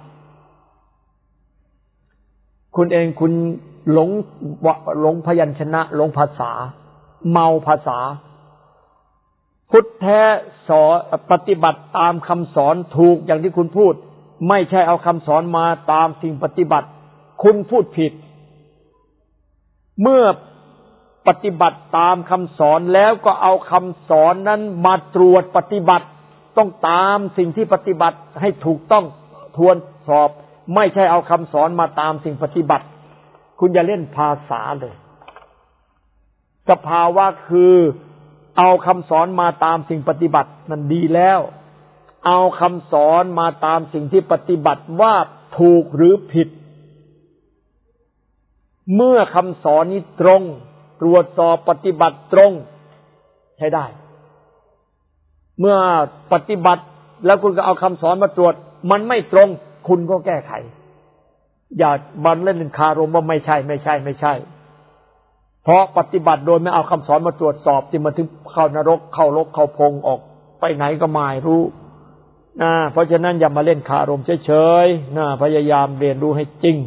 คุณเองคุณหลงพยัญชนะหลงภาษาเมาภาษาพุทธแท้สอนปฏิบัติตามคำสอนถูกอย่างที่คุณพูดไม่ใช่เอาคำสอนมาตามสิ่งปฏิบัติคุณพูดผิดเมื่อปฏิบัติตามคำสอนแล้วก็เอาคำสอนนั้นมาตรวจปฏิบัติต้องตามสิ่งที่ปฏิบัติให้ถูกต้องทวนสอบไม่ใช่เอาคำสอนมาตามสิ่งปฏิบัติคุณอย่าเล่นภาษาเลยสภาวะคือเอาคำสอนมาตามสิ่งปฏิบัติมันดีแล้วเอาคำสอนมาตามสิ่งที่ปฏิบัติว่าถูกหรือผิดเมื่อคำสอนนี้ตรงตรวจสอบปฏิบัติตรงใช้ได้เมื่อปฏิบัติแล้วคุณก็เอาคำสอนมาตรวจมันไม่ตรงคุณก็แก้ไขอย่าบันเล่นคารมว่าไม่ใช่เพราะปฏิบัติโดยไม่เอาคำสอนมาตรวจสอบที่มันถึงเข้านรกเข้าพงออกไปไหนก็ไม่รู้เพราะฉะนั้นอย่ามาเล่นคารมเฉยๆพยายามเรียนรู้ให้จริง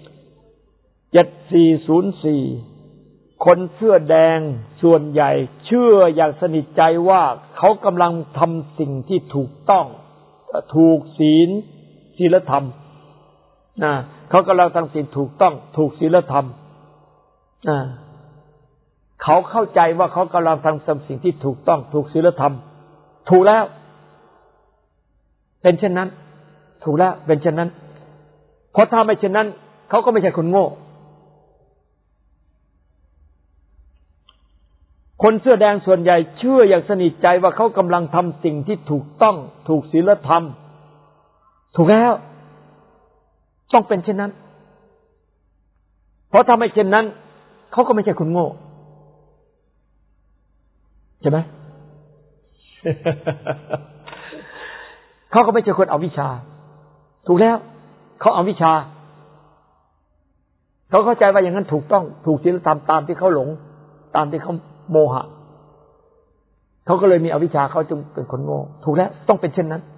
7404คนเสื้อแดงส่วนใหญ่เชื่ออย่างสนิทใจว่าเขากำลังทำสิ่งที่ถูกต้องถูกศีลธรรมเขากำลังทำสิ่งถูกต้องถูกศีลธรรมเขาเข้าใจว่าเขากำลังทำสิ่งที่ถูกต้องถูกศีลธรรมถูกแล้วเป็นเช่นนั้นถูกแล้วเป็นเช่นนั้นเพราะถ้าไม่เช่นนั้นเขาก็ไม่ใช่คนโง่คนเสื้อแดงส่วนใหญ่เชื่ออย่างสนิทใจว่าเขากำลังทำสิ่งที่ถูกต้องถูกศีลธรรมถูกแล้วต้องเป็นเช่นนั้นเพราะถ้าไม่เช่นนั้นเขาก็ไม่ใช่คนโง่ใช่ไหม เขาก็ไม่ใช่คนเอาวิชาถูกแล้วเขาเอาวิชาเขาเข้าใจว่าอย่างนั้นถูกต้องถูกศีลธรรมตามที่เขาหลงตามที่เขาโมหะเขาก็เลยมีอวิชชาเขาจึงเป็นคนโง่ถูกแล้วต้องเป็นเช่นนั้น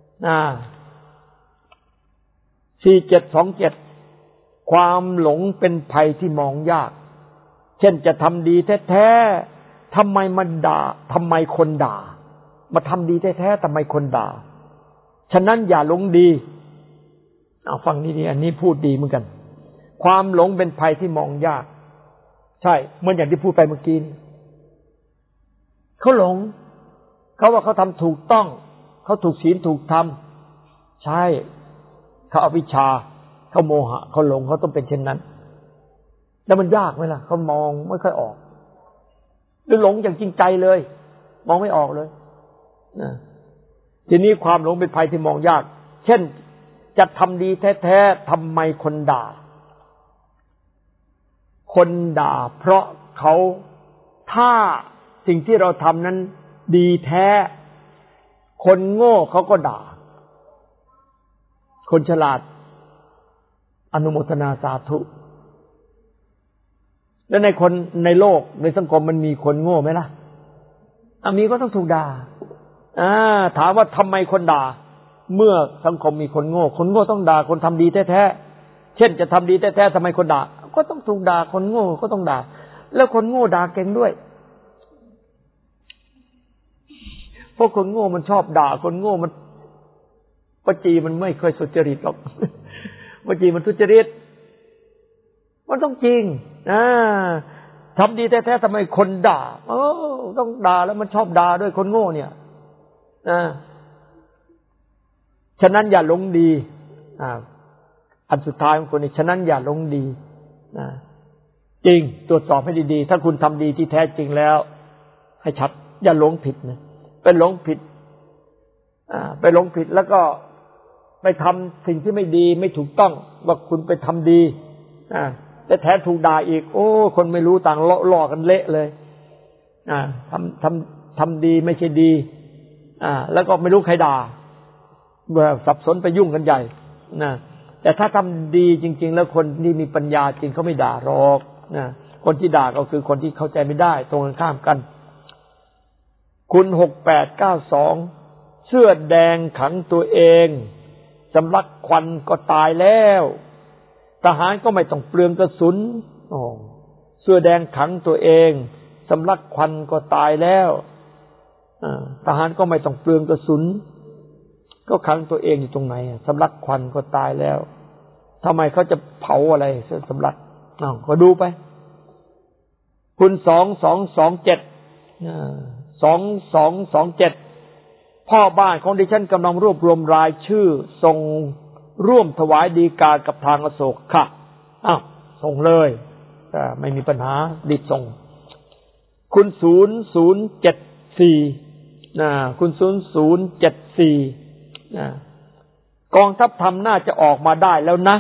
4727ความหลงเป็นภัยที่มองยากเช่นจะทำดีแท้ๆทำไมมันด่าทำไมคนด่ามาทำดีแท้ๆทำไมคนด่าฉะนั้นอย่าหลงดีเอาฟังนี่ดีอันนี้พูดดีเหมือนกันความหลงเป็นภัยที่มองยากใช่เหมือนอย่างที่พูดไปเมื่อกี้เขาหลงเขาว่าเขาทำถูกต้องเขาถูกศีลถูกธรรมใช่เขาอวิชชาเขาโมหะเขาหลงเขาต้องเป็นเช่นนั้นแล้วมันยากไหมล่ะเขามองไม่ค่อยออกหรือหลงอย่างจริงใจเลยมองไม่ออกเลยทีนี้ความหลงเป็นภัยที่มองยากเช่นจะทำดีแท้ๆทำไมคนด่าคนด่าเพราะเขาถ้าสิ่งที่เราทำนั้นดีแท้คนโง่เขาก็ด่าคนฉลาดอนุโมทนาสาธุแล้วในโลกในสังคมมันมีคนโง่ไหมล่ะมีก็ต้องถูกด่าถามว่าทำไมคนด่าเมื่อสังคมมีคนโง่คนโง่ต้องด่าคนทำดีแท้ๆเช่นจะทำดีแท้ๆทำไมคนด่าก็ต้องถูกด่าคนโง่ก็ต้องด่าแล้วคนโง่ด่าเก่งด้วยเพราะคนโง่มันชอบด่าคนโง่มันวจีมันไม่เคยสุจริตหรอกวจีมันทุจริตมันต้องจริงทำดีแท้ๆทำไมคนด่าต้องด่าแล้วมันชอบด่าด้วยคนโง่เนี่ยฉะนั้นอย่าหลงดีอันสุดท้ายของคนนี้ฉะนั้นอย่าหลงดีจริงตรวจสอบให้ดีๆถ้าคุณทำดีที่แท้จริงแล้วให้ชัดอย่าหลงผิดนะไปหลงผิดไปหลงผิดแล้วก็ไปทำสิ่งที่ไม่ดีไม่ถูกต้องว่าคุณไปทำดีแต่แท้ถูกด่าอีกโอ้คนไม่รู้ต่างล่อกันเละเลยทำดีไม่ใช่ดีแล้วก็ไม่รู้ใครด่าสับสนไปยุ่งกันใหญ่แต่ถ้าทำดีจริงๆแล้วคนที่มีปัญญาจริงเขาไม่ด่าหรอกคนที่ด่าก็คือคนที่เข้าใจไม่ได้ตรงกันข้ามกันคุณ6892เสื้อแดงขังตัวเองสำลักควันก็ตายแล้วทหารก็ไม่ต้องเปลืองกระสุนเสื้อแดงขังตัวเองสำลักควันก็ตายแล้วทหารก็ไม่ต้องเปลืองกระสุนก็ขังตัวเองอยู่ตรงไหนสำลักควันก็ตายแล้วทำไมเขาจะเผาอะไรสำลักก็ดูไปคุณ2227พ่อบ้านของดิฉันกำลังรวบรวมรายชื่อส่งร่วมถวายดีกากับทางอโศกค่ะส่งเลยไม่มีปัญหารีบส่งคุณ0074คุณ0074กองทัพธรรมน่าจะออกมาได้แล้วนะ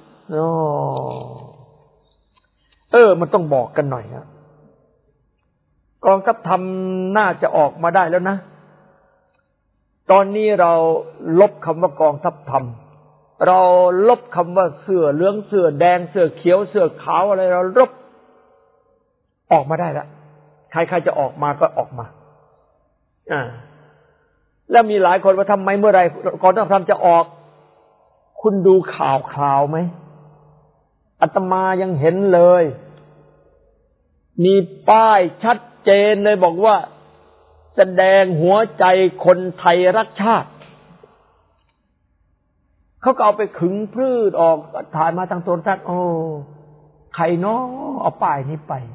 มันต้องบอกกันหน่อยครับกองทัพธรรมน่าจะออกมาได้แล้วนะตอนนี้เราลบคำว่ากองทัพธรรมเราลบคำว่าเสื้อเหลืองเสื้อแดงเสื้อเขียวเสื้อขาวอะไรเราลบออกมาได้แล้วใครๆจะออกมาก็ออกมาแล้วมีหลายคนว่าทำไมเมื่อไรกองทัพธรรมจะออกคุณดูข่าวไหมอาตมายังเห็นเลยมีป้ายชัดเจนเลยบอกว่าแสดงหัวใจคนไทยรักชาติเขาก็เอาไปขึงพืชออกถ่ายมาทางโทรทัศน์ใครเนาะเอาป้ายนี้ไป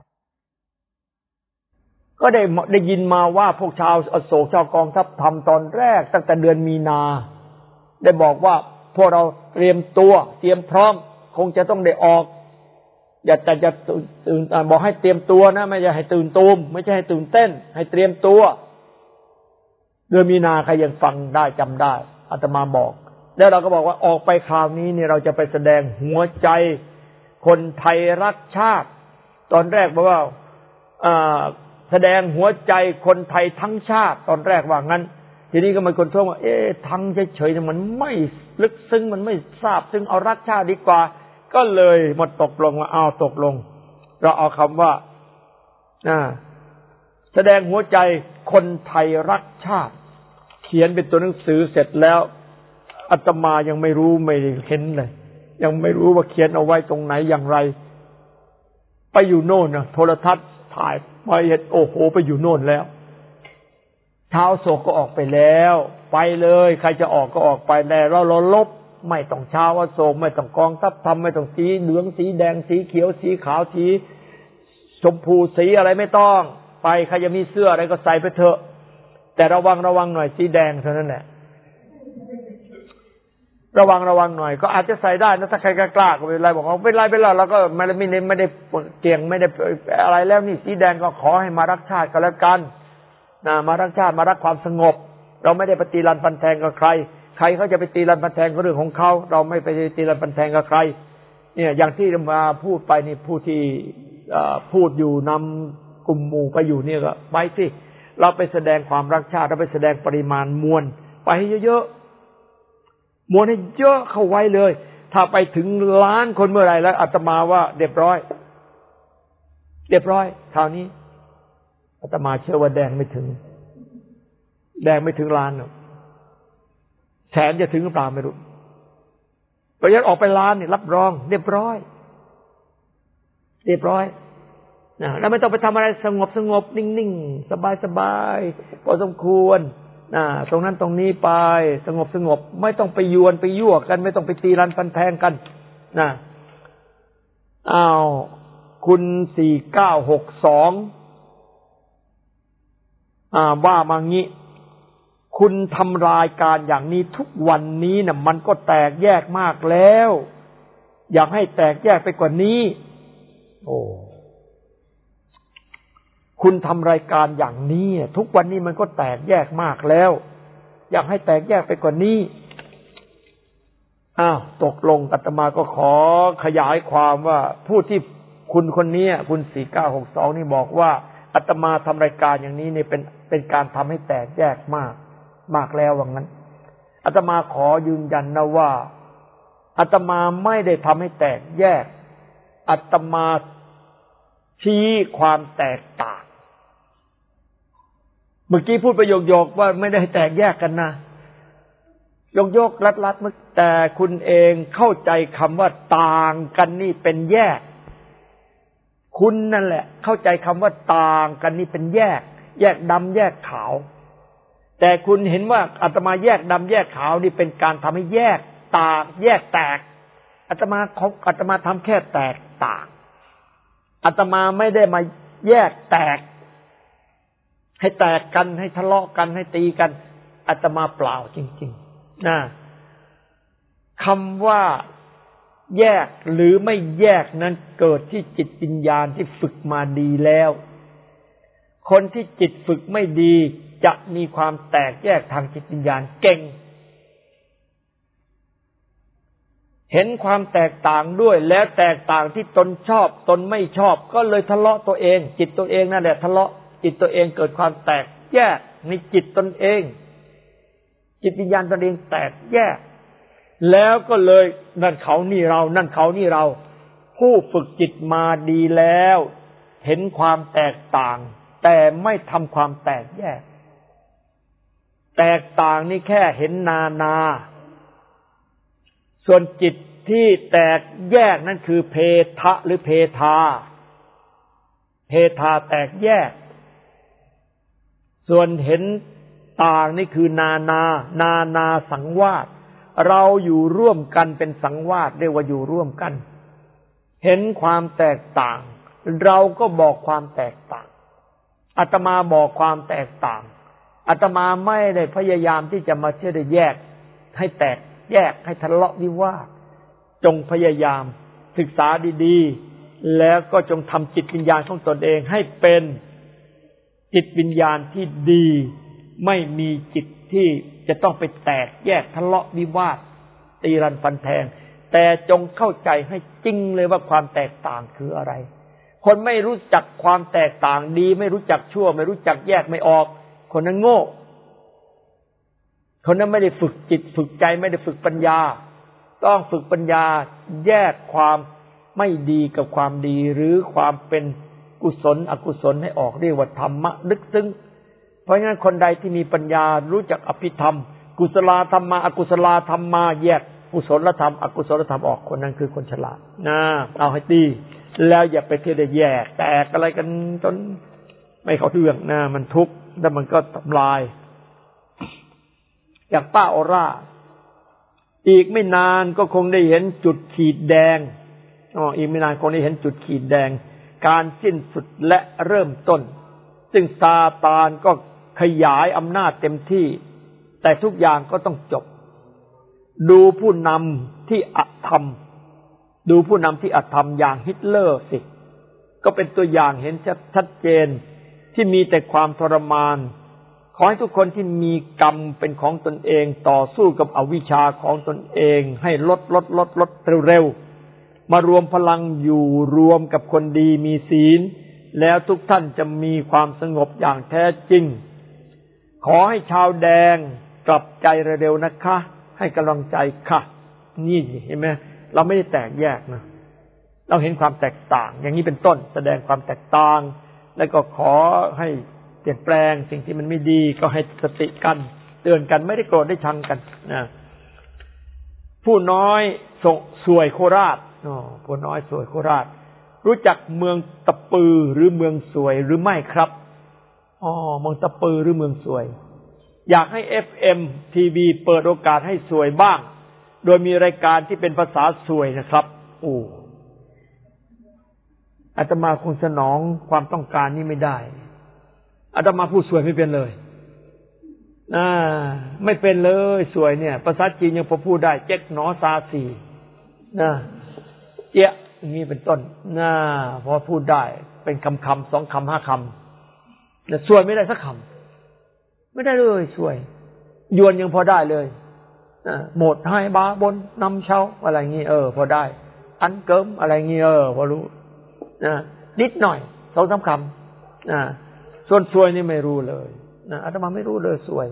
ก็ได้ยินมาว่าพวกชาวอโศกชาวกองทัพธรรมตอนแรกตั้งแต่เดือนมีนาได้บอกว่าพวกเราเตรียมตัวเตรียมพร้อมคงจะต้องได้ออกอย่าตื่นบอกให้เตรียมตัวนะไม่ใช่ให้ตื่นตูมไม่ใช่ให้ตื่นเต้นให้เตรียมตัวเดือนมีนาใครยังฟังได้จำได้อาตมาบอกแล้วเราก็บอกว่าออกไปคราวนี้เนี่ยเราจะไปแสดงหัวใจคนไทยรักชาติตอนแรกบอกว่าแสดงหัวใจคนไทยทั้งชาติตอนแรกว่างั้นทีนี้ก็มีคนท้วงว่าทั้งเฉยๆมันไม่ลึกซึ้งมันไม่ทราบซึ่งเอารักชาติดีกว่าก็เลยมาตกลงว่าเอาตกลงเราเอาคำว่าแสดงหัวใจคนไทยรักชาติเขียนเป็นตัวหนังสือเสร็จแล้วอาตมายังไม่รู้ไม่เห็นเลยยังไม่รู้ว่าเขียนเอาไว้ตรงไหนอย่างไรไปอยู่โน่นนะโทรทัศน์ถ่ายไปเห็นโอ้โหไปอยู่โน่นแล้วชาวโศกก็ออกไปแล้วไปเลยใครจะออกก็ออกไปแต่เราลบไม่ต้องชาวโศกไม่ต้องกองทัพธรรมไม่ต้องสีเหลืองสีแดงสีเขียวสีขาวสีชมพูสีอะไรไม่ต้องไปใครจะมีเสื้ออะไรก็ใส่ไปเถอะแต่ระวังหน่อยสีแดงเท่านั้นแหละระวังหน่อยก็อาจจะใส่ได้นะถ้าใครกล้าก็ไม่เป็นไรบอกว่าไม่เป็นไรเราก็ไม่ได้เกี่ยงไม่ได้อะไรแล้วนี่สีแดงก็ขอให้มารักชาติก็แล้วกันมารักชาติมารักความสงบเราไม่ได้ไปตีรันฟันแทงกับใครเขาจะไปตีรันฟันแทงก็เรื่องของเขาเราไม่ไปตีรันฟันแทงกับใครเนี่ยอย่างที่มาพูดไปนี่ผู้ที่พูดอยู่นำกลุ่มหมู่ไปอยู่เนี่ยก็ไปสิเราไปแสดงความรักชาติเราไปแสดงปริมาณมวลไปให้เยอะๆมวลให้เยอะเข้าไว้เลยถ้าไปถึงล้านคนเมื่อไหร่แล้วอาตมาว่าเรียบร้อยคราวนี้อาตมาเชื่อว่าแดงไม่ถึงล้านหรอกแสนจะถึงหรือเปล่าไม่รู้ก็ยัดออกไปล้านนี่รับรองเรียบร้อยนะแล้วไม่ต้องไปทำอะไรสงบนิ่งๆสบายพอสมควรตรงนั้นตรงนี้ไปสงบไม่ต้องไปยวนไปยั่วกันไม่ต้องไปตีรันฟันแทงกันนะคุณ4962ว่ามางี้คุณทำรายการอย่างนี้ทุกวันนี้น่ะมันก็แตกแยกมากแล้วอยากให้แตกแยกไปกว่านี้คุณทำรายการอย่างนี้ทุกวันนี้มันก็แตกแยกมากแล้วอยากให้แตกแยกไปกว่านี้ตกลงอาตมาก็ขอขยายความว่าผู้ที่คุณคนนี้คุณ4962นี่บอกว่าอาตมาทำรายการอย่างนี้เนี่ยเป็นการทำให้แตกแยกมากแล้วว่างั้นอาตมาขอยืนยันนะว่าอาตมาไม่ได้ทำให้แตกแยกอาตมาชี้ความแตกต่างเมื่อกี้พูดประโยคว่าไม่ได้แตกแยกกันนะยกลัดๆแต่คุณเองเข้าใจคำว่าต่างกันนี่เป็นแยกคุณนั่นแหละเข้าใจคำว่าต่างกันนี่เป็นแยกดำแยกขาวแต่คุณเห็นว่าอาตมาแยกดำแยกขาวนี่เป็นการทำให้แยกต่างแยกแตกอาตมาทำแค่แตกต่างอาตมาไม่ได้มาแยกแตกให้แตกกันให้ทะเลาะกันให้ตีกันอาตมาเปล่าจริงๆนะคำว่าแยกหรือไม่แยกนั้นเกิดที่จิตวิญญาณที่ฝึกมาดีแล้วคนที่จิตฝึกไม่ดีจะมีความแตกแยกทางจิตวิญญาณเก่งเห็นความแตกต่างด้วยแล้วแตกต่างที่ตนชอบตนไม่ชอบก็เลยทะเลาะตัวเองจิตตัวเองนั่นแหละทะเลาะจิตตัวเองเกิดความแตกแยกในจิตตนเองจิตวิญญาณตนเองแตกแยกแล้วก็เลยนั่นเขานี่เรานั่นเขานี่เราผู้ฝึกจิตมาดีแล้วเห็นความแตกต่างแต่ไม่ทำความแตกแยกแตกต่างนี่แค่เห็นนาส่วนจิตที่แตกแยกนั่นคือเพทะหรือเพทาแตกแยกส่วนเห็นต่างนี่คือนาสังวาสเราอยู่ร่วมกันเป็นสังวาสเรียกว่าอยู่ร่วมกันเห็นความแตกต่างเราก็บอกความแตกต่างอาตมาบอกความแตกต่างอาตมาไม่ได้พยายามที่จะมาเชื่อได้แยกให้แตกแยกให้ทะเลาะวิวาทจงพยายามศึกษาดีๆแล้วก็จงทำจิตวิญญาณของตนเองให้เป็นจิตวิญญาณที่ดีไม่มีจิตที่จะต้องไปแตกแยกทะเลาะวิวาทตีรันฟันแทงแต่จงเข้าใจให้จริงเลยว่าความแตกต่างคืออะไรคนไม่รู้จักความแตกต่างดีไม่รู้จักชั่วไม่รู้จักแยกไม่ออกคนนั้นโง่คนนั้นไม่ได้ฝึกจิตฝึกใจไม่ได้ฝึกปัญญาต้องฝึกปัญญาแยกความไม่ดีกับความดีหรือความเป็นกุศลอกุศลให้ออกเรียกว่าธรรมะลึกซึ้งเพราะฉะนั้นคนใดที่มีปัญญารู้จักอภิธรรมกุศลธรรมะอกุศลธรรมมาแยกกุศลธรรมอกุศลธรรมออกคนนั้นคือคนฉลาดนะเอาให้ดีแล้วอย่าไปเที่ยวได้แยกแตกอะไรกันจนไม่เข้าเรื่องนะมันทุกข์แล้วมันก็ทำลายอย่างป้าออร่าอีกไม่นานก็คงได้เห็นจุดขีดแดงอีกไม่นานคงได้เห็นจุดขีดแดงการสิ้นสุดและเริ่มต้นซึ่งซาตานก็ขยายอำนาจเต็มที่แต่ทุกอย่างก็ต้องจบดูผู้นำที่อธรรมดูผู้นำที่อธรรมอย่างฮิตเลอร์สิก็เป็นตัวอย่างเห็นชัดเจนที่มีแต่ความทรมานขอให้ทุกคนที่มีกรรมเป็นของตนเองต่อสู้กับอวิชชาของตนเองให้ลดเร็วๆมารวมพลังอยู่รวมกับคนดีมีศีลแล้วทุกท่านจะมีความสงบอย่างแท้จริงขอให้ชาวแดงกลับใจเร็วๆนะคะให้กำลังใจค่ะนี่เห็นไหมเราไม่ได้แตกแยกนะเราเห็นความแตกต่างอย่างนี้เป็นต้นแสดงความแตกต่างแล้วก็ขอให้เปลี่ยนแปลงสิ่งที่มันไม่ดีก็ให้สติกันเตือนกันไม่ได้โกรธได้ชังกันนะผู้น้อยสวยโคราชผู้น้อยสวยโคราชรู้จักเมืองตะปือหรือเมืองสวยหรือไม่ครับเมืองตะปือหรือเมืองสวยอยากให้ FM ทีวีเปิดโอกาสให้สวยบ้างโดยมีรายการที่เป็นภาษาสวยนะครับอาตมาคงสนองความต้องการนี้ไม่ได้อาตมาพูดสวยไม่เป็นเลยไม่เป็นเลยสวยเนี่ยภาษาจีนยังพอพูดได้เจ๊กหนอซาสีนะเจ๊ะอย่างนี้เป็นต้นพอพูดได้เป็นคำ2คำ5คำแต่สวยไม่ได้สักคำไม่ได้เลยสวยยวนยังพอได้เลยหมดให้บาบนนำเช้าอะไรงี้พอได้อันเกิมอะไรงี้พอรู้นิดหน่อย2-3คำส่วนสวยนี่ไม่รู้เลยอาตมาไม่รู้เลยสวย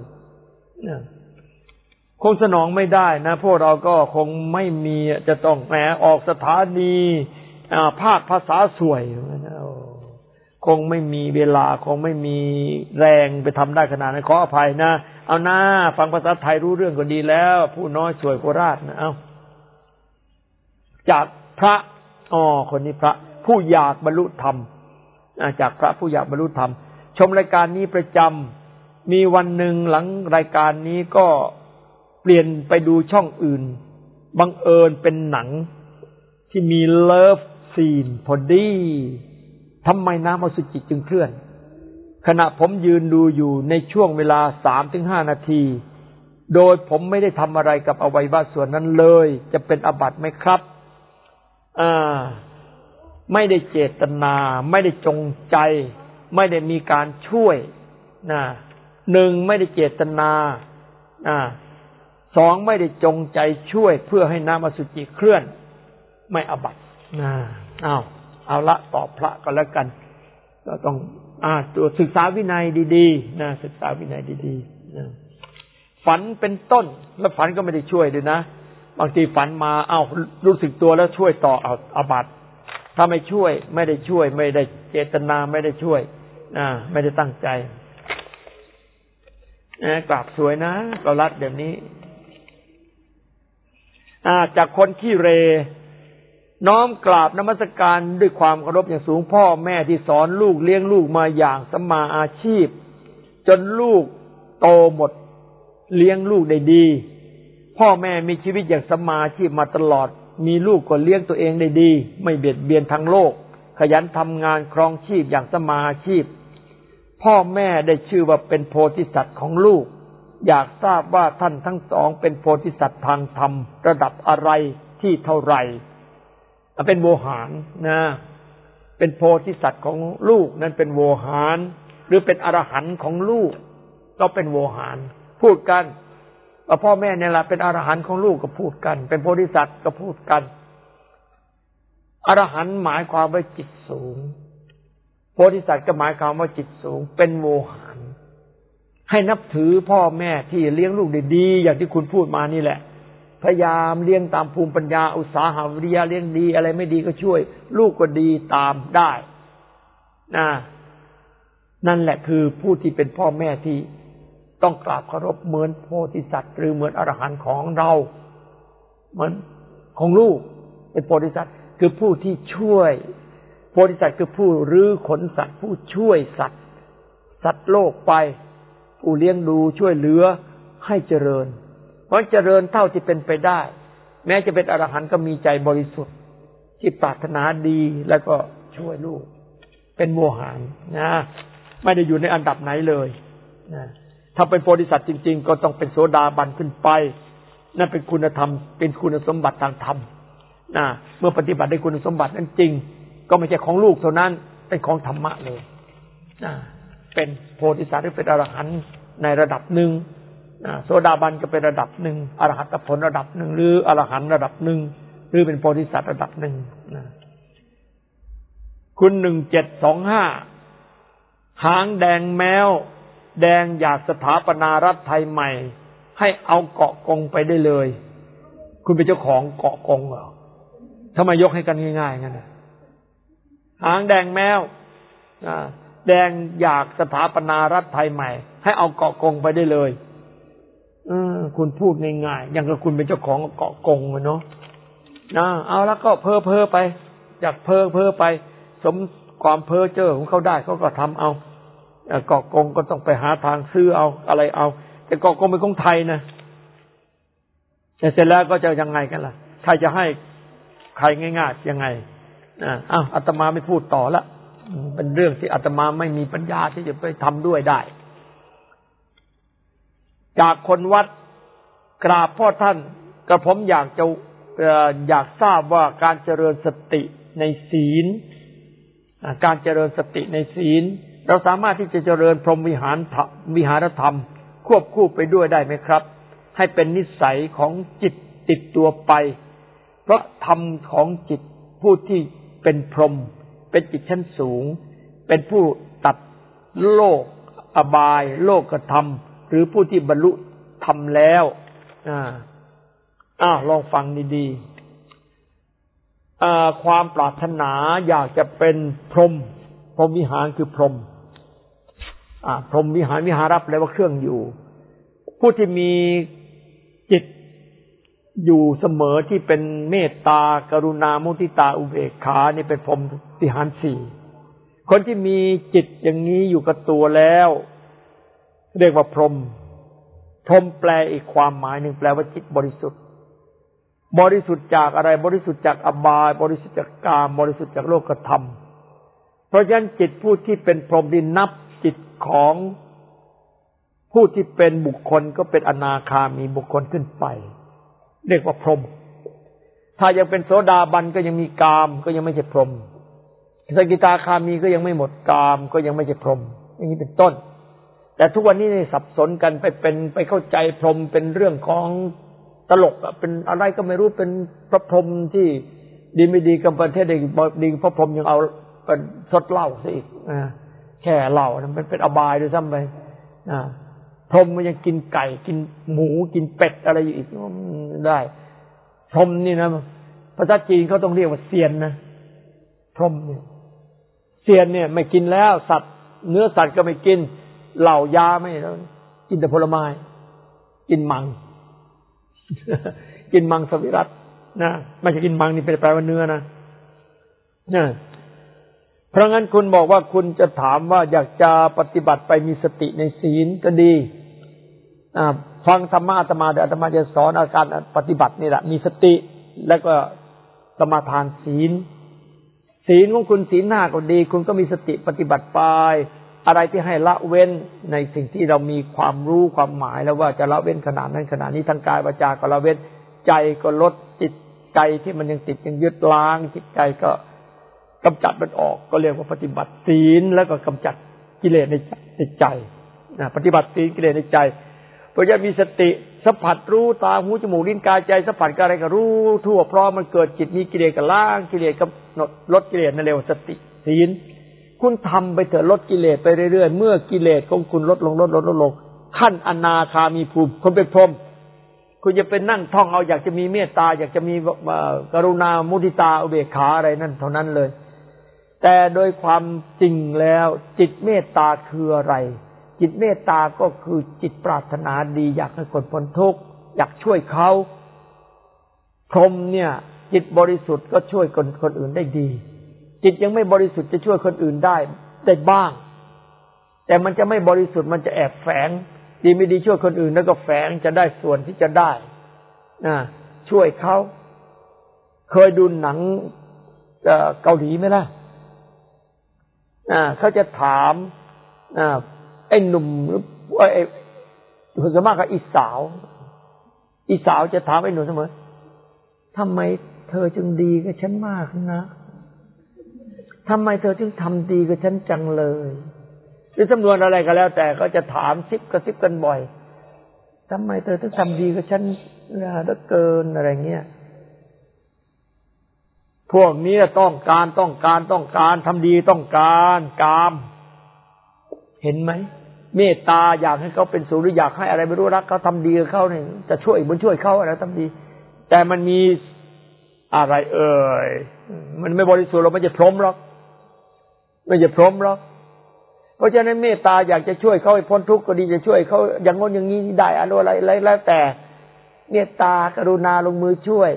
คงสนองไม่ได้นะพวกเราก็คงไม่มีจะต้องแหมออกสถานีภาคภาษาสวยคงไม่มีเวลาคงไม่มีแรงไปทำได้ขนาดนั้นขออภัยนะเอาหน้าฟังภาษาไทยรู้เรื่องก็ดีแล้วผู้น้อยสวยโคราชนะเอาจากพระคนนี้พระผู้อยากบรรลุธรรมจากพระผู้อยากบรรลุธรรมชมรายการนี้ประจำมีวันหนึ่งหลังรายการนี้ก็เปลี่ยนไปดูช่องอื่นบังเอิญเป็นหนังที่มีเลิฟซีนพอดีทำไมน้ำอสุจิจึงเคลื่อนขณะผมยืนดูอยู่ในช่วงเวลา 3-5 นาทีโดยผมไม่ได้ทำอะไรกับอวัยวะส่วนนั้นเลยจะเป็นอาบัติไหมครับไม่ได้เจตนาไม่ได้จงใจไม่ได้มีการช่วย1ไม่ได้เจตนา2ไม่ได้จงใจช่วยเพื่อให้น้ำอสุจิเคลื่อนไม่อาบัติเอาละตอบพระก็แล้วกันก็ต้องตัวศึกษาวินัยดีๆนะศึกษาวินัยดีๆฝันเป็นต้นแล้วฝันก็ไม่ได้ช่วยด้วยนะบางทีฝันมารู้สึกตัวแล้วช่วยต่ออาบัติถ้าไม่ช่วยไม่ได้ช่วยไม่ได้เจตนาไม่ได้ช่วยไม่ได้ตั้งใจกราบสวยนะเรารัดเดี๋ยวนี้จากคนขี้เรน้อมกราบนมัสการด้วยความเคารพอย่างสูงพ่อแม่ที่สอนลูกเลี้ยงลูกมาอย่างสัมมาอาชีพจนลูกโตหมดเลี้ยงลูกได้ดีพ่อแม่มีชีวิตอย่างสัมมาอาชีพมาตลอดมีลูกก็เลี้ยงตัวเองได้ดีไม่เบียดเบียนทางโลกขยันทำงานครองชีพอย่างสมาอาชีพพ่อแม่ได้ชื่อว่าเป็นโพธิสัตว์ของลูกอยากทราบว่าท่านทั้งสองเป็นโพธิสัตว์ทางธรรมระดับอะไรที่เท่าไหร่เป็นโวหารนะเป็นโพธิสัตว์ของลูกนั้นเป็นโวหารหรือเป็นอรหันต์ของลูกก็เป็นโวหารพูดกันว่าพ่อแม่เนี่ยแหละเป็นอรหันต์ของลูกก็พูดกันเป็นโพธิสัตว์ก็พูดกันอรหันต์หมายความว่าจิตสูงโพธิสัตว์ก็หมายความว่าจิตสูงเป็นโวหารให้นับถือพ่อแม่ที่เลี้ยงลูกได้ดีอย่างที่คุณพูดมานี่แหละพยายามเลี้ยงตามภูมิปัญญาอุตสาหวิริยะเลี้ยงดีอะไรไม่ดีก็ช่วยลูกก็ดีตามได้นั่นแหละคือผู้ที่เป็นพ่อแม่ที่ต้องกราบเคารพเหมือนโพธิสัตว์หรือเหมือนอรหันต์ของเราเหมือนของลูกเป็นโพธิสัตว์คือผู้ที่ช่วยโพธิสัตว์คือผู้รื้อขนสัตว์ผู้ช่วยสัตว์โลกไปผู้เลี้ยงดูช่วยเหลือให้เจริญเพราะเจริญเท่าที่เป็นไปได้แม้จะเป็นอรหันต์ก็มีใจบริสุทธิ์ที่ปรารถนาดีแล้วก็ช่วยลูกเป็นโวหารนะไม่ได้อยู่ในอันดับไหนเลยนะถ้าเป็นโพธิสัตว์จริงๆก็ต้องเป็นโสดาบันขึ้นไปนั่นเป็นคุณธรรมเป็นคุณสมบัติทางธรรมนะเมื่อปฏิบัติได้คุณสมบัตินั้นจริงก็ไม่ใช่ของลูกเท่านั้นเป็นของธรรมะเลยนะเป็นโพธิสัตว์หรือเป็นอรหันต์ในระดับหนึ่งโสดาบันก็เป็นระดับหนึ่งอรหัตผลระดับหนึ่งหรืออรหันต์ระดับหนึ่งหรือเป็นโพธิสัตว์ระดับหนึ่งนะคุณ1725หางแดงแมวแดงอยากสถาปนารัฐไทยใหม่ให้เอาเกาะกงไปได้เลยคุณเป็นเจ้าของเกาะกงเหรอทำไมยกให้กันง่ายๆงั้นหางแดงแมวแดงอยากสถาปนารัฐไทยใหม่ให้เอาเกาะกงไปได้เลยคุณพูดง่ายๆอย่างกับคุณเป็นเจ้าของเกาะกงเนาะเอาแล้วก็เพ้อไปจากเพ้อไปสมความเพ้อเจ้อของเขาได้เขาก็ทำเอาเกาะกงก็ต้องไปหาทางซื้อเอาอะไรเอาแต่เกาะกงเป็นของไทยนะแต่เสร็จแล้วก็จะยังไงกันล่ะใครจะให้ใครง่ายๆยังไงอาตมาไม่พูดต่อละเป็นเรื่องที่อาตมาไม่มีปัญญาที่จะไปทำด้วยได้จากคนวัดกราบพ่อท่านกระผมอยากทราบว่าการเจริญสติในศีลการเจริญสติในศีลเราสามารถที่จะเจริญพรหมวิหารธรรมควบคู่ไปด้วยได้ไหมครับให้เป็นนิสัยของจิตติดตัวไปเพราะธรรมของจิตผู้ที่เป็นพรหมเป็นจิตชั้นสูงเป็นผู้ตัดโลกอบายโลกธรรมหรือผู้ที่บรรลุธรรมแล้วลองฟังดีๆความปรารถนาอยากจะเป็นพรหมวิหารคือพรหมพรหมวิหารวิหารับแปลว่าเครื่องอยู่ผู้ที่มีจิตอยู่เสมอที่เป็นเมตตากรุณามุทิตาอุเบกขานี่เป็นพรหมวิหาร4คนที่มีจิตอย่างนี้อยู่กับตัวแล้วเรียกว่าพรหมแปลอีกความหมายหนึ่งแปลว่าจิตบริสุทธิ์จากอะไรบริสุทธิ์จากอบายบริสุทธิ์จากกามบริสุทธิ์จากโลกธรรมเพราะฉะนั้นจิตผู้ที่เป็นพรหมนี่นับจิตของผู้ที่เป็นบุคคลก็เป็นอนาคามีบุคคลขึ้นไปเรียกว่าพรหมถ้ายังเป็นโสดาบันก็ยังมีกามก็ยังไม่ใช่พรหมสกิทาคามีก็ยังไม่หมดกามก็ยังไม่ใช่พรหมอย่างนี้เป็นต้นแต่ทุกวันนี้เนี่ยสับสนกันไปเข้าใจพรหมเป็นเรื่องของตลกเป็นอะไรก็ไม่รู้เป็นพระพรหมที่ดีไม่ดีกับประเทศดีพระพรหมยังเอาเป็นสดเหล้าซะอีกแค่เหล้ามันเป็นอบายด้วยซ้ำไปพรหมมันยังกินไก่กินหมูกินเป็ดอะไรอยู่อีกได้พรหมนี่นะภาษาจีนเขาต้องเรียกว่าเซียนนะพรหมเนี่ยเซียนเนี่ยไม่กินแล้วสัตว์เนื้อสัตว์ก็ไม่กินเหล้ายาไม่แล้วกินแต่ผลไม้กินมังกินมังสวิรัตินะไม่ใช่กินมังนี่เป็นแปลว่าเนื้อนะเพราะงั้นคุณบอกว่าคุณจะถามว่าอยากจะปฏิบัติไปมีสติในศีลก็ดีฟังธรรมะอาตมาเดี๋ยวอาตมาจะสอนอาการปฏิบัตินี่แหละมีสติแล้วก็สมาทานศีลศีลของคุณศีล 5ก็ดีคุณก็มีสติปฏิบัติไปอะไรที่ให้ละเว้นในสิ่งที่เรามีความรู้ความหมายแล้วว่าจะละเว้นขนาดนั้นขนาดนี้ทั้งกายวาจาก็ละเว้นใจก็ลดจิตใจที่มันยังติดยังยึดล้างจิตใจก็กำจัดมันออกก็เรียกว่าปฏิบัติศีลแล้วก็กำจัดกิเลสในใจปฏิบัติศีลกิเลสในใจเพราะจะมีสติสัมผัสรู้ตาหูจมูกลิ้นกายใจสัมผัสกับอะไรก็รู้ทั่วพร้อมมันเกิดจิตมีกิเลสก็ล้างกิเลสกำหนดลดกิเลสนั่นเรียกว่าสติศีลคุณทำไปเถอะลดกิเลสไปเรื่อยๆเมื่อกิเลสของคุณลดลงขั้นอนาคามีภูมิคุณเป็นพรหมคุณจะเป็นนั่งท่องเอาอยากจะมีเมตตาอยากจะมีกรุณามุทิตาอุเบกขาอะไรนั่นเท่านั้นเลยแต่โดยความจริงแล้วจิตเมตตาคืออะไรจิตเมตตาก็คือจิตปรารถนาดีอยากให้คนพ้นทุกข์อยากช่วยเขาพรหมเนี่ยจิตบริสุทธิ์ก็ช่วยคนอื่นได้ดีจิตยังไม่บริสุทธิ์จะช่วยคนอื่นได้บ้างแต่มันจะไม่บริสุทธิ์มันจะแอบแฝงดีไม่ดีช่วยคนอื่นแล้วก็แฝงจะได้ส่วนที่จะได้ช่วยเขาเคยดูหนังเกาหลีไหมล่ะเขาจะถามไอ้หนุ่มไอ้ส่วนมากก็อีสาวจะถามไอ้หนุ่มเสมอทำไมเธอจึงดีกับฉันมากนะทำไมเธอจึงทำดีกับฉันจังเลยหรือจำนวนอะไรก็แล้วแต่เขาจะถามกระซิบกันบ่อยทำไมเธอถึงทำดีกับฉันเหลือเกินอะไรเงี้ยพวกนี้ต้องการทำดีต้องการกามเห็นไหมเมตตาอยากให้เขาเป็นสุขหรืออยากให้อะไรไม่รู้รักเขาทำดีกับเขาเนี่ยจะช่วยบุญช่วยเขาอะไรทำดีแต่มันมีอะไรมันไม่บริสุทธิ์เราไม่จะพรหมหรอกไม่จะพรหมหรอกเพราะฉะนั้นเมตตาอยากจะช่วยเขาให้พ้นทุกข์ก็ดีจะช่วยเขาอย่างง้นอย่างนี้ได้อะไรแล้วแต่เมตตากรุณาลงมือช่วย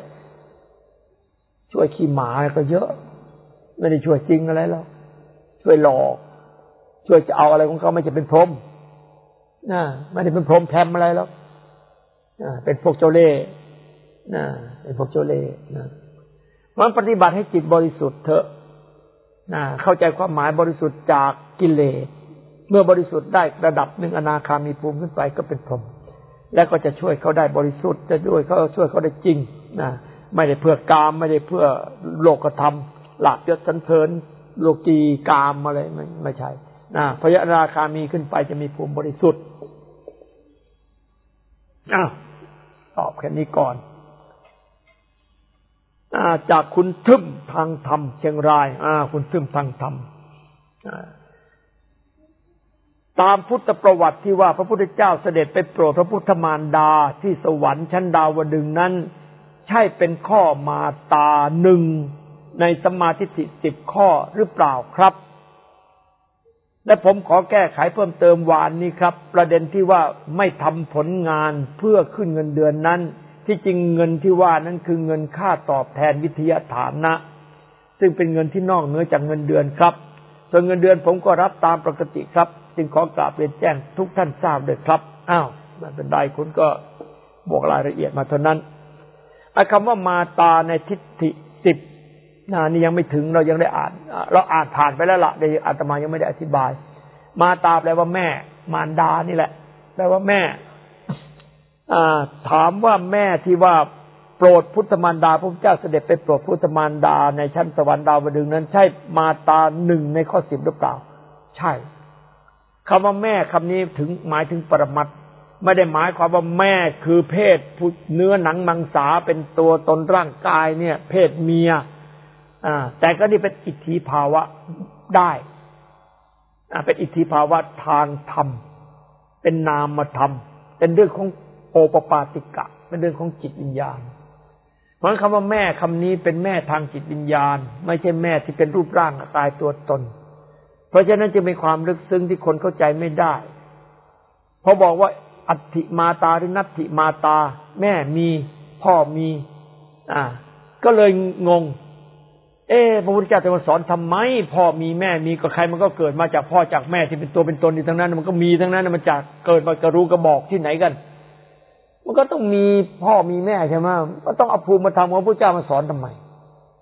ขี้หมาก็เยอะไม่ได้ช่วยจริงอะไรหรอกช่วยหลอกช่วยจะเอาอะไรของเขาไม่จะเป็นพรหมไม่ได้เป็นพรหมแทมอะไรหรอกเป็นพวกเจ้าเล่ห์เป็นพวกเจ้าเล่ห์มันปฏิบัติให้จิตบริสุทธิ์เถอะเข้าใจความหมายบริสุทธิ์จากกิเลสเมื่อบริสุทธิ์ได้ระดับหนึ่งอนาคามีภูมิขึ้นไปก็เป็นพรหมแล้วก็จะช่วยเขาได้บริสุทธิ์จะด้วยเขาช่วยเขาได้จริงไม่ได้เพื่อกามไม่ได้เพื่อโลกธรรมลาภยศสรรเสริญโลกีกามอะไรไม่ใช่พระอนาคามีขึ้นไปจะมีภูมิบริสุทธิ์ตอบแค่นี้ก่อนจากคุณทึมทางธรรมเชียงรายคุณทึมทางธรรมตามพุทธประวัติที่ว่าพระพุทธเจ้าเสด็จไปโปรดพระพุทธมารดาที่สวรรค์ชั้นดาวดึงส์นั้นใช่เป็นข้อมาตาหนึ่งในสัมมาทิฏฐิ10 ข้อหรือเปล่าครับและผมขอแก้ไขเพิ่มเติมวานนี้ครับประเด็นที่ว่าไม่ทำผลงานเพื่อขึ้นเงินเดือนนั้นที่จริงเงินที่ว่านั้นคือเงินค่าตอบแทนวิทยาฐานะซึ่งเป็นเงินที่นอกเหนือจากเงินเดือนครับส่วนเงินเดือนผมก็รับตามปกติครับจึงขอกราบเรียนแจ้งทุกท่านทราบด้วยครับไม่เป็นไรคุณก็บอกรายละเอียดมาเท่านั้นคำว่ามาตาในทิฏฐิ10นี่ยังไม่ถึงเรายังได้อ่านเราอ่านผ่านไปแล้วล่ะในอาตมายังไม่ได้อธิบายมาตาแปลว่าแม่มารดานี่แหละแปลว่าแม่ถามว่าแม่ที่ว่าโปรดพุทธมารดาพระพุทธเจ้าเสด็จไปโปรดพุทธมารดาในชั้นสวรรค์ดาวดึงส์นั้นใช่มาตา1ในข้อ10หรือเปล่าใช่คำว่าแม่คำนี้ถึงหมายถึงปรมัตถ์ไม่ได้หมายความว่าแม่คือเพศเนื้อหนังมังสาเป็นตัวตนร่างกายเนี่ยเพศเมียแต่ก็นี่เป็นอิทธิภาวะได้เป็นอิทธิภาวะทางธรรมเป็นนามธรรมเป็นเรื่องของโอปปาติกะเป็นเรื่องของจิตวิญญาณเพราะคำว่าแม่คำนี้เป็นแม่ทางจิตวิญญาณไม่ใช่แม่ที่เป็นรูปร่างกายตัวตนเพราะฉะนั้นจะมีความลึกซึ้งที่คนเข้าใจไม่ได้พอบอกว่าอัตถิมาตาหรือนัตถิมาตาแม่มีพ่อมีก็เลยงงพระพุทธเจ้าจะมาสอนทำไมพ่อมีแม่มีก็ใครมันก็เกิดมาจากพ่อจากแม่ที่เป็นตัวเป็นตนอยู่ทั้งนั้นมันก็มีทั้งนั้นมันจากเกิดมากระรู้กระบอกที่ไหนกันมันก็ต้องมีพ่อมีแม่ใช่ไหมก็ต้องเอาภูมิธรรมของพระพุทธเจ้ามาสอนทำไม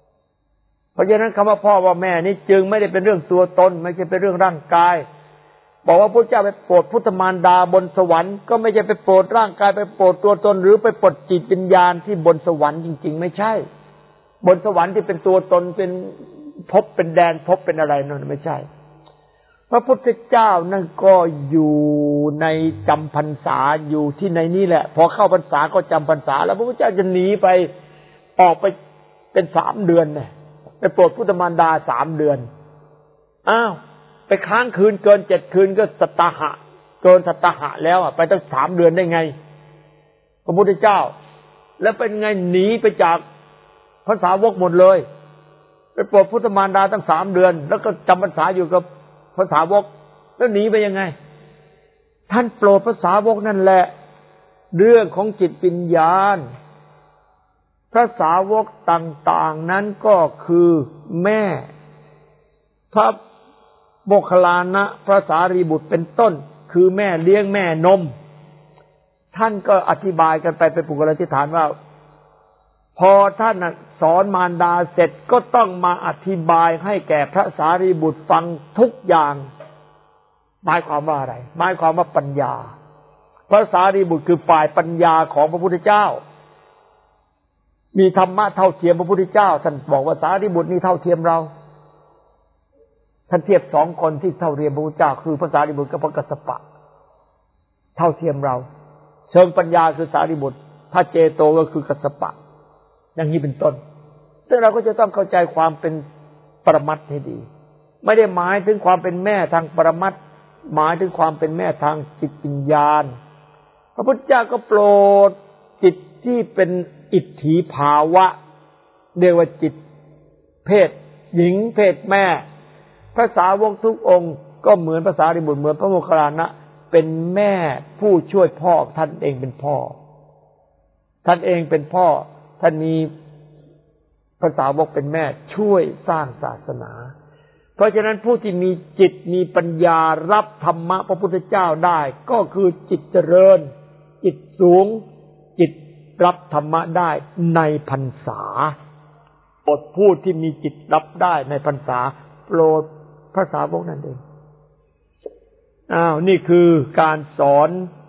เพราะฉะนั้นคำว่าพ่อว่าแม่นี่จึงไม่ได้เป็นเรื่องตัวตนไม่ใช่เป็นเรื่องร่างกายบอกว่าพระเจ้าไปโปรดพุทธมารดาบนสวรรค์ก็ไม่ใช่ไปโปรดร่างกายไปโปรดตัวตนหรือไปโปรดจิตวิญญาณที่บนสวรรค์จริงๆไม่ใช่บนสวรรค์ที่เป็นตัวตนเป็นภพเป็นแดนภพเป็นอะไรนั่นไม่ใช่พระพุทธเจ้านั่นก็อยู่ในจำพรรษาอยู่ที่ในนี่แหละพอเข้าพรรษาก็จำพรรษาแล้วพระพุทธเจ้าจะหนีไปออกไปเป็น3 เดือนเนี่ยไปโปรดพุทธมารดา3 เดือนอ้าวไปค้างคืนเกิน7 คืนก็สัตตหะเกินสัตตหะแล้วไปตั้ง3 เดือนได้ไงพระพุทธเจ้าแล้วเป็นไงหนีไปจากพระสาวกหมดเลยไปโปรดพุทธมารดาตั้ง3 เดือนแล้วก็จำพรรษาอยู่กับพระสาวกแล้วหนีไปยังไงท่านโปรดพระสาวกนั่นแหละเรื่องของจิตวิญญาณพระสาวกต่างๆนั้นก็คือแม่พระโมคคัลลานะพระสารีบุตรเป็นต้นคือแม่เลี้ยงแม่นมท่านก็อธิบายกันไปเป็นปุกลธิฐานว่าพอท่านสอนมารดาเสร็จก็ต้องมาอธิบายให้แก่พระสารีบุตรฟังทุกอย่างหมายความว่าอะไรหมายความว่าปัญญาพระสารีบุตรคือฝ่ายปัญญาของพระพุทธเจ้ามีธรรมะเท่าเทียมพระพุทธเจ้าท่านบอกว่าสารีบุตรนี่เท่าเทียมเราท่านเทียบ2 คนที่เท่าเทียมพระพุทธเจ้าคือพระสารีบุตรกับพระกัสสปะเท่าเทียมเราเชิงปัญญาคือสารีบุตรถ้าเจโตก็คือกัสสปะอย่างนี้เป็นต้นซึ่งเราก็จะต้องเข้าใจความเป็นปรมัตถ์ให้ดีไม่ได้หมายถึงความเป็นแม่ทางปรมัตถ์หมายถึงความเป็นแม่ทางจิตวิญญาณพระพุทธเจ้าก็โปรดจิตที่เป็นอิทธิภาวะเรียกว่าจิตเพศหญิงเพศแม่พระสาวกทุกองค์ก็เหมือนพระสารีบุตรเหมือนพระโมคคัลลานะเป็นแม่ผู้ช่วยพ่อท่านเองเป็นพ่อท่านเองเป็นพ่อท่านมีพระสาวกเป็นแม่ช่วยสร้างศาสนาเพราะฉะนั้นผู้ที่มีจิตมีปัญญารับธรรมะพระพุทธเจ้าได้ก็คือจิตเจริญจิตสูงจิตรับธรรมะได้ในพรรษาโปรดผู้ที่มีจิตรับได้ในพรรษาโปรดพระสาวกนั่นเองนี่คือการสอน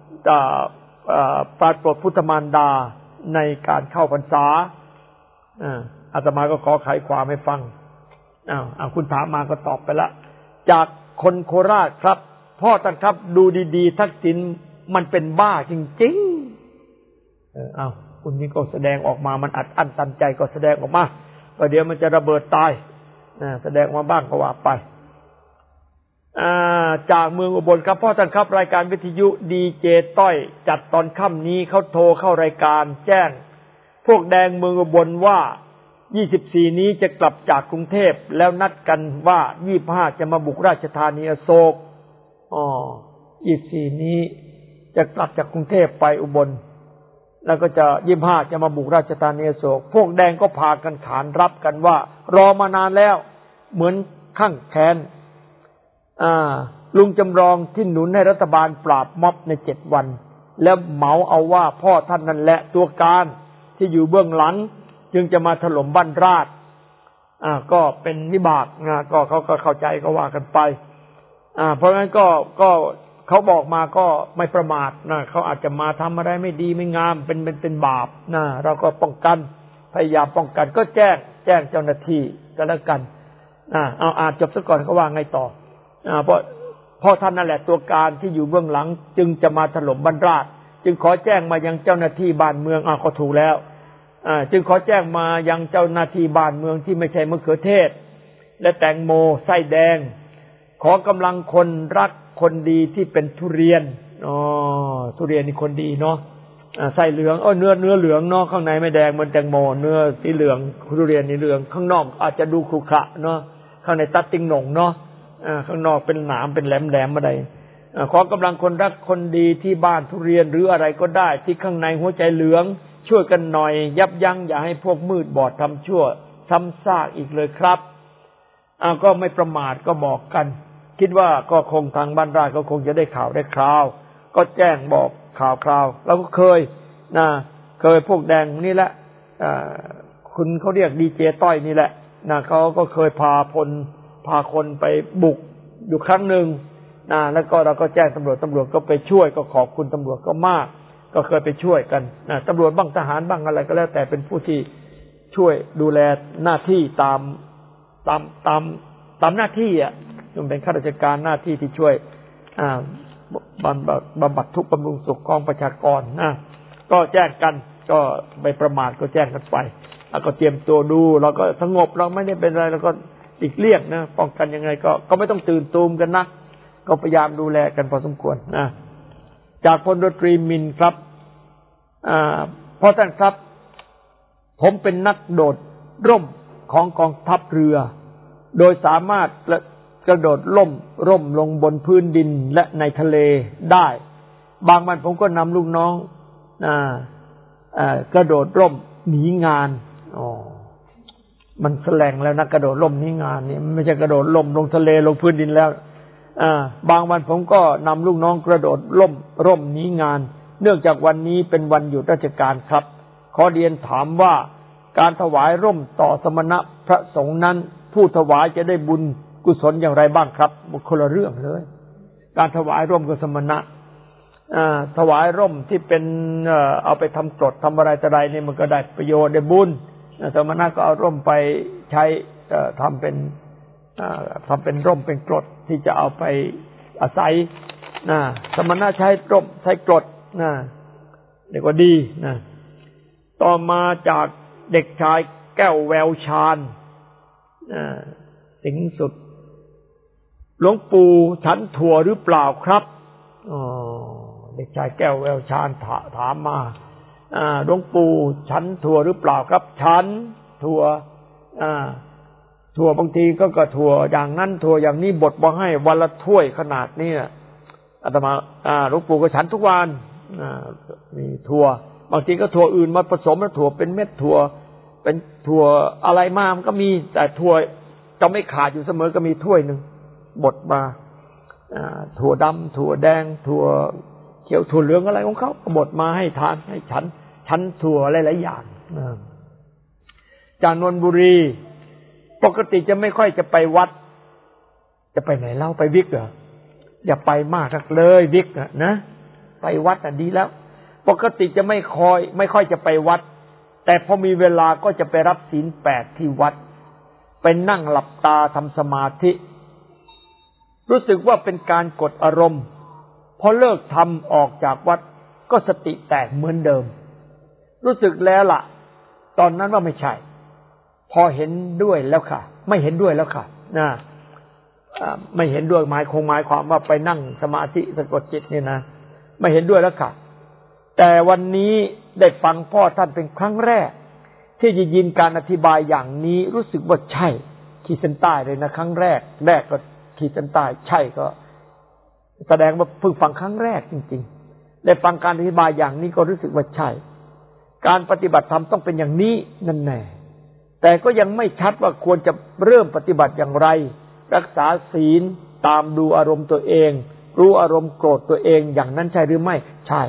โปรดพุทธมารดาในการเข้าพรรษาอาตมาก็ขอไขความให้ฟังคุณถามมาก็ตอบไปละจากคนโคราชครับพ่อท่านครับดูดีๆทักษิณมันเป็นบ้าจริงๆคุณนี่ก็แสดงออกมามันอัดอั้นตันใจก็แสดงออกมาประเดี๋ยวมันจะระเบิดตายแสดงมาบ้างก็ว่าไปจากเมืองอุบลครับพ่อท่านครับรายการวิทยุดีเจต้อยจัดตอนค่ำนี้เขาโทรเข้ารายการแจ้งพวกแดงเมืองอุบลว่า24นี้จะกลับจากกรุงเทพแล้วนัดกันว่า25จะมาบุกราชธานีอโศก24นี้จะกลับจากกรุงเทพไปอุบลแล้วก็จะ25จะมาบุกราชธานีอโศกพวกแดงก็พากันขานรับกันว่ารอมานานแล้วเหมือนข้างแค้นลุงจำลองที่หนุนให้รัฐบาลปราบม็อบใน7 วันแล้วเหมาเอาว่าพ่อท่านนั่นแหละตัวการที่อยู่เบื้องหลังจึงจะมาถล่มบ้านราษฎร์ก็เป็นวิบากก็เขาก็เข้าใจก็ว่ากันไปเพราะงั้นก็เขาบอกมาก็ไม่ประมาทเขาอาจจะมาทำอะไรไม่ดีไม่งามเป็นบาปเราก็ป้องกันพยายามป้องกันก็แจ้งเจ้าหน้าที่ก็แล้วกันเอาจบซะก่อนเขาว่าไงต่อเพราะพ่อท่านนั่นแหละตัวการที่อยู่เบื้องหลังจึงจะมาถล่มบ้านราษฎร์จึงขอแจ้งมายังเจ้าหน้าที่บ้านเมืองก็ถูกแล้วจึงขอแจ้งมายังเจ้าหน้าที่บ้านเมืองที่ไม่ใช่มะเขือเทศและแตงโมไส้แดงขอกำลังคนรักคนดีที่เป็นทุเรียนทุเรียนนี่คนดีเนาะไส้เหลืองเนื้อเหลืองเนาะข้างในไม่แดงเหมือนแตงโมเนื้อสีเหลืองทุเรียนนี่เหลืองข้างนอกอาจจะดูขรุขระเนาะข้างในตัดติงหน่งเนาะข้างนอกเป็นหนามเป็นแหลมอะไรขอกำลังคนรักคนดีที่บ้านทุเรียนหรืออะไรก็ได้ที่ข้างในหัวใจเหลืองช่วยกันหน่อยยับยั้งอย่าให้พวกมืดบอดทำชั่วซ้ำซากอีกเลยครับก็ไม่ประมาทก็บอกกันคิดว่าก็คงทางบ้านราษฎร์ก็คงจะได้ข่าวได้คราวก็แจ้งบอกข่าวคราวแล้วก็เคยพวกแดงนี่แหละคุณเขาเรียกดีเจต้อยนี่แหละนะเขาก็เคยพาคนไปบุกอยู่ครั้งหนึ่งนะแล้วก็เราก็แจ้งตำรวจก็ไปช่วยก็ขอบคุณตำรวจก็มากก็เคยไปช่วยกันนะตำรวจบ้างทหารบ้างอะไรก็แล้วแต่เป็นผู้ที่ช่วยดูแลหน้าที่ตามหน้าที่อ่ะมันเป็นข้าราชการหน้าที่ที่ช่วยบำบัดทุกข์บำรุงสุขของประชากรนะก็แจ้งกันก็ไม่ประมาทก็แจ้งกันไปแล้วก็เตรียมตัวดูเราก็สงบเราไม่ได้เป็นอะไรแล้วก็อีกเลี่ยงนะป้องกันยังไงก็ไม่ต้องตื่นตูมกันนักก็พยายามดูแลกันพอสมควรนะจากพลตรีมินครับเพราะท่านครับผมเป็นนักโดดร่มของกองทัพเรือโดยสามารถกระโดดร่มลงบนพื้นดินและในทะเลได้บางวันผมก็นำลูกน้องกระโดดร่มหนีงานมันแสลงแล้วนะกระโดดร่มหนีงานนี่ไม่ใช่กระโดดร่มลงทะเลลงพื้นดินแล้วบางวันผมก็นำลูกน้องกระโดดร่มหนีงานเนื่องจากวันนี้เป็นวันหยุดราชการครับขอเรียนถามว่าการถวายร่มต่อสมณะพระสงฆ์นั้นผู้ถวายจะได้บุญกุศลอย่างไรบ้างครับคนละเรื่องเลยการถวายร่มกับสมณะถวายร่มที่เป็นเอาไปทำกรดทำอะไรต่ออะไรนี่มันก็ได้ประโยชน์ได้บุญสมณะก็เอาร่มไปใช้ทำเป็นร่มเป็นกรดที่จะเอาไปอาศัยสมณะใช้ร่มใช้กรดเรียกว่าดีต่อมาจากเด็กชายแก้วแววชาญสิงสุดหลวงปู่ฉันถั่วหรือเปล่าครับเด็กชายแก้วแววชาญถามมาหลวงปู่ฉันถั่วหรือเปล่าครับฉันถั่วบางทีก็ถั่วอย่างนั้นถั่วอย่างนี้บดมาให้วันละถ้วยขนาดนี้อาตมาหลวงปู่ก็ฉันทุกวันมีถั่วบางทีก็ถั่วอื่นมาผสมแล้วถั่วเป็นเม็ดถั่วเป็นถั่วอะไรมามันก็มีแต่ถั่วจะไม่ขาดอยู่เสมอก็มีถ้วยหนึ่งบดมาถั่วดำถั่วแดงถั่วเขียวถั่วเหลืองอะไรของเขาบดมาให้ทานให้ฉันถั่วหลายๆอย่างจากนนทบุรีปกติจะไม่ค่อยจะไปวัดจะไปไหนเล่าไปวิกเหรออย่าไปมากนักเลยวิกนะไปวัดดีแล้วปกติจะไม่ค่อยจะไปวัดแต่พอมีเวลาก็จะไปรับศีล 8ที่วัดไปนั่งหลับตาทำสมาธิรู้สึกว่าเป็นการกดอารมณ์พอเลิกทำออกจากวัดก็สติแตกเหมือนเดิมรู้สึกแล้วล่ะตอนนั้นว่าไม่ใช่พอเห็นด้วยแล้วค่ะไม่เห็นด้วยแล้วค่ะไม่เห็นด้วยหมายความว่าไปนั่งสมาธิสะกดจิตนี่นะไม่เห็นด้วยแล้วค่ะแต่วันนี้ได้ฟังพ่อท่านเป็นครั้งแรกที่จะยินการอธิบายอย่างนี้รู้สึกว่าใช่ขีดเส้นใต้เลยนะครั้งแรกก็ขีดเส้นใต้ใช่ก็แสดงว่าเพิ่งฟังครั้งแรกจริงๆได้ฟังการอธิบายอย่างนี้ก็รู้สึกว่าใช่การปฏิบัติธรรมต้องเป็นอย่างนี้นั่นแน่แต่ก็ยังไม่ชัดว่าควรจะเริ่มปฏิบัติอย่างไรรักษาศีลตามดูอารมณ์ตัวเองรู้อารมณ์โกรธตัวเองอย่างนั้นใช่หรือไม่ใช่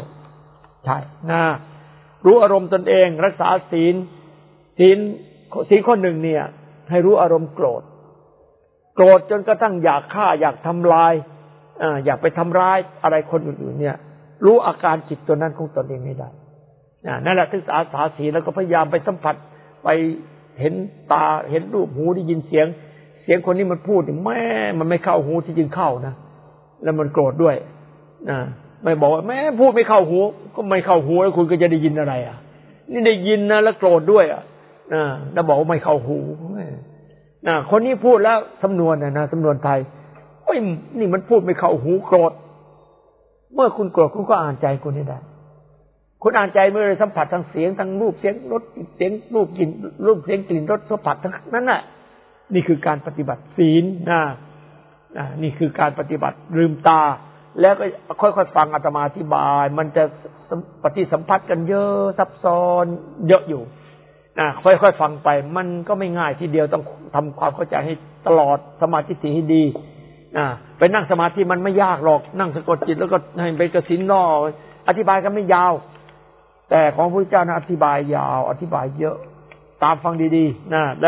รู้อารมณ์ตนเองรักษาศีลข้อหนึ่งเนี่ยให้รู้อารมณ์โกรธจนกระทั่งอยากฆ่าอยากทำลายอยากไปทำร้ายอะไรคนอื่นๆเนี่ยรู้อาการจิตตัวนั้นของตนเองไม่ได้นั่นแหละศึกษาศีลแล้วก็พยายามไปสัมผัสไปเห็นตาเห็นรูปหูได้ยินเสียงคนนี้มันพูดแม่มันไม่เข้าหูที่จริงเข้านะแล้วมันโกรธด้วยไม่บอกว่าแม่พูดไม่เข้าหูก็ไม่เข้าหูแล้วคุณก็จะได้ยินอะไรนี่ได้ยินนะแล้วโกรธด้วยแล้วบอกว่าไม่เข้าหูคนนี้พูดแล้วสำนวนสำนวนไทยโอ้ยนี่มันพูดไม่เข้าหูโกรธเมื่อคุณโกรธคุณก็อ่านใจคุณให้ได้คุณอ่านใจเมื่อสัมผัสทางเสียงทางรูปเสียงรสเสียงรูปกลิ่นรูปเสียงกลิ่นรสสัมผัสทั้งนั้นน่ะนี่คือการปฏิบัติศีลนี่คือการปฏิบัติลืมตาแล้วก็ค่อยๆฟังอาตมาอธิบายมันจะปฏิสัมพัทธ์กันเยอะซับซ้อนเยอะอยู่ค่อยๆฟังไปมันก็ไม่ง่ายทีเดียวต้องทำความเข้าใจให้ตลอดสมาธิให้ดีไปนั่งสมาธิมันไม่ยากหรอกนั่งสะกดจิตแล้วก็ให้เป็นกสิณล่ออธิบายกันไม่ยาวแต่ของพระพุทธเจ้านะอธิบายยาวอธิบายเยอะตามฟังดีๆแล้ว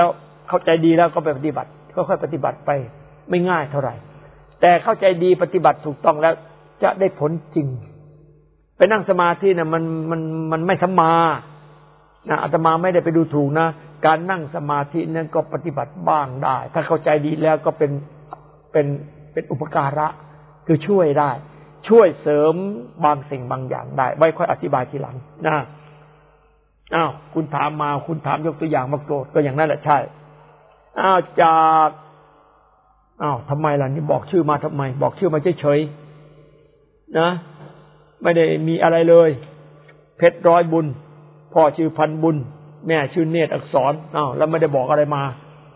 เข้าใจดีแล้วก็ไปปฏิบัติค่อยๆปฏิบัติไปไม่ง่ายเท่าไหร่แต่เข้าใจดีปฏิบัติถูกต้องแล้วจะได้ผลจริงไปนั่งสมาธิเนี่ยมันไม่สัมมานะอาตมาไม่ได้ไปดูถูกนะการนั่งสมาธินั้นก็ปฏิบัติบ้างได้ถ้าเข้าใจดีแล้วก็เป็นอุปการะคือช่วยได้ช่วยเสริมบางสิ่งบางอย่างได้ไว้ค่อยอธิบายทีหลังนะอ้าวคุณถามมาคุณถามยกตัวอย่างมาโกรธก็อย่างนั้นแหละใช่อ้าวจากทำไมล่ะนี่บอกชื่อมาทำไมบอกชื่อมาเฉยๆนะไม่ได้มีอะไรเลยเพชรร้อยบุญพ่อชื่อพันบุญแม่ชื่อเนตรอักษรแล้วไม่ได้บอกอะไรมา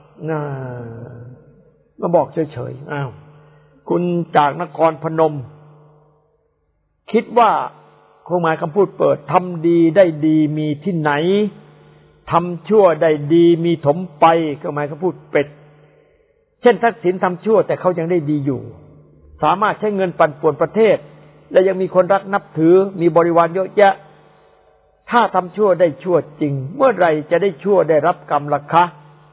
มาบอกเฉยๆคุณจากนครพนมคิดว่าความหมายคำพูดเปิดทำดีได้ดีมีที่ไหนทำชั่วได้ดีมีถมไปความหมายคำพูดเป็ดเช่นทักษิณทำชั่วแต่เขายังได้ดีอยู่สามารถใช้เงินปั่นป่วนประเทศและยังมีคนรักนับถือมีบริวารเยอะแยะถ้าทำชั่วได้ชั่วจริงเมื่อไหร่จะได้ชั่วได้รับกรรมล่ะคะ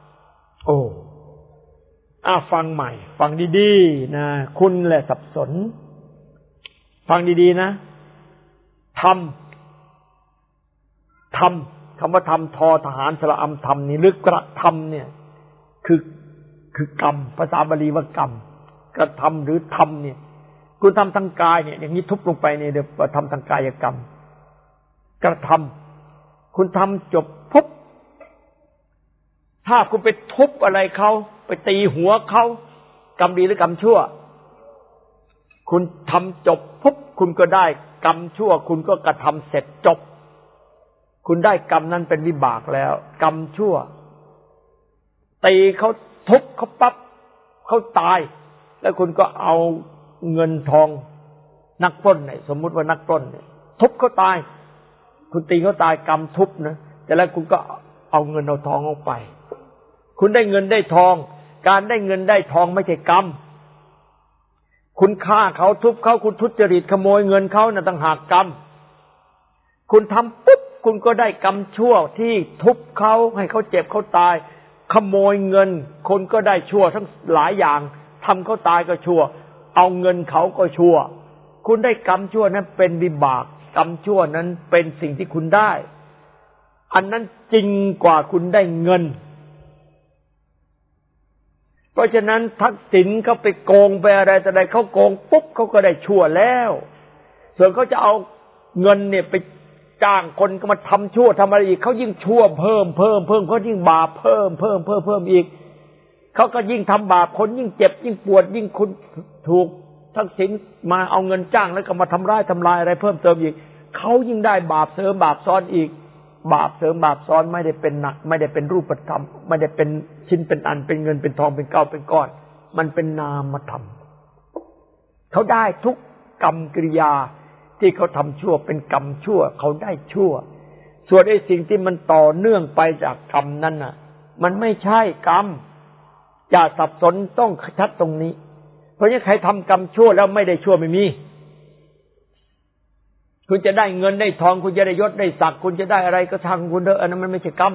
ฟังใหม่ฟังดีๆนะคุณแหละสับสนฟังดีๆนะทำคำว่าทำทอทหารสระอำทำนี่ลึกกระทำเนี่ยคือกรรมภาษาบาลีว่ากรรมกระทำหรือทำเนี่ยคุณทำทางกายเนี่ยอย่างนี้ทุบลงไปเนี่ยเดี๋ยวทำทางกายกรรมกระทำคุณทำจบปุ๊บถ้าคุณไปทุบอะไรเขาไปตีหัวเขากรรมดีหรือกรรมชั่วคุณทำจบปุ๊บคุณก็ได้กรรมชั่วคุณก็กระทำเสร็จจบคุณได้กรรมนั้นเป็นวิบากแล้วกรรมชั่วตีเขาทุบเขาปั๊บเขาตายแล้วคุณก็เอาเงินทองนักปล้นเนี่ยสมมุติว่านักปล้นเนี่ยทุบเขาตายคุณตีเขาตายกรรมทุบนะแต่แล้วคุณก็เอาเงินเอาทองออกไปคุณได้เงินได้ทองการได้เงินได้ทองไม่ใช่กรรมคุณฆ่าเขาทุบเขาคุณทุจริตขโมยเงินเขาน่ะต่างหากกรรมคุณทำปุ๊บคุณก็ได้กรรมชั่วที่ทุบเขาให้เขาเจ็บเขาตายขโมยเงินคนก็ได้ชั่วทั้งหลายอย่างทำเขาตายก็ชั่วเอาเงินเขาก็ชั่วคุณได้กรรมชั่วนั้นเป็นวิบากกรรมชั่วนั้นเป็นสิ่งที่คุณได้อันนั้นจริงกว่าคุณได้เงินเพราะฉะนั้นทักษิณเขาไปโกงไปอะไรแต่ใดเขาโกงปุ๊บเขาก็ได้ชั่วแล้วส่วนเขาจะเอาเงินเนี่ยไปจ้างคนก็มาทำชั่วทำอะไรอีกเขายิ่งชั่วเพิ่มเขายิ่งบาปเพิ่มอีกเขาก็ยิ่งทำบาปคนยิ่งเจ็บยิ่งปวดยิ่งคุณถูกทักษิณมาเอาเงินจ้างแล้วก็มาทำลายอะไรเพิ่มเติมอีกเขายิ่งได้บาปเสริมบาปซ้อนอีกบาปเสริมบาปซ้อนไม่ได้เป็นหนักไม่ได้เป็นรูปธรรมไม่ได้เป็นชิ้นเป็นอันเป็นเงินเป็นทองเป็นเก้าเป็นก้อนมันเป็นนามธรรมเขาได้ทุกกรรมกิริยาที่เขาทำชั่วเป็นกรรมชั่วเขาได้ชั่วส่วนไอ้สิ่งที่มันต่อเนื่องไปจากกรรมนั้นน่ะมันไม่ใช่กรรมอย่าสับสนต้องชัดตรงนี้เพราะฉะนั้นใครทำกรรมชั่วแล้วไม่ได้ชั่วไม่มีคุณจะได้เงินได้ทองคุณจะได้ยศได้ศักดิ์คุณจะได้อะไรก็ช่างคุณเถอะอันนั้นมันไม่ใช่กรรม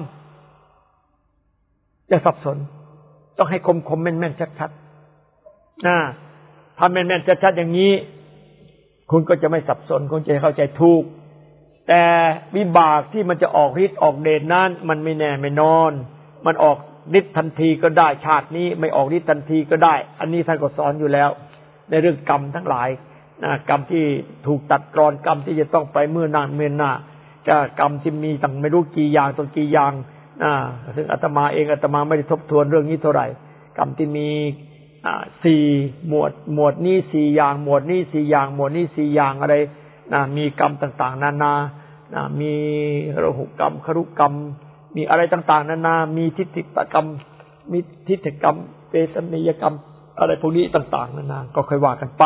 อย่าสับสนต้องให้คมแม่นๆชัดๆถ้าแม่นๆชัดๆอย่างนี้คุณก็จะไม่สับสนคุณจะเข้าใจถูกแต่วิบากที่มันจะออกฤทธิ์ออกเดชนั้นมันไม่แน่ไม่นอนมันออกฤทธิ์ทันทีก็ได้ชาตินี้ไม่ออกฤทธิ์ทันทีก็ได้อันนี้ท่านก็สอนอยู่แล้วในเรื่องกรรมทั้งหลายกรรมที่ถูกตัดกรอนกรรมที่จะต้องไปเมื่อนานเมื่อหน้าจะกรรมที่มีตั้งไม่รู้กี่อย่างตัวกี่อย่างซึ่งอาตมาเองอาตมาไม่ได้ทบทวนเรื่องนี้เท่าไหร่กรรมที่มี4หมวดนี้4อย่างหมวดนี้4อย่างหมวดนี้4อย่างอะไรมีกรรมต่างๆนานามีระหุกรรมครุกรรมมีอะไรต่างๆนานามีทิฏฐิกรรมมีทิฏฐิกรรมเปสนิยกรรมอะไรพวกนี้ต่างๆนานาก็ค่อยว่ากันไป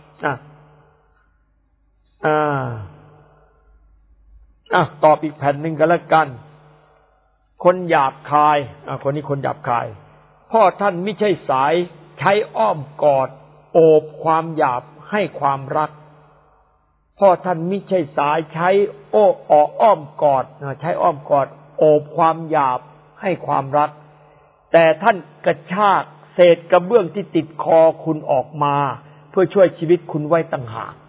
ตอบอีกแผ่นหนึ่งก็แล้วกันคนหยาบคายคนนี้คนหยาบคายพ่อท่านไม่ใช่สายใช้อ้อมกอดโอบความหยาบให้ความรักพ่อท่านไม่ใช่สายใช้อ้อมกอดใช้อ้อมกอดโอบความหยาบให้ความรักแต่ท่านกระชากเศษกระเบื้องที่ติดคอคุณออกมาเพื่อช่วยชีวิตคุณไว้ต่างหาก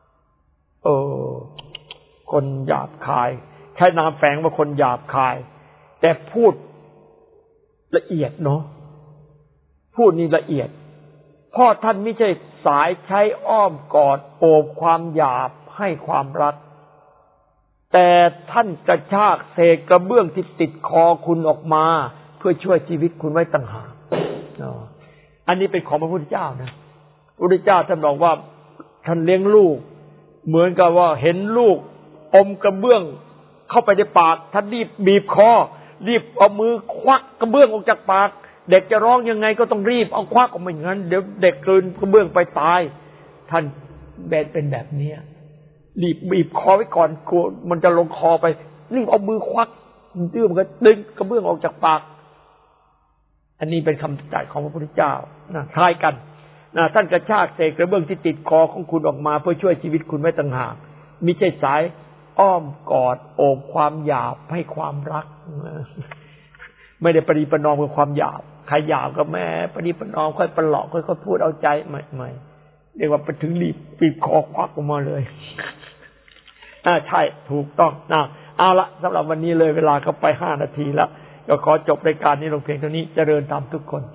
คนหยาบคายใช้นามแฝงว่าคนหยาบคายแต่พูดละเอียดเนาะพูดนี่ละเอียดพ่อท่านไม่ใช่สายใช้อ้อมกอดโอบความหยาบให้ความรักแต่ท่านกระชากเศษกระเบื้องที่ติดคอคุณออกมาเพื่อช่วยชีวิตคุณไว้ต่างหากอันนี้เป็นของพระพุทธเจ้านะพระพุทธเจ้าท่านบอกว่าท่านเลี้ยงลูกเหมือนกับว่าเห็นลูกอมกระเบื้องเข้าไปในปากท่านรีบบีบคอรีบเอามือควักกระเบื้องออกจากปากเด็กจะร้องยังไงก็ต้องรีบเอาควักออกมาอย่างนั้นเดี๋ยวเด็กกลืนกระเบื้องไปตายท่านเป็นแบบนี้รีบบีบคอไว้ก่อนกลัวมันจะลงคอไปรีบเอามือควักดื้อมันก็ดึงกระเบื้องออกจากปากอันนี้เป็นคำตรัสของพระพุทธเจ้านะคล้ายกันนะท่านกระชากเศษกระเบื้องที่ติดคอของคุณออกมาเพื่อช่วยชีวิตคุณไว้ต่างหากมิใช่สายอ้อมกอดโอบความหยาบให้ความรักไม่ได้ปฏิปนอมกับความหยาบใครหยาบก็แม่ปฏิปนอมค่อยประหลอกค่อยพูดเอาใจไม่เรียกว่าไปถึงรีบปีบคอควักออกมาเลยใช่ถูกต้องนะเอาละสำหรับวันนี้เลยเวลาก็ไป5 นาทีแล้วก็ขอจบรายการนี้ลงเพียงเท่านี้เจริญธรรมทุกคน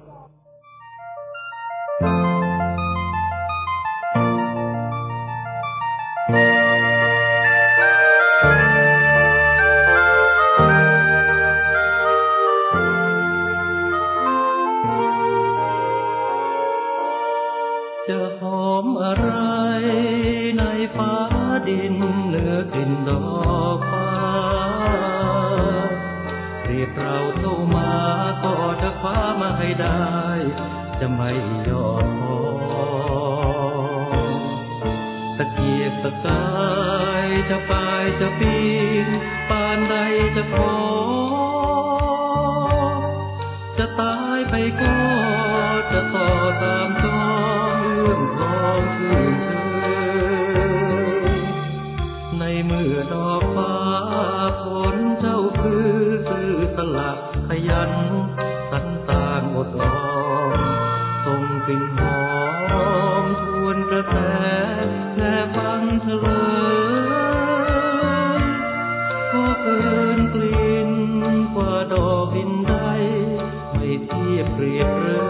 จะหอมอะไรในฟ้าดินเหนือกลิ่นดอกฟ้าเรียกเราเข้ามาก็จะคว้ามาให้ได้จะไม่ยอมพอตะเกียกตะกายจะปลายจะปีนปานใดจะขอจะตายไปก็จะต่อตามจอเรื่องของชื่นเอ่ยในเมื่อดอกฟ้าผลเจ้าคือซื่อสละขยันสันตานอดออมส่งกลิ่นหอมทวนกระแสแลฟังเฉลยก็เกินกลิ่นกว่าดอกดินใดไม่เทียบเปรียบเลย